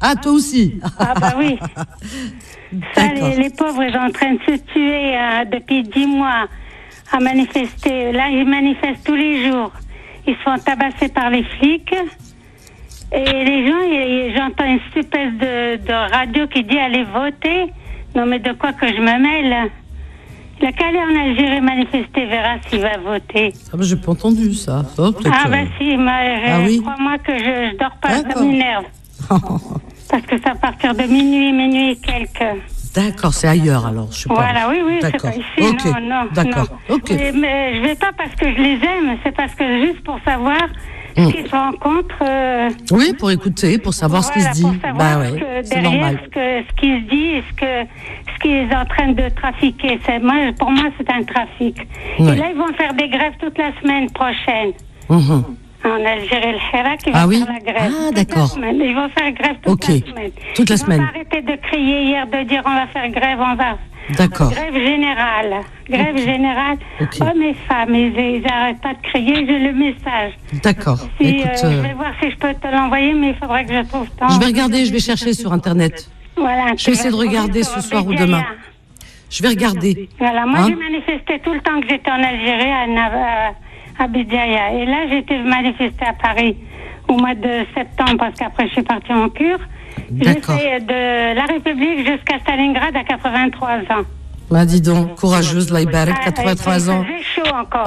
Ah, toi aussi.
Ah bah oui. Ça, les pauvres, ils sont en train de se tuer depuis 10 mois à manifester. Là, ils manifestent tous les jours. Ils se font tabasser par les flics. Et les gens, j'entends une espèce de radio qui dit allez voter. Non mais de quoi que je me mêle? Il a qu'à aller en Algérie manifester, verra s'il va voter.
Ah bah j'ai pas entendu ça. Oh,
ah bah si, oui. Crois-moi que je dors pas, ça m'énerve. Parce que c'est à partir de minuit et quelques.
D'accord, c'est ailleurs alors, je sais pas.
Voilà, oui, c'est pas ici,
okay.
non.
D'accord, ok.
Mais je vais pas parce que je les aime, c'est parce que juste pour savoir ce qu'ils se rencontrent.
Oui, pour écouter, pour savoir ce qui se dit. Bah ouais, c'est normal.
Ce qui se dit et ce qu'ils sont en train de trafiquer. Pour moi, c'est un trafic. Ouais. Et là, ils vont faire des grèves toute la semaine prochaine. En Algérie, le Hirak, ils vont faire la grève.
Ah, d'accord.
Ils vont faire grève toute la semaine.
Toute la semaine.
Ils vont arrêter de crier hier, de dire on va faire grève, on va.
D'accord.
Grève générale. Grève générale. Oh, mes femmes, ils n'arrêtent pas de crier, j'ai le message.
D'accord.
Écoute, je vais voir si je peux te l'envoyer, mais il faudrait que je trouve temps.
Je vais regarder, je vais chercher sur Internet.
Voilà.
Je vais essayer de regarder ce soir ou demain. Je vais regarder.
Voilà, moi j'ai manifesté tout le temps que j'étais en Algérie, à Bédiaya. Et là, j'ai été manifester à Paris au mois de septembre, parce qu'après, je suis partie en cure.
D'accord.
J'ai fait de la République jusqu'à Stalingrad à 83 ans.
Bah, dis donc, courageuse, Allah Ibarak, 83 ans.
C'est chaud encore.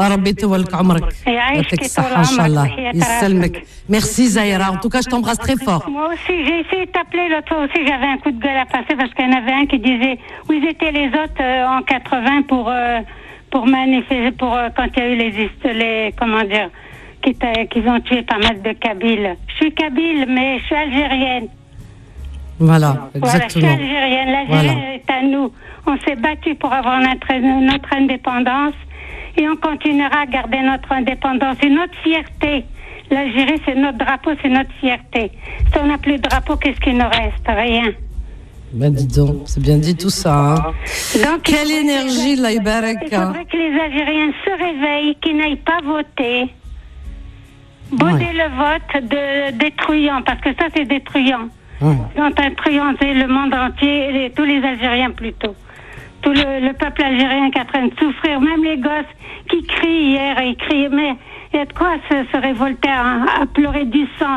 Merci, Zahira. En tout cas, je t'embrasse très fort.
Moi aussi, j'ai essayé de t'appeler l'autre fois aussi. J'avais un coup de gueule à passer parce qu'il y en avait un qui disait où étaient les autres en 80 pour manifester, quand il y a eu les comment dire, qu'ils ont tué pas mal de Kabyles. Je suis Kabyle, mais je suis algérienne.
Voilà, exactement.
Voilà, je suis algérienne. L'Algérie est à nous. On s'est battu pour avoir notre indépendance et on continuera à garder notre indépendance et notre fierté. L'Algérie, c'est notre drapeau, c'est notre fierté. Si on n'a plus de drapeau, qu'est-ce qu'il nous reste? Rien.
Ben dis donc, c'est bien dit tout ça. Hein.
Donc,
quelle énergie, Allah Ibarak.
Il faudrait que les Algériens se réveillent, qu'ils n'aillent pas voter. Voter le vote détruisant, parce que ça, c'est détruisant. Ils ont influencé le monde entier, tous les Algériens plutôt. Tout le peuple algérien qui est en train de souffrir, même les gosses qui crient hier, ils crient, mais il y a de quoi se révolter, à pleurer du sang.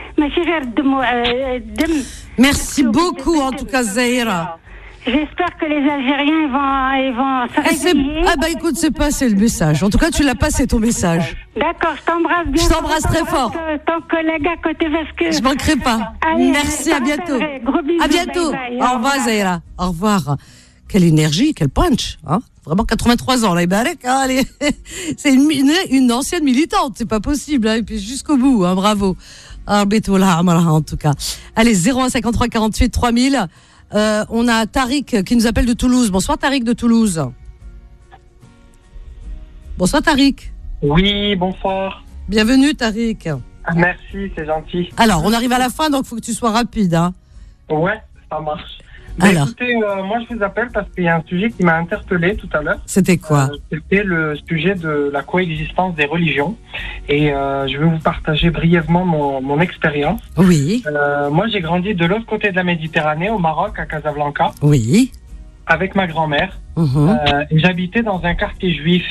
Merci beaucoup en tout cas, Zahira.
J'espère que les Algériens vont se réveiller.
Ah bah écoute, c'est passé le message. En tout cas, tu l'as passé ton message.
D'accord, je t'embrasse bien.
Je t'embrasse très fort.
Ton collègue à côté parce que...
Je manquerai pas.
Allez,
merci, à bientôt.
Gros bisous.
À bientôt.
Bye bye.
Au revoir, Zahira. Au revoir. Quelle énergie, quel punch. Hein, vraiment 83 ans, là, Ibarek. Hein, c'est une ancienne militante, c'est pas possible. Hein, et puis jusqu'au bout, hein, bravo. En tout cas. Allez, 01 53 48 3000. On a Tariq qui nous appelle de Toulouse. Bonsoir Tariq de Toulouse. Bonsoir Tariq.
Oui, bonsoir.
Bienvenue Tariq.
Merci, c'est gentil.
Alors, on arrive à la fin, donc il faut que tu sois rapide. Hein.
Ouais, ça marche. Alors. Écoutez, moi je vous appelle parce qu'il y a un sujet qui m'a interpellé tout à l'heure.
C'était quoi?
C'était le sujet de la coexistence des religions. Et je vais vous partager brièvement mon expérience.
Oui.
Moi j'ai grandi de l'autre côté de la Méditerranée, au Maroc, à Casablanca.
Oui.
Avec ma grand-mère. Et j'habitais dans un quartier juif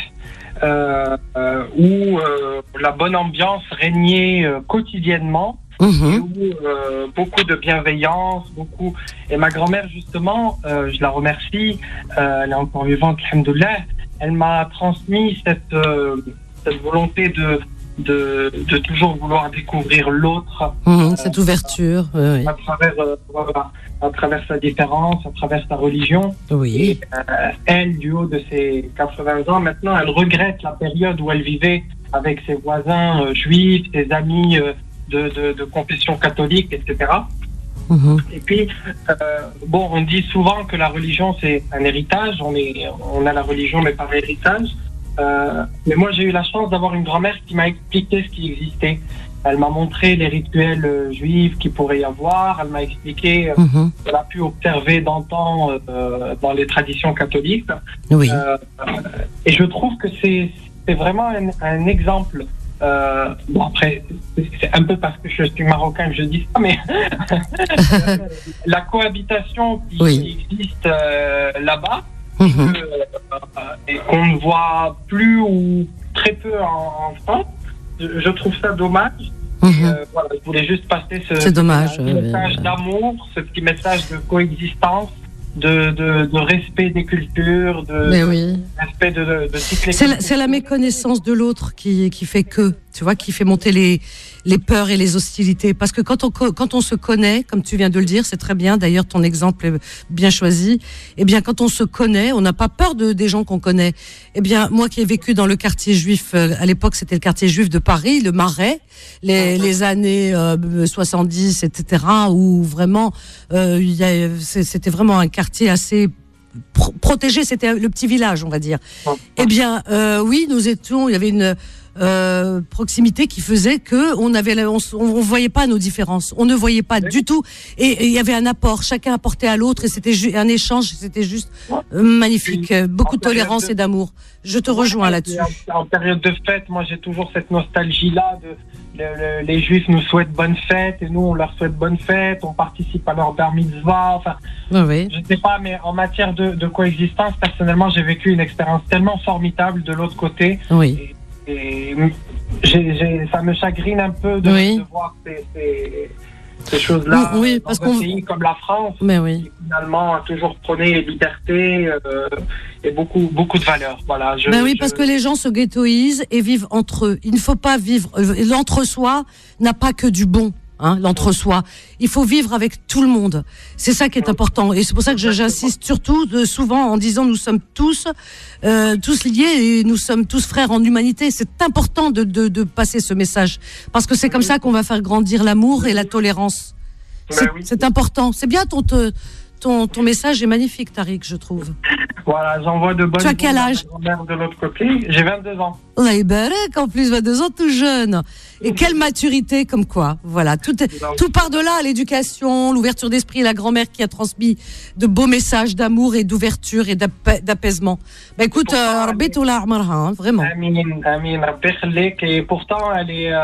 où la bonne ambiance régnait quotidiennement. Et où beaucoup de bienveillance, Et ma grand-mère, justement, je la remercie, elle est encore vivante, alhamdoulilah, elle m'a transmis cette volonté de toujours vouloir découvrir l'autre.
Cette ouverture, oui.
À travers sa différence, à travers sa religion.
Oui.
Et, elle, du haut de ses 80 ans, maintenant, elle regrette la période où elle vivait avec ses voisins juifs, ses amis de confession catholique, etc. Et puis, on dit souvent que la religion, c'est un héritage. On a la religion, mais par héritage. Mais moi, j'ai eu la chance d'avoir une grand-mère qui m'a expliqué ce qui existait. Elle m'a montré les rituels juifs qu'il pourrait y avoir. Elle m'a expliqué qu'elle a pu observer d'antan dans les traditions catholiques.
Oui.
Et je trouve que c'est vraiment un exemple Bon, après, c'est un peu parce que je suis marocain que je dis ça, mais la cohabitation qui existe là-bas, et qu'on ne voit plus ou très peu en France, je trouve ça dommage. Voilà, je voulais juste passer ce message d'amour, ce petit message de coexistence, de respect des cultures, respect de toutes les cultures.
C'est la méconnaissance de l'autre qui fait que, tu vois, qui fait monter les peurs et les hostilités. Parce que quand on se connaît, comme tu viens de le dire, c'est très bien, d'ailleurs ton exemple est bien choisi, eh bien quand on se connaît, on n'a pas peur des gens qu'on connaît. Eh bien moi qui ai vécu dans le quartier juif, à l'époque c'était le quartier juif de Paris, le Marais, les années 70, etc., où vraiment c'était vraiment un quartier assez protégé, c'était le petit village, on va dire. Eh bien oui, il y avait une proximité qui faisait que on voyait pas nos différences, on ne voyait pas du tout, et il y avait un apport, chacun apportait à l'autre, et c'était un échange, c'était juste magnifique, beaucoup de tolérance et d'amour. Je te rejoins là-dessus.
En période de fête, moi j'ai toujours cette nostalgie-là les Juifs nous souhaitent bonne fête et nous on leur souhaite bonne fête, on participe à leur bar mitzvah, enfin, je sais pas, mais en matière de coexistence, personnellement j'ai vécu une expérience tellement formidable de l'autre côté. Et ça me chagrine un peu de voir ces choses-là dans un pays comme la France, qui finalement a toujours prôné les libertés et beaucoup de valeurs. Voilà,
parce que les gens se ghettoisent et vivent entre eux. Il ne faut pas vivre... L'entre-soi n'a pas que du bon. L'entre-soi. Il faut vivre avec tout le monde. C'est ça qui est important. Et c'est pour ça que j'insiste surtout souvent en disant nous sommes tous liés et nous sommes tous frères en humanité. C'est important de passer ce message. Parce que c'est comme ça qu'on va faire grandir l'amour et la tolérance. C'est important. C'est bien ton message est magnifique, Tariq, je trouve.
Voilà, j'envoie de bonnes...
Tu as quel âge?
De l'autre côté, j'ai 22 ans.
Allah Ibarak, en plus 22 ans, tout jeune. Et quelle maturité, comme quoi. Voilà, tout part de là, l'éducation, l'ouverture d'esprit, la grand-mère qui a transmis de beaux messages d'amour et d'ouverture et d'apaisement. Écoute, Rabbi Toula Amarha, vraiment.
Amin, et pourtant, elle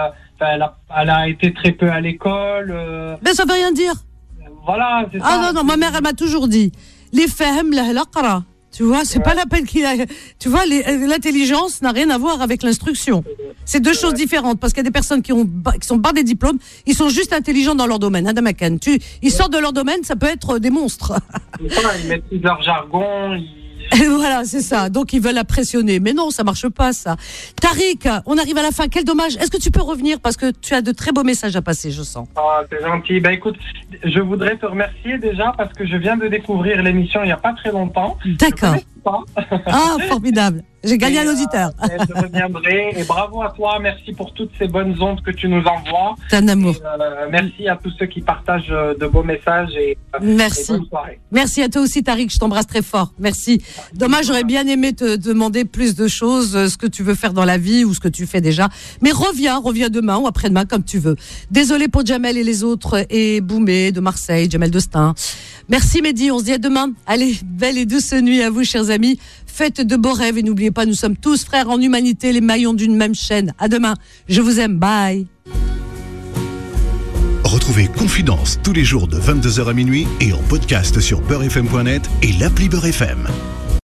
a été très peu à l'école.
Mais ça veut rien dire.
Voilà, c'est ça.
Ah non, ma mère, elle m'a toujours dit, les fahm la qara. Tu vois, c'est pas la peine qu'il a. Tu vois, l'intelligence n'a rien à voir avec l'instruction. C'est deux choses différentes, parce qu'il y a des personnes qui sont pas des diplômes, ils sont juste intelligents dans leur domaine. Adamakan, ils sortent de leur domaine, ça peut être des monstres.
Ils maîtrisent leur jargon.
Voilà, c'est ça. Donc ils veulent impressionner, mais non, ça marche pas, ça. Tariq, on arrive à la fin. Quel dommage. Est-ce que tu peux revenir, parce que tu as de très beaux messages à passer, je sens.
Ah, c'est gentil. Écoute, je voudrais te remercier déjà parce que je viens de découvrir l'émission il y a pas très longtemps.
D'accord. Ah, formidable. J'ai gagné un auditeur.
Je reviendrai. Et bravo à toi. Merci pour toutes ces bonnes ondes que tu nous envoies.
C'est un amour.
Merci à tous ceux qui partagent de beaux messages.
Merci.
Et bonne soirée.
Merci à toi aussi, Tariq. Je t'embrasse très fort. Merci. Dommage, j'aurais bien aimé te demander plus de choses, ce que tu veux faire dans la vie ou ce que tu fais déjà. Mais reviens demain ou après-demain, comme tu veux. Désolé pour Jamel et les autres, et Boumé de Marseille, Jamel Destin. Merci Mehdi, on se dit à demain. Allez, belle et douce nuit à vous, chers amis. Faites de beaux rêves et n'oubliez pas, nous sommes tous frères en humanité, les maillons d'une même chaîne. À demain. Je vous aime. Bye.
Retrouvez Confidence tous les jours de 22h à minuit et en podcast sur beurrefm.net et l'appli Beurre FM.